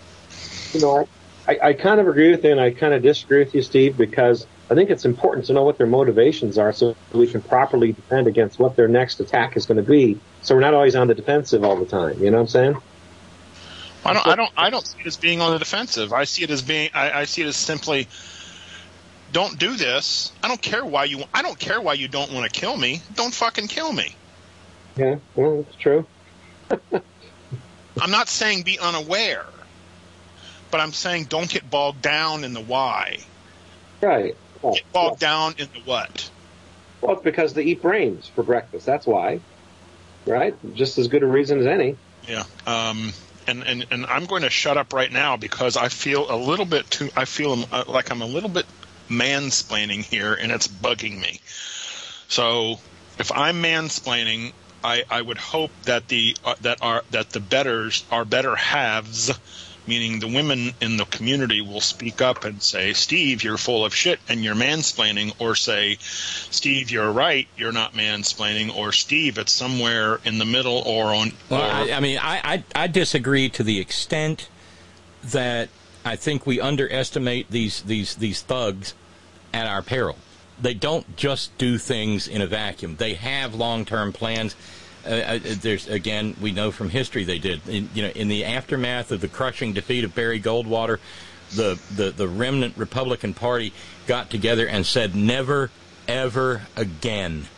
kind of agree with you, and I kind of disagree with you, Steve, because I think it's important to know what their motivations are so we can properly defend against what their next attack is going to be. So we're not always on the defensive all the time. You know what I'm saying? I don't see it as being on the defensive. I see it as being. I see it as simply don't do this. I don't care why you don't want to kill me. Don't fucking kill me. Yeah, well, that's true. I'm not saying be unaware, but I'm saying don't get bogged down in the why. Right. Well, get bogged down in the what. Well, it's because they eat brains for breakfast. That's why. Right? Just as good a reason as any. Yeah. And I'm going to shut up right now because I feel like I'm a little bit mansplaining here, and it's bugging me. So if I'm mansplaining, I would hope that the betters, our better halves, meaning the women in the community, will speak up and say, Steve, you're full of shit and you're mansplaining, or say, Steve, you're right, you're not mansplaining, or Steve, it's somewhere in the middle or on. Well, I disagree to the extent that I think we underestimate these thugs at our peril. They don't just do things in a vacuum. They have long-term plans. There's, again, we know from history they did. In the aftermath of the crushing defeat of Barry Goldwater, the remnant Republican Party got together and said, never, ever again.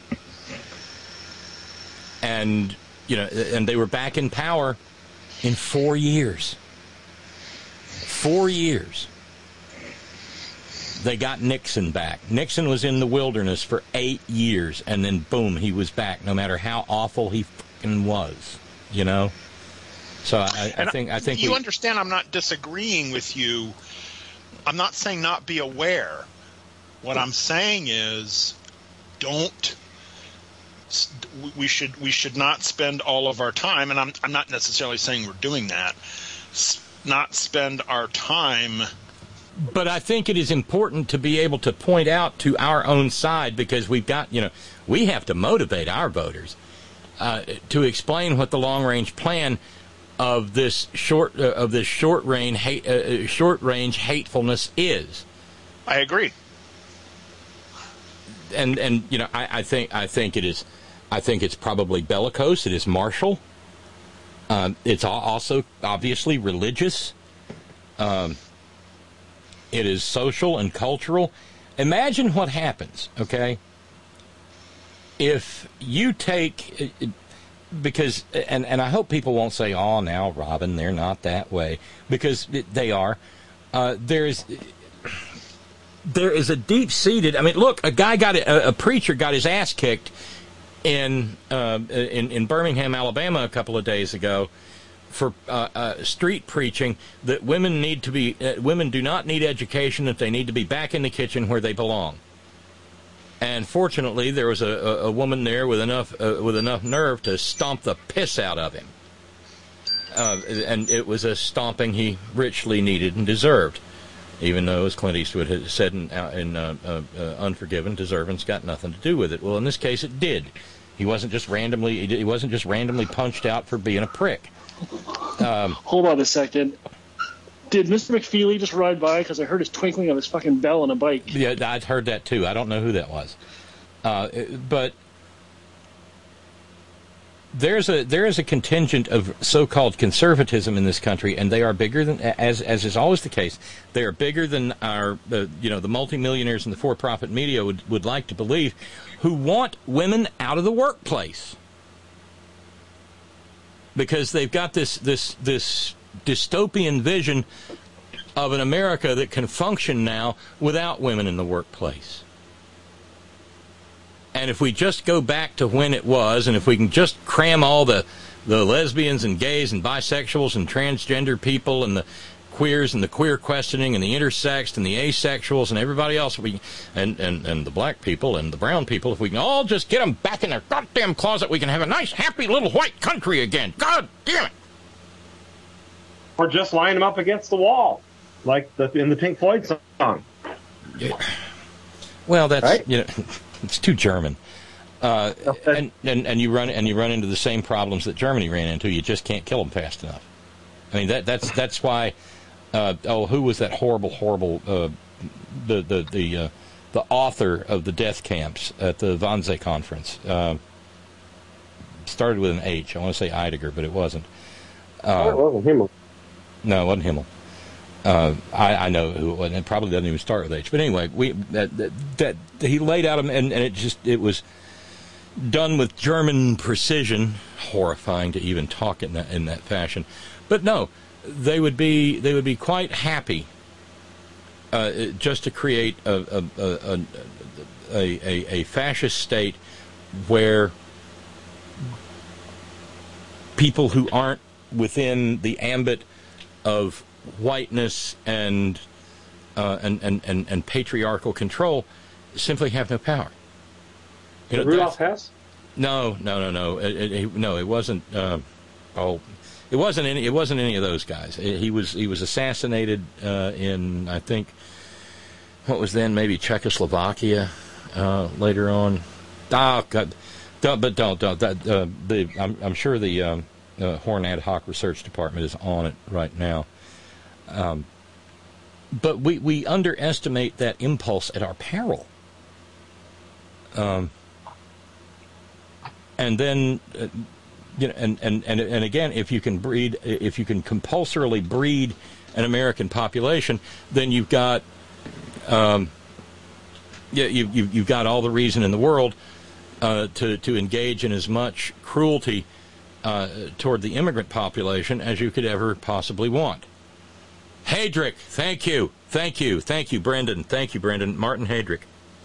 And they were back in power in 4 years. 4 years. They got Nixon back. Nixon was in the wilderness for 8 years, and then boom, he was back. No matter how awful he fucking was, So I think you understand. I'm not disagreeing with you. I'm not saying not be aware. What I'm saying is, we should not spend all of our time, and I'm not necessarily saying we're doing that. Not spend our time. But I think it is important to be able to point out to our own side, because we've got, we have to motivate our voters to explain what the long range plan of this short range hatefulness is. I agree. And I think it is. I think it's probably bellicose. It is martial. It's also obviously religious. It is social and cultural. Imagine what happens, okay, if you take, because, and I hope people won't say, oh, now, Robin, they're not that way, because they are. There is a deep-seated, look, a preacher got his ass kicked in Birmingham, Alabama a couple of days ago for street preaching that women do not need education, that they need to be back in the kitchen where they belong. And fortunately, there was a woman there with enough nerve to stomp the piss out of him, and it was a stomping he richly needed and deserved. Even though, as Clint Eastwood had said in Unforgiven, deserving's got nothing to do with it. Well, in this case, it did. He wasn't just randomly punched out for being a prick. Hold on a second. Did Mr. McFeely just ride by? Because I heard his twinkling of his fucking bell on a bike. Yeah, I'd heard that too. I don't know who that was. But there is a contingent of so-called conservatism in this country, and they are bigger than, as is always the case, they are bigger than the multimillionaires and the for-profit media would like to believe, who want women out of the workplace. Because they've got this dystopian vision of an America that can function now without women in the workplace. And if we just go back to when it was, and if we can just cram all the lesbians and gays and bisexuals and transgender people and the queers and the queer questioning and the intersexed and the asexuals and everybody else, and the black people and the brown people, if we can all just get them back in their goddamn closet, we can have a nice, happy little white country again. God damn it. Or just line them up against the wall, like in the Pink Floyd song. Yeah. Well, that's right? It's too German. And you run into the same problems that Germany ran into. You just can't kill them fast enough. I mean, that's why. Who was that horrible the author of the death camps at the Wannsee conference? Started with an H. I want to say Heidegger, but it wasn't. It wasn't Himmel. No, it wasn't Himmel. I know who it was, and it probably doesn't even start with H. But anyway, that he laid out and it was done with German precision. Horrifying to even talk in that fashion. But no, they would be quite happy just to create a fascist state where people who aren't within the ambit of whiteness and patriarchal control simply have no power. Rudolf Hess? No. It wasn't. It wasn't any of those guys. He was assassinated in, I think, what was then maybe Czechoslovakia later on. Oh God! Don't. I'm sure the Horn Ad Hoc Research Department is on it right now. But we underestimate that impulse at our peril. And then, and again, if you can compulsorily breed an American population, then you've got, you've got all the reason in the world to engage in as much cruelty toward the immigrant population as you could ever possibly want. Heydrich, thank you, Brendan. Thank you, Brendan. Martin Heydrich.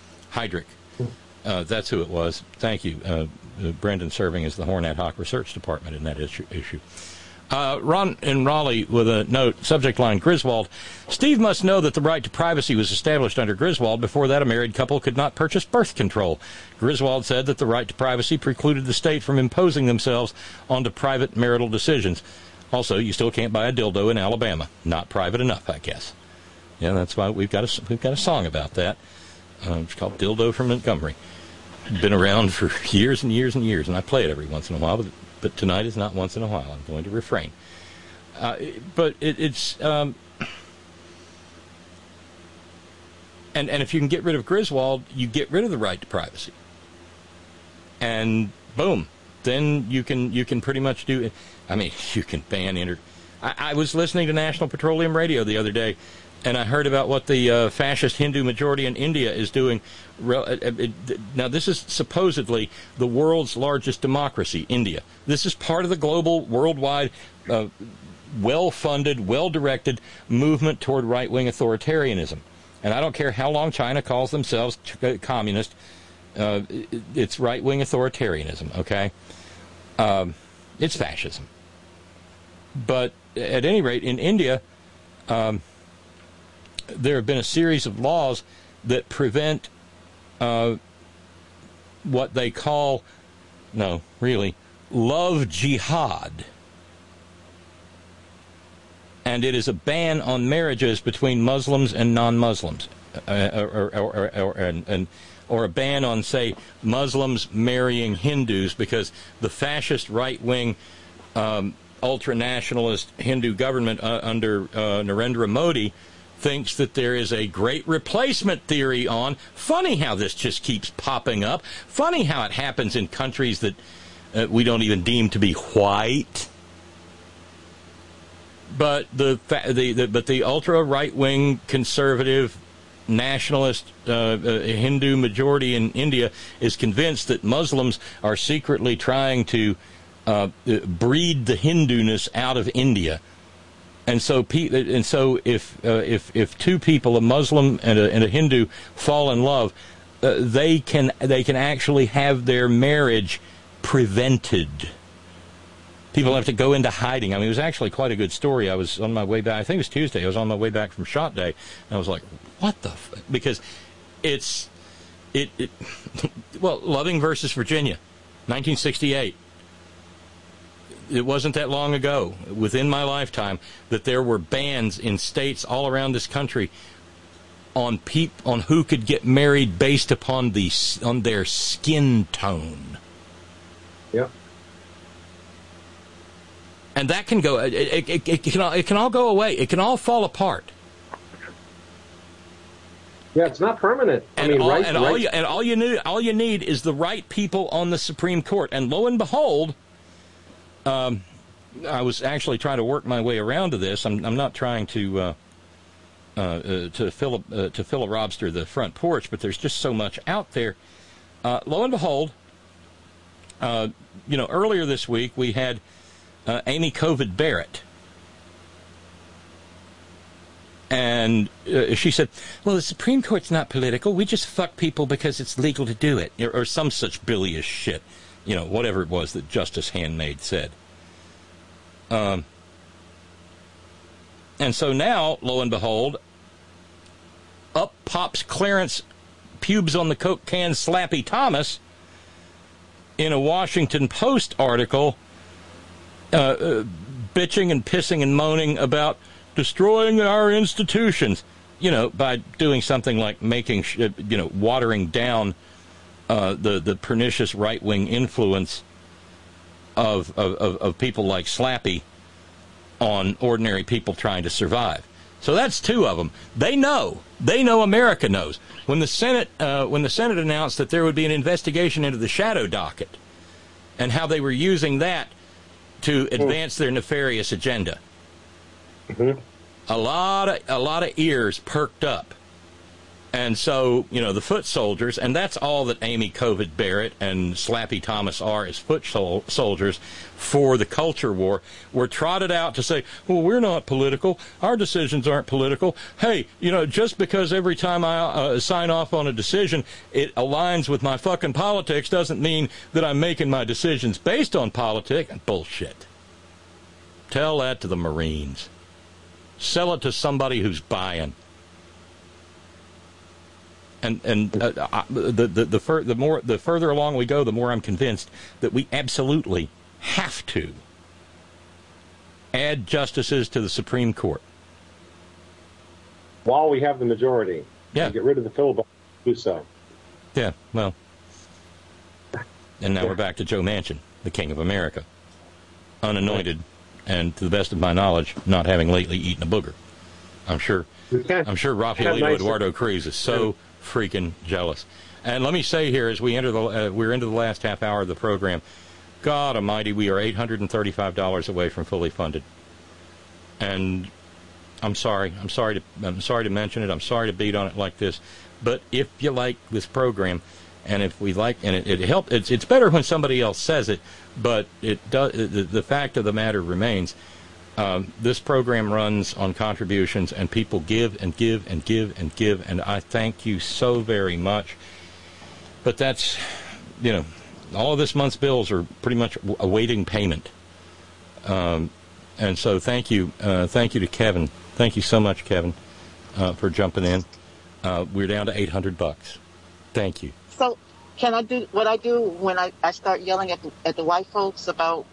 That's who it was. Thank you, Brendan, serving as the Horn Ad Hoc Research Department in that issue. Ron in Raleigh with a note, subject line, Griswold. Steve must know that the right to privacy was established under Griswold. Before that, a married couple could not purchase birth control. Griswold said that the right to privacy precluded the state from imposing themselves onto private marital decisions. Also, you still can't buy a dildo in Alabama. Not private enough, I guess. Yeah, that's why we've got a song about that. It's called Dildo from Montgomery. Been around for years and years and years, and I play it every once in a while, but tonight is not once in a while. I'm going to refrain. But it's... And if you can get rid of Griswold, you get rid of the right to privacy. And boom, then you can pretty much do... I mean, you can ban... I was listening to National Petroleum Radio the other day, and I heard about what the fascist Hindu majority in India is doing. Now, this is supposedly the world's largest democracy, India. This is part of the global, worldwide, well-funded, well-directed movement toward right-wing authoritarianism. And I don't care how long China calls themselves communist, it's right-wing authoritarianism, okay? It's fascism. But at any rate, in India... there have been a series of laws that prevent what they call, love jihad. And it is a ban on marriages between Muslims and non-Muslims, or a ban on, say, Muslims marrying Hindus, because the fascist right-wing ultra-nationalist Hindu government under Narendra Modi thinks that there is a great replacement theory on. Funny how this just keeps popping up. Funny how it happens in countries that we don't even deem to be white. But the ultra right wing conservative nationalist Hindu majority in India is convinced that Muslims are secretly trying to breed the Hinduness out of India. And so if two people, a Muslim and a Hindu, fall in love, they can actually have their marriage prevented. People have to go into hiding. I mean, it was actually quite a good story. I was on my way back. I think it was Tuesday. I was on my way back from Shot Day, and I was like, "What the?" Because well, Loving versus Virginia, 1968. It wasn't that long ago, within my lifetime, that there were bans in states all around this country on who could get married based upon their skin tone. Yeah. And that can go. It can all go away. It can all fall apart. Yeah, it's not permanent. All you need is the right people on the Supreme Court. And lo and behold. I was actually trying to work my way around to this. I'm not trying to to fill a Robster the front porch, but there's just so much out there. Lo and behold, earlier this week we had Amy COVID Barrett. And she said, well, the Supreme Court's not political. We just fuck people because it's legal to do it. Or some such bilious shit. Whatever it was that Justice Handmaid said. And so now, lo and behold, up pops Clarence Pubes on the Coke can Slappy Thomas in a Washington Post article bitching and pissing and moaning about destroying our institutions, by doing something like making, watering down the pernicious right-wing influence of people like Slappy on ordinary people trying to survive. So that's two of them. They know America knows. When the Senate announced that there would be an investigation into the shadow docket and how they were using that to advance their nefarious agenda. Mm-hmm. A lot of ears perked up. And so, the foot soldiers, and that's all that Amy COVID Barrett and Slappy Thomas are as foot soldiers for the culture war, were trotted out to say, well, we're not political. Our decisions aren't political. Hey, just because every time I sign off on a decision, it aligns with my fucking politics doesn't mean that I'm making my decisions based on politics. Bullshit. Tell that to the Marines. Sell it to somebody who's buying. And the further along we go, the more I'm convinced that we absolutely have to add justices to the Supreme Court. While we have the majority. Yeah. Get rid of the filibuster. Do so. Yeah, well. And now we're back to Joe Manchin, the King of America. Unanointed, and to the best of my knowledge, not having lately eaten a booger. I'm sure Rafaelito Eduardo Cruz is so freaking jealous. And let me say here, as we enter we're into the last half hour of the program, God Almighty, we are $835 away from fully funded. And I'm sorry to mention it. I'm sorry to beat on it like this. But if you like this program, and if we like, and it helps, it's better when somebody else says it. But it does. The fact of the matter remains. This program runs on contributions, and people give and give and give and give, and I thank you so very much. But that's, all of this month's bills are pretty much awaiting payment. And so thank you to Kevin. Thank you so much, Kevin, for jumping in. We're down to $800. Thank you. So can I do what I do when I start yelling at the white folks about...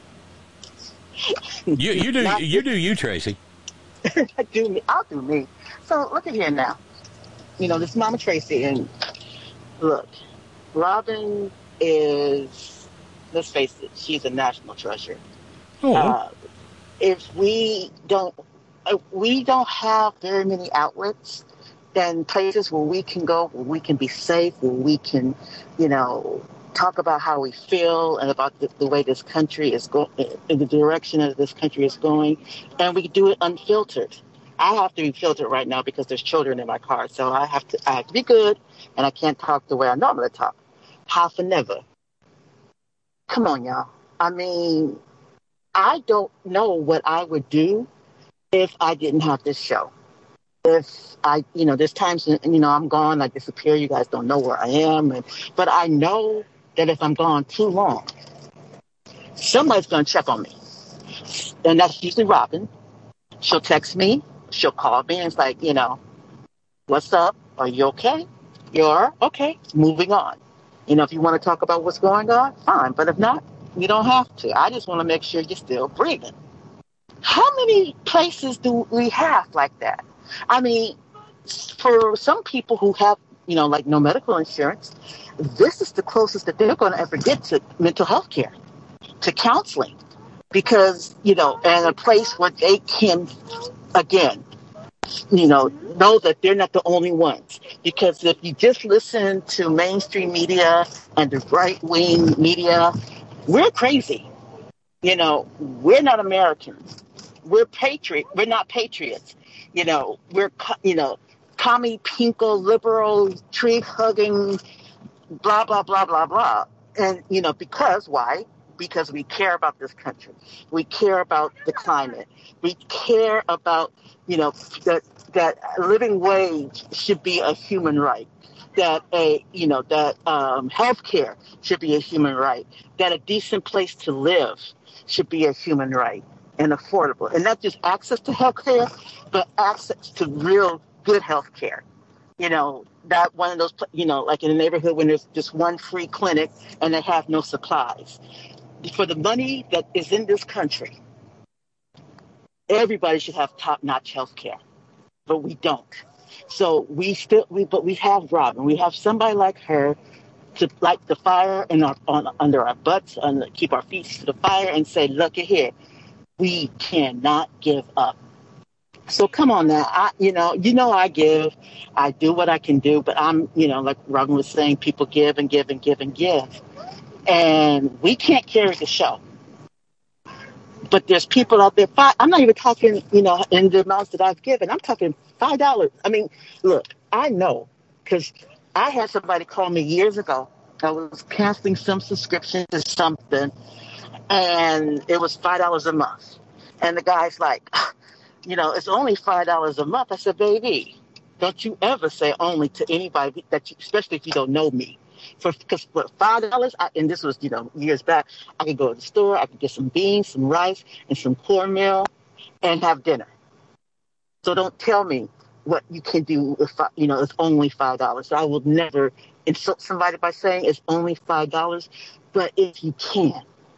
You do, Tracy. I'll do me. So look at here now. This is Mama Tracy, and look, Robin is, let's face it, she's a national treasure. Oh. If we don't have very many outlets and places where we can go, where we can be safe, where we can, talk about how we feel and about the way this country is going, in the direction that this country is going, and we do it unfiltered. I have to be filtered right now because there's children in my car, so I have to be good, and I can't talk the way I normally talk. Half and never. Come on, y'all. I mean, I don't know what I would do if I didn't have this show. If there's times, I'm gone, I disappear, you guys don't know where I am, but I know that if I'm gone too long, somebody's going to check on me. And that's usually Robin. She'll text me. She'll call me and it's like, what's up? Are you okay? You're okay. Moving on. If you want to talk about what's going on, fine. But if not, you don't have to. I just want to make sure you're still breathing. How many places do we have like that? I mean, for some people who have, like no medical insurance, this is the closest that they're going to ever get to mental health care, to counseling, because, and a place where they can, again, know that they're not the only ones. Because if you just listen to mainstream media and the right-wing media, we're crazy. We're not Americans. We're not patriots. we're, commie, pinko, liberal, tree-hugging, blah, blah, blah, blah, blah. And, because why? Because we care about this country. We care about the climate. We care about, that living wage should be a human right. That healthcare should be a human right. That a decent place to live should be a human right and affordable. And not just access to healthcare, but access to real good healthcare. Not one of those, like in a neighborhood when there's just one free clinic and they have no supplies. For the money that is in this country, everybody should have top-notch health care, but we don't. So we have Robin. We have somebody like her to light the fire under our butts and keep our feet to the fire and say, look at here, we cannot give up. So come on now, I give, I do what I can do, but I'm, like Robin was saying, people give and give and give and give. And we can't carry the show. But there's people out there, I'm not even talking, in the amounts that I've given. I'm talking $5. I mean, look, I know, because I had somebody call me years ago. I was canceling some subscription to something, and it was $5 a month. And the guy's like, it's only $5 a month. I said, baby, don't you ever say only to anybody, especially if you don't know me. Because for $5, and this was, years back, I could go to the store, I could get some beans, some rice, and some cornmeal, and have dinner. So don't tell me what you can do if, it's only $5. So I will never insult somebody by saying it's only $5, but if you can,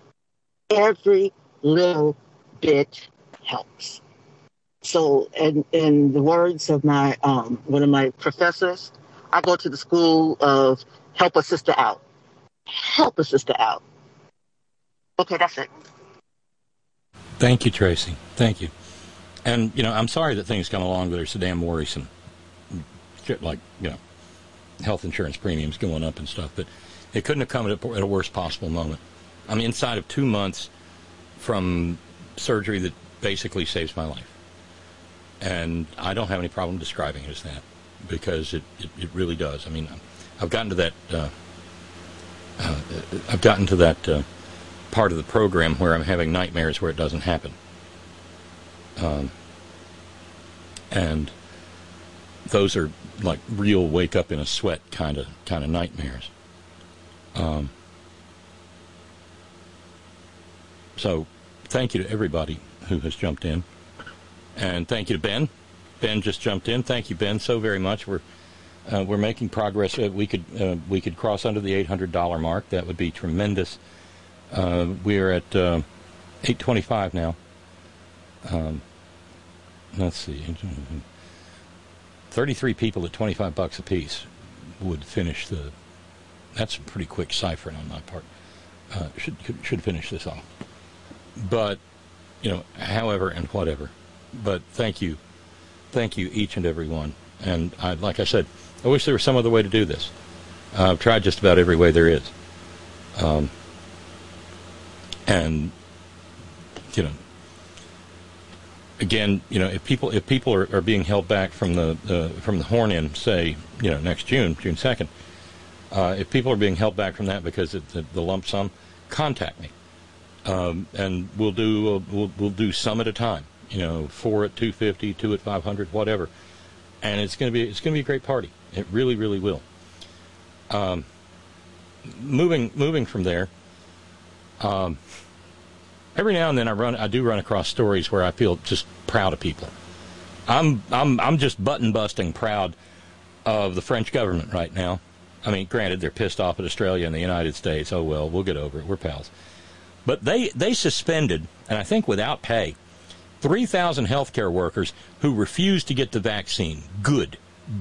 every little bit helps. So, in the words of my one of my professors, I go to the school of help a sister out. Help a sister out. Okay, that's it. Thank you, Tracy. Thank you. And, I'm sorry that things come along that are so damn worrisome. Shit like, health insurance premiums going up and stuff. But it couldn't have come at a worst possible moment. I'm inside of 2 months from surgery that basically saves my life. And I don't have any problem describing it as that, because it really does. I mean, I've gotten to that. Part of the program where I'm having nightmares where it doesn't happen, and those are like real wake up in a sweat kind of nightmares. So, thank you to everybody who has jumped in, and thank you to Ben. Ben just jumped in. Thank you, Ben, so very much. We're making progress. We could cross under the $800 mark. That would be tremendous. We're at $825 now. Let's see. 33 people at $25 a piece would finish the. That's a pretty quick ciphering on my part. Should finish this off. But however and whatever. But thank you each and every one. And like I said, I wish there was some other way to do this. I've tried just about every way there is. And again, if people are being held back from the horn-in, say, next June 2nd, if people are being held back from that because of the lump sum, contact me, and we'll do some at a time. 4 at $250, 2 at $500, whatever, and it's going to be a great party. It really, really will. Moving from there. Every now and then I do run across stories where I feel just proud of people. I'm just button busting proud of the French government right now. I mean, granted, they're pissed off at Australia and the United States. Oh well, we'll get over it. We're pals. But they suspended, and I think without pay, 3,000 healthcare workers who refused to get the vaccine. Good.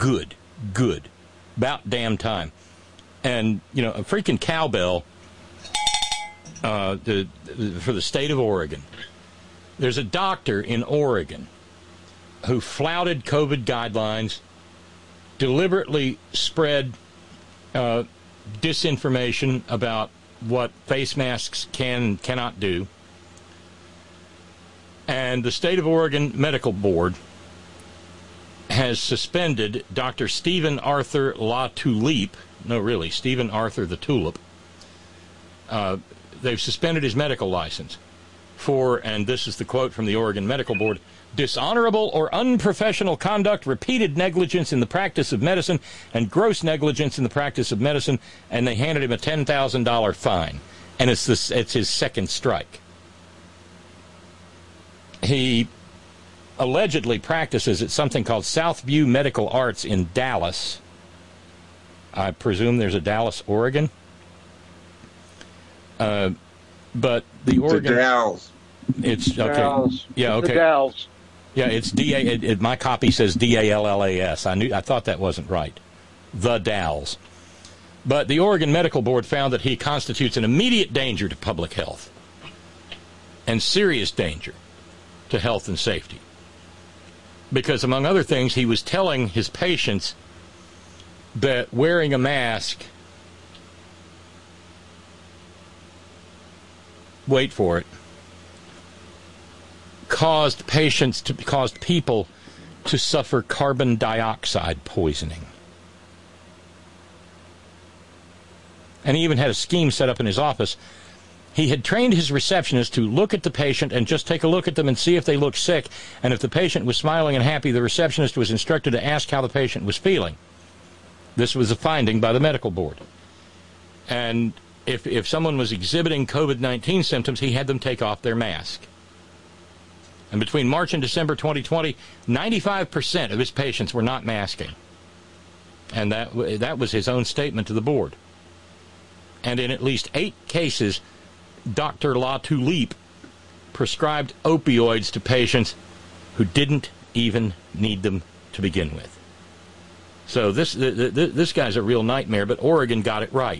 About damn time. And a freaking cowbell. For the state of Oregon. There's a doctor in Oregon who flouted COVID guidelines, deliberately spread disinformation about what face masks can and cannot do. And the state of Oregon Medical Board has suspended Dr. Stephen Arthur LaTulippe. No, really, Stephen Arthur the Tulip. They've suspended his medical license for, and this is the quote from the Oregon Medical Board, dishonorable or unprofessional conduct, repeated negligence in the practice of medicine, and gross negligence in the practice of medicine, and they handed him a $10,000 fine. And it's his second strike. He allegedly practices at something called Southview Medical Arts in Dallas. I presume there's a Dallas, Oregon. But the Oregon... The Dalles. It's okay. Dalles. Yeah, okay. The Dalles. Yeah, it's my copy says D-A-L-L-A-S. I thought that wasn't right. The Dalles. But the Oregon Medical Board found that he constitutes an immediate danger to public health and serious danger to health and safety. Because, among other things, he was telling his patients that wearing a mask, wait for it, caused people to suffer carbon dioxide poisoning. And he even had a scheme set up in his office. He had trained his receptionist to look at the patient and just take a look at them and see if they looked sick. And if the patient was smiling and happy, the receptionist was instructed to ask how the patient was feeling. This was a finding by the medical board. And if someone was exhibiting COVID-19 symptoms, he had them take off their mask. And between March and December 2020, 95% of his patients were not masking. And that was his own statement to the board. And in at least 8 cases, Dr. LaTulippe prescribed opioids to patients who didn't even need them to begin with. So this guy's a real nightmare, but Oregon got it right.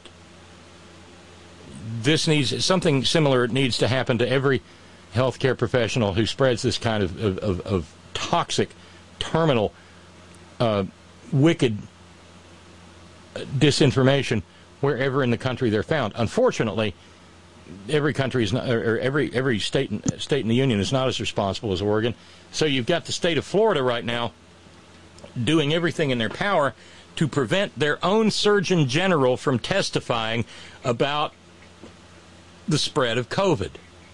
Something similar needs to happen to every healthcare professional who spreads this kind of toxic, terminal, wicked disinformation wherever in the country they're found. Unfortunately, every country is not, or every state in the union is not as responsible as Oregon. So you've got the state of Florida right now doing everything in their power to prevent their own Surgeon General from testifying about the spread of COVID.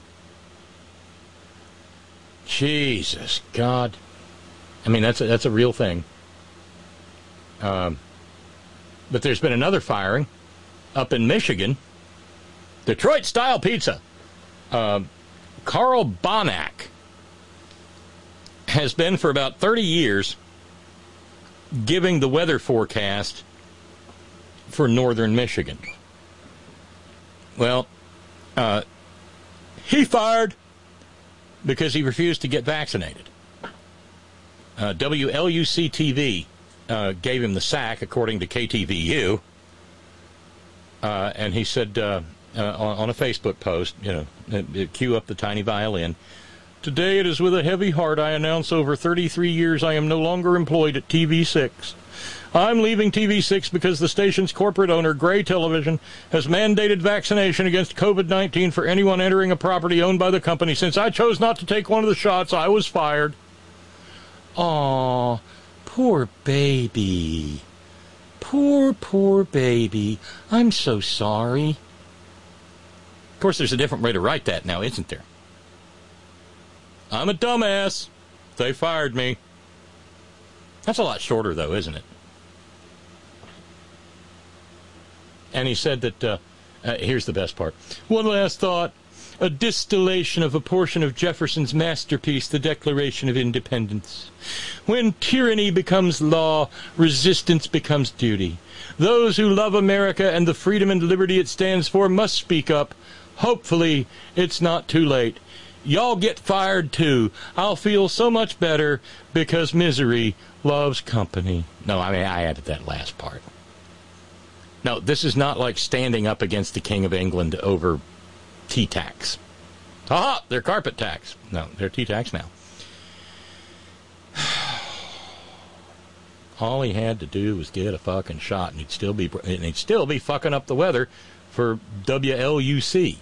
Jesus God. I mean, that's a real thing. But there's been another firing up in Michigan. Detroit-style pizza. Carl Bonack has been for about 30 years giving the weather forecast for northern Michigan. Well, he fired because he refused to get vaccinated. WLUC-TV gave him the sack, according to KTVU. And he said on a Facebook post, cue up the tiny violin, "Today it is with a heavy heart I announce over 33 years I am no longer employed at TV6. I'm leaving TV6 because the station's corporate owner, Gray Television, has mandated vaccination against COVID-19 for anyone entering a property owned by the company. Since I chose not to take one of the shots, I was fired." Aw, poor baby. Poor baby. I'm so sorry. Of course, there's a different way to write that now, isn't there? I'm a dumbass. They fired me. That's a lot shorter, though, isn't it? And he said that, here's the best part. "One last thought. A distillation of a portion of Jefferson's masterpiece, the Declaration of Independence. When tyranny becomes law, resistance becomes duty. Those who love America and the freedom and liberty it stands for must speak up. Hopefully, it's not too late. Y'all get fired, too. I'll feel so much better because misery loves company." No, I mean, I added that last part. No, this is not like standing up against the King of England over tea tax. Aha! They're carpet tax. No, they're tea tax now. All he had to do was get a fucking shot, and he'd still be fucking up the weather for WLUC.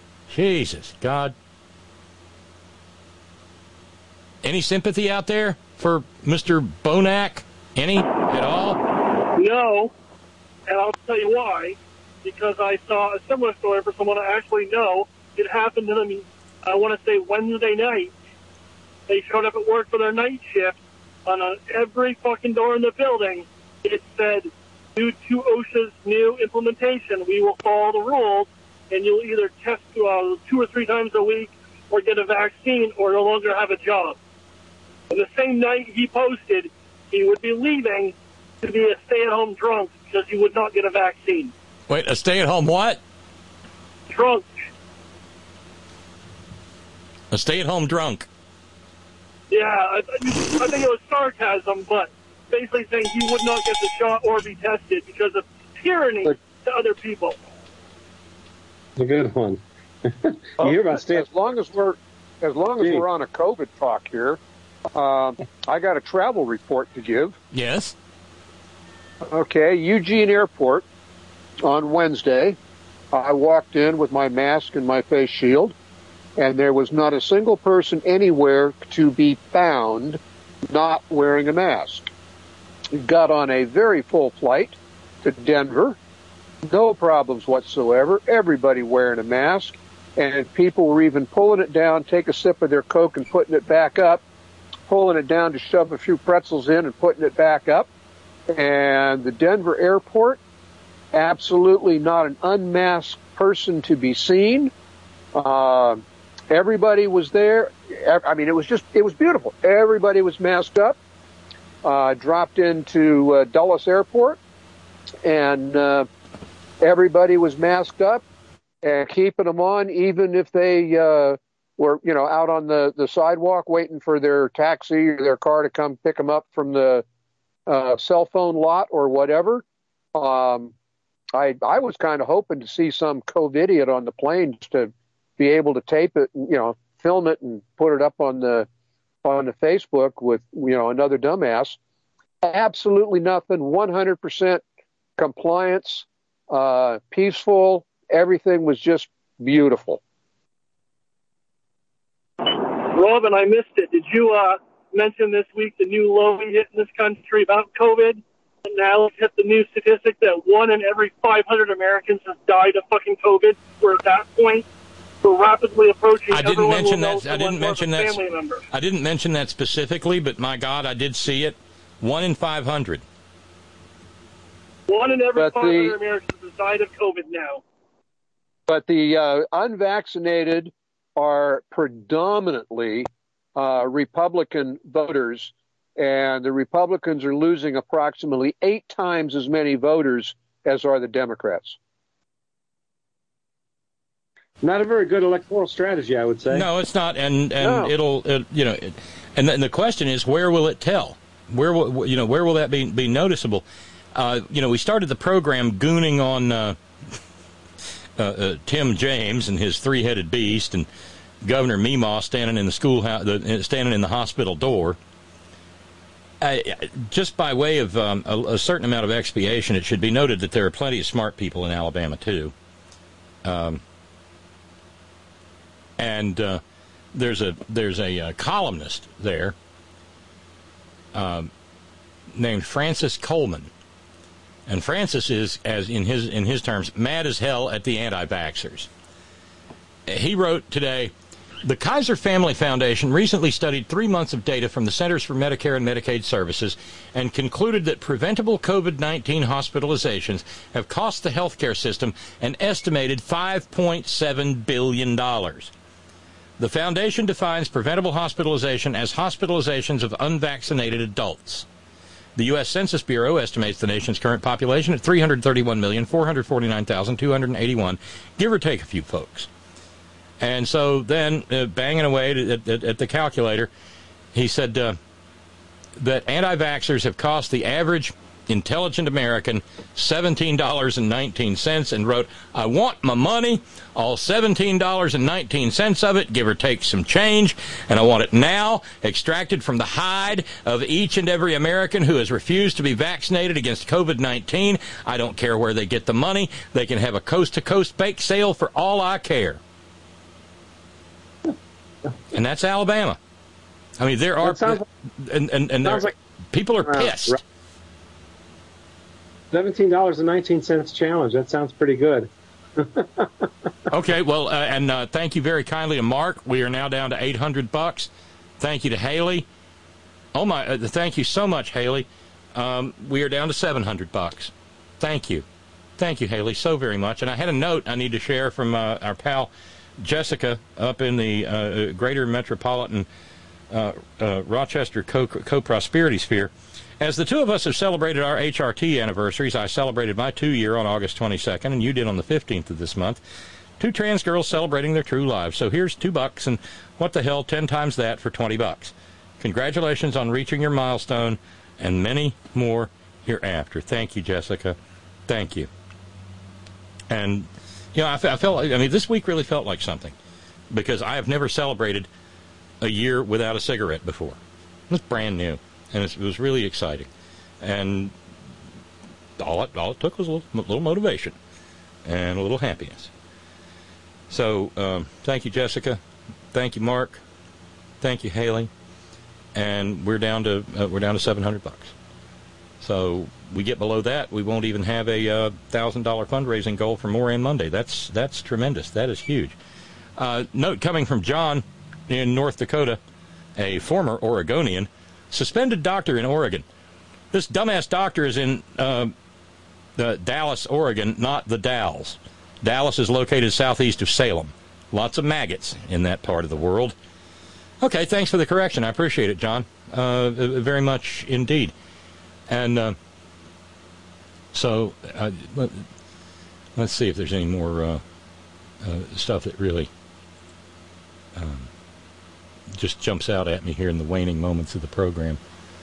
Jesus God. Any sympathy out there for Mr. Bonac? Any at all? No, and I'll tell you why. Because I saw a similar story for someone I actually know. It happened to them, I want to say Wednesday night. They showed up at work for their night shift. On every fucking door in the building, it said, due to OSHA's new implementation, we will follow the rules, and you'll either test 2 or 3 times a week or get a vaccine or no longer have a job. And the same night he posted, he would be leaving to be a stay-at-home drunk because he would not get a vaccine. Wait, a stay-at-home what? Drunk. A stay-at-home drunk. Yeah, I think it was sarcasm, but basically saying he would not get the shot or be tested because of tyranny to other people. A good one. You hear about stay? As long as we're on a COVID talk here, I got a travel report to give. Yes. Okay, Eugene Airport on Wednesday. I walked in with my mask and my face shield, and there was not a single person anywhere to be found not wearing a mask. Got on a very full flight to Denver. No problems whatsoever. Everybody wearing a mask. And people were even pulling it down, take a sip of their Coke and putting it back up, pulling it down to shove a few pretzels in and putting it back up. And the Denver airport, absolutely not an unmasked person to be seen. Everybody was there. I mean, it was beautiful. Everybody was masked up. Dropped into Dulles Airport, and everybody was masked up and keeping them on, even if they were, out on the sidewalk waiting for their taxi or their car to come pick them up from the cell phone lot or whatever. I was kind of hoping to see some COVIDiot on the plane to be able to tape it, and, film it and put it up on the Facebook with, another dumbass. Absolutely nothing. 100% compliance, peaceful. Everything was just beautiful. Robin, I missed it. Did you mention this week the new low we hit in this country about COVID? And now let's hit the new statistic that 1 in every 500 Americans has died of fucking COVID. We're at that point. We're rapidly approaching. I didn't mention that specifically, but my God, I did see it. 1 in 500. 1 in every 500 Americans has died of COVID now. But the unvaccinated are predominantly Republican voters, and the Republicans are losing approximately 8 times as many voters as are the Democrats. Not a very good electoral strategy, I would say. No, it's not, and no. And then the question is, where will it tell? Where will that be noticeable? We started the program gooning on Tim James and his 3-headed beast, and Governor Meemaw standing in the schoolhouse, standing in the hospital door. Just by way of a certain amount of expiation, it should be noted that there are plenty of smart people in Alabama too. And there's a columnist there named Francis Coleman, and Francis is, as in his terms, mad as hell at the anti-vaxxers. He wrote today, the Kaiser Family Foundation recently studied 3 months of data from the Centers for Medicare and Medicaid Services and concluded that preventable COVID-19 hospitalizations have cost the healthcare system an estimated $5.7 billion. The foundation defines preventable hospitalization as hospitalizations of unvaccinated adults. The U.S. Census Bureau estimates the nation's current population at 331,449,281, give or take a few folks. And so then, banging away at the calculator, he said that anti-vaxxers have cost the average intelligent American $17.19, and wrote, I want my money, all $17.19 of it, give or take some change, and I want it now, extracted from the hide of each and every American who has refused to be vaccinated against COVID-19. I don't care where they get the money. They can have a coast-to-coast bake sale for all I care. And that's Alabama. I mean, there are, and there, like, people are pissed. $17.19 challenge. That sounds pretty good. Okay, well, and thank you very kindly to Mark. We are now down to $800. Thank you to Haley. Oh my! Thank you so much, Haley. We are down to $700. Thank you, Haley, so very much. And I had a note I need to share from our pal Jessica up in the greater metropolitan Rochester co-prosperity sphere. As the two of us have celebrated our HRT anniversaries, I celebrated my 2-year on August 22nd, and you did on the 15th of this month. 2 trans girls celebrating their true lives. So here's $2, and what the hell, 10 times that for $20. Congratulations on reaching your milestone, and many more hereafter. Thank you, Jessica. Thank you. And, you know, I felt, I mean, this week really felt like something, because I have never celebrated a year without a cigarette before. It was brand new. And it was really exciting. And all it took was a little motivation and a little happiness. So thank you, Jessica. Thank you, Mark. Thank you, Haley. And we're down to $700. So we get below that, we won't even have a $1,000 fundraising goal for Moran Monday. That's tremendous. That is huge. Note coming from John in North Dakota, a former Oregonian. Suspended doctor in Oregon. This dumbass doctor is in Dallas, Oregon, not the Dalles. Dallas is located southeast of Salem. Lots of maggots in that part of the world. Okay, thanks for the correction. I appreciate it, John. Very much indeed. And so let's see if there's any more stuff that really just jumps out at me here in the waning moments of the program.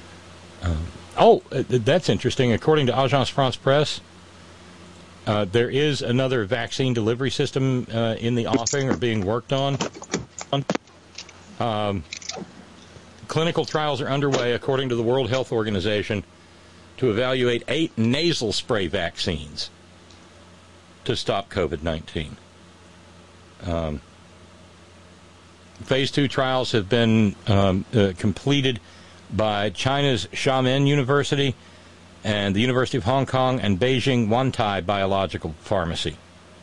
That's interesting. According to Agence France-Presse, there is another vaccine delivery system in the offing or being worked on. Clinical trials are underway, according to the World Health Organization, to evaluate 8 nasal spray vaccines to stop COVID-19. Phase 2 trials have been completed by China's Xiamen University and the University of Hong Kong and Beijing Wantai Biological Pharmacy.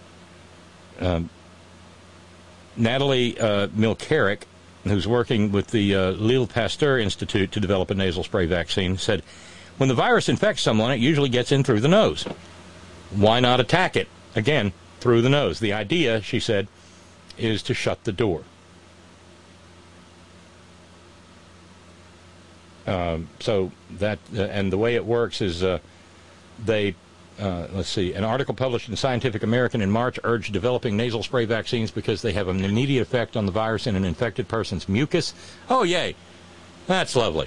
Natalie Milkarek, who's working with the Lille Pasteur Institute to develop a nasal spray vaccine, said, when the virus infects someone, it usually gets in through the nose. Why not attack it, again, through the nose? The idea, she said, is to shut the door. So that, and the way it works is let's see, an article published in Scientific American in March urged developing nasal spray vaccines because they have an immediate effect on the virus in an infected person's mucus. Oh, yay. That's lovely.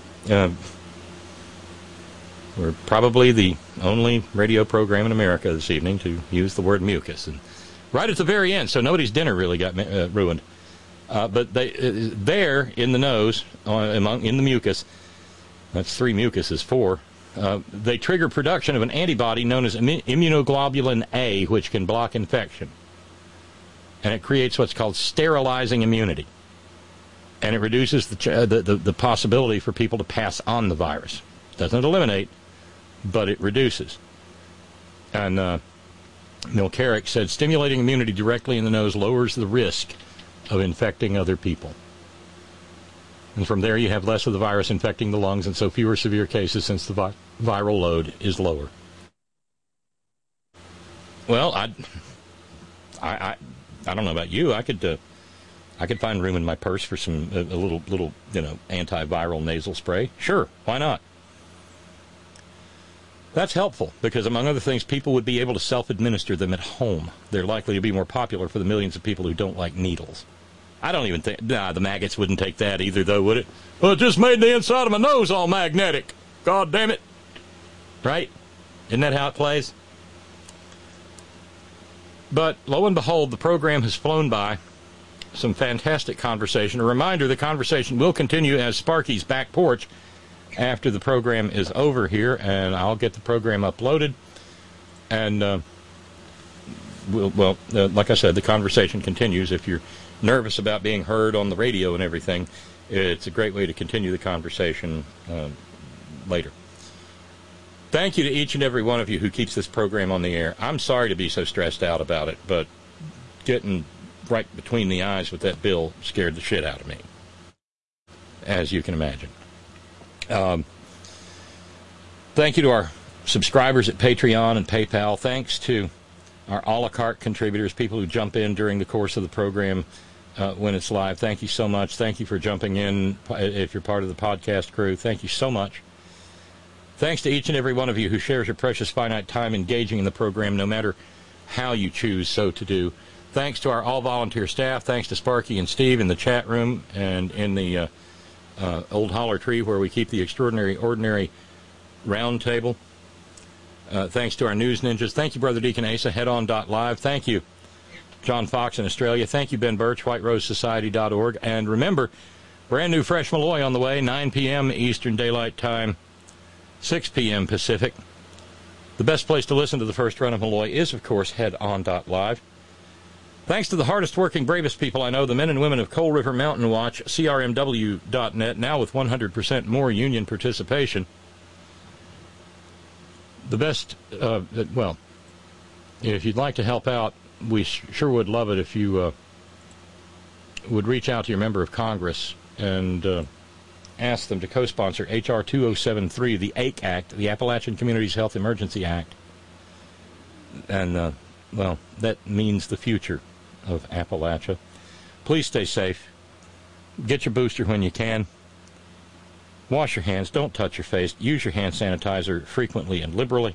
We're probably the only radio program in America this evening to use the word mucus. And right at the very end, so nobody's dinner really got ruined. But there in the nose, in the mucus, that's 3 mucuses, 4, they trigger production of an antibody known as immunoglobulin A, which can block infection. And it creates what's called sterilizing immunity. And it reduces the possibility for people to pass on the virus. Doesn't eliminate, but it reduces. And Milkarek said, stimulating immunity directly in the nose lowers the risk of infecting other people. And from there you have less of the virus infecting the lungs and so fewer severe cases since the viral load is lower. Well, I don't know about you. I could find room in my purse for some a little antiviral nasal spray. Sure, why not? That's helpful because, among other things, people would be able to self-administer them at home. They're likely to be more popular for the millions of people who don't like needles. I don't even think... the maggots wouldn't take that either, though, would it? Well, it just made the inside of my nose all magnetic. God damn it. Right? Isn't that how it plays? But, lo and behold, the program has flown by. Some fantastic conversation. A reminder, the conversation will continue as Sparky's Back Porch after the program is over here, and I'll get the program uploaded. And, like I said, the conversation continues. If you're nervous about being heard on the radio and everything, It's a great way to continue the conversation later. Thank you to each and every one of you who keeps this program on the air. I'm sorry to be so stressed out about it, but getting right between the eyes with that bill scared the shit out of me, as you can imagine. Thank you to our subscribers at Patreon and PayPal. Thanks to our a la carte contributors, people who jump in during the course of the program when it's live. Thank you so much. Thank you for jumping in if you're part of the podcast crew. Thank you so much. Thanks to each and every one of you who shares your precious finite time engaging in the program, no matter how you choose so to do. Thanks to our all-volunteer staff. Thanks to Sparky and Steve in the chat room and in the Old Holler Tree where we keep the Extraordinary Ordinary round table. Thanks to our news ninjas. Thank you, Brother Deacon Asa, headon.live. Thank you, John Fox in Australia. Thank you, Ben Birch, whiterosesociety.org. And remember, brand new Fresh Malloy on the way, 9 p.m. Eastern Daylight Time, 6 p.m. Pacific. The best place to listen to the first run of Malloy is, of course, headon.live. Thanks to the hardest working, bravest people I know, the men and women of Coal River Mountain Watch, CRMW.net, now with 100% more union participation. The best, well, if you'd like to help out, we sure would love it if you would reach out to your member of Congress and ask them to co-sponsor H.R. 2073, the ACE Act, the Appalachian Communities Health Emergency Act. And, well, that means the future of Appalachia. Please stay safe. Get your booster when you can. Wash your hands. Don't touch your face. Use your hand sanitizer frequently and liberally.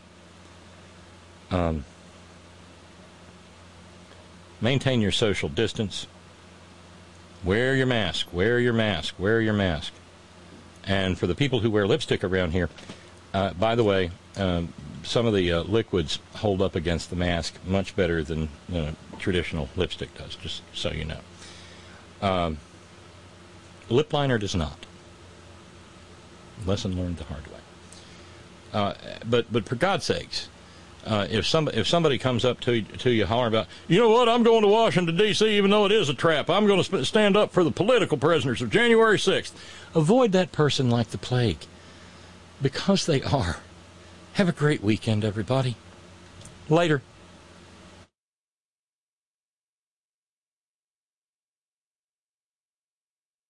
Maintain your social distance. Wear your mask. Wear your mask. Wear your mask. And for the people who wear lipstick around here, by the way, some of the liquids hold up against the mask much better than traditional lipstick does, just so you know. Lip liner does not. Lesson learned the hard way. But for God's sakes, if somebody comes up to you hollering about, you know what, I'm going to Washington, D.C., even though it is a trap. I'm going to stand up for the political prisoners of January 6th. Avoid that person like the plague, because they are. Have a great weekend, everybody. Later.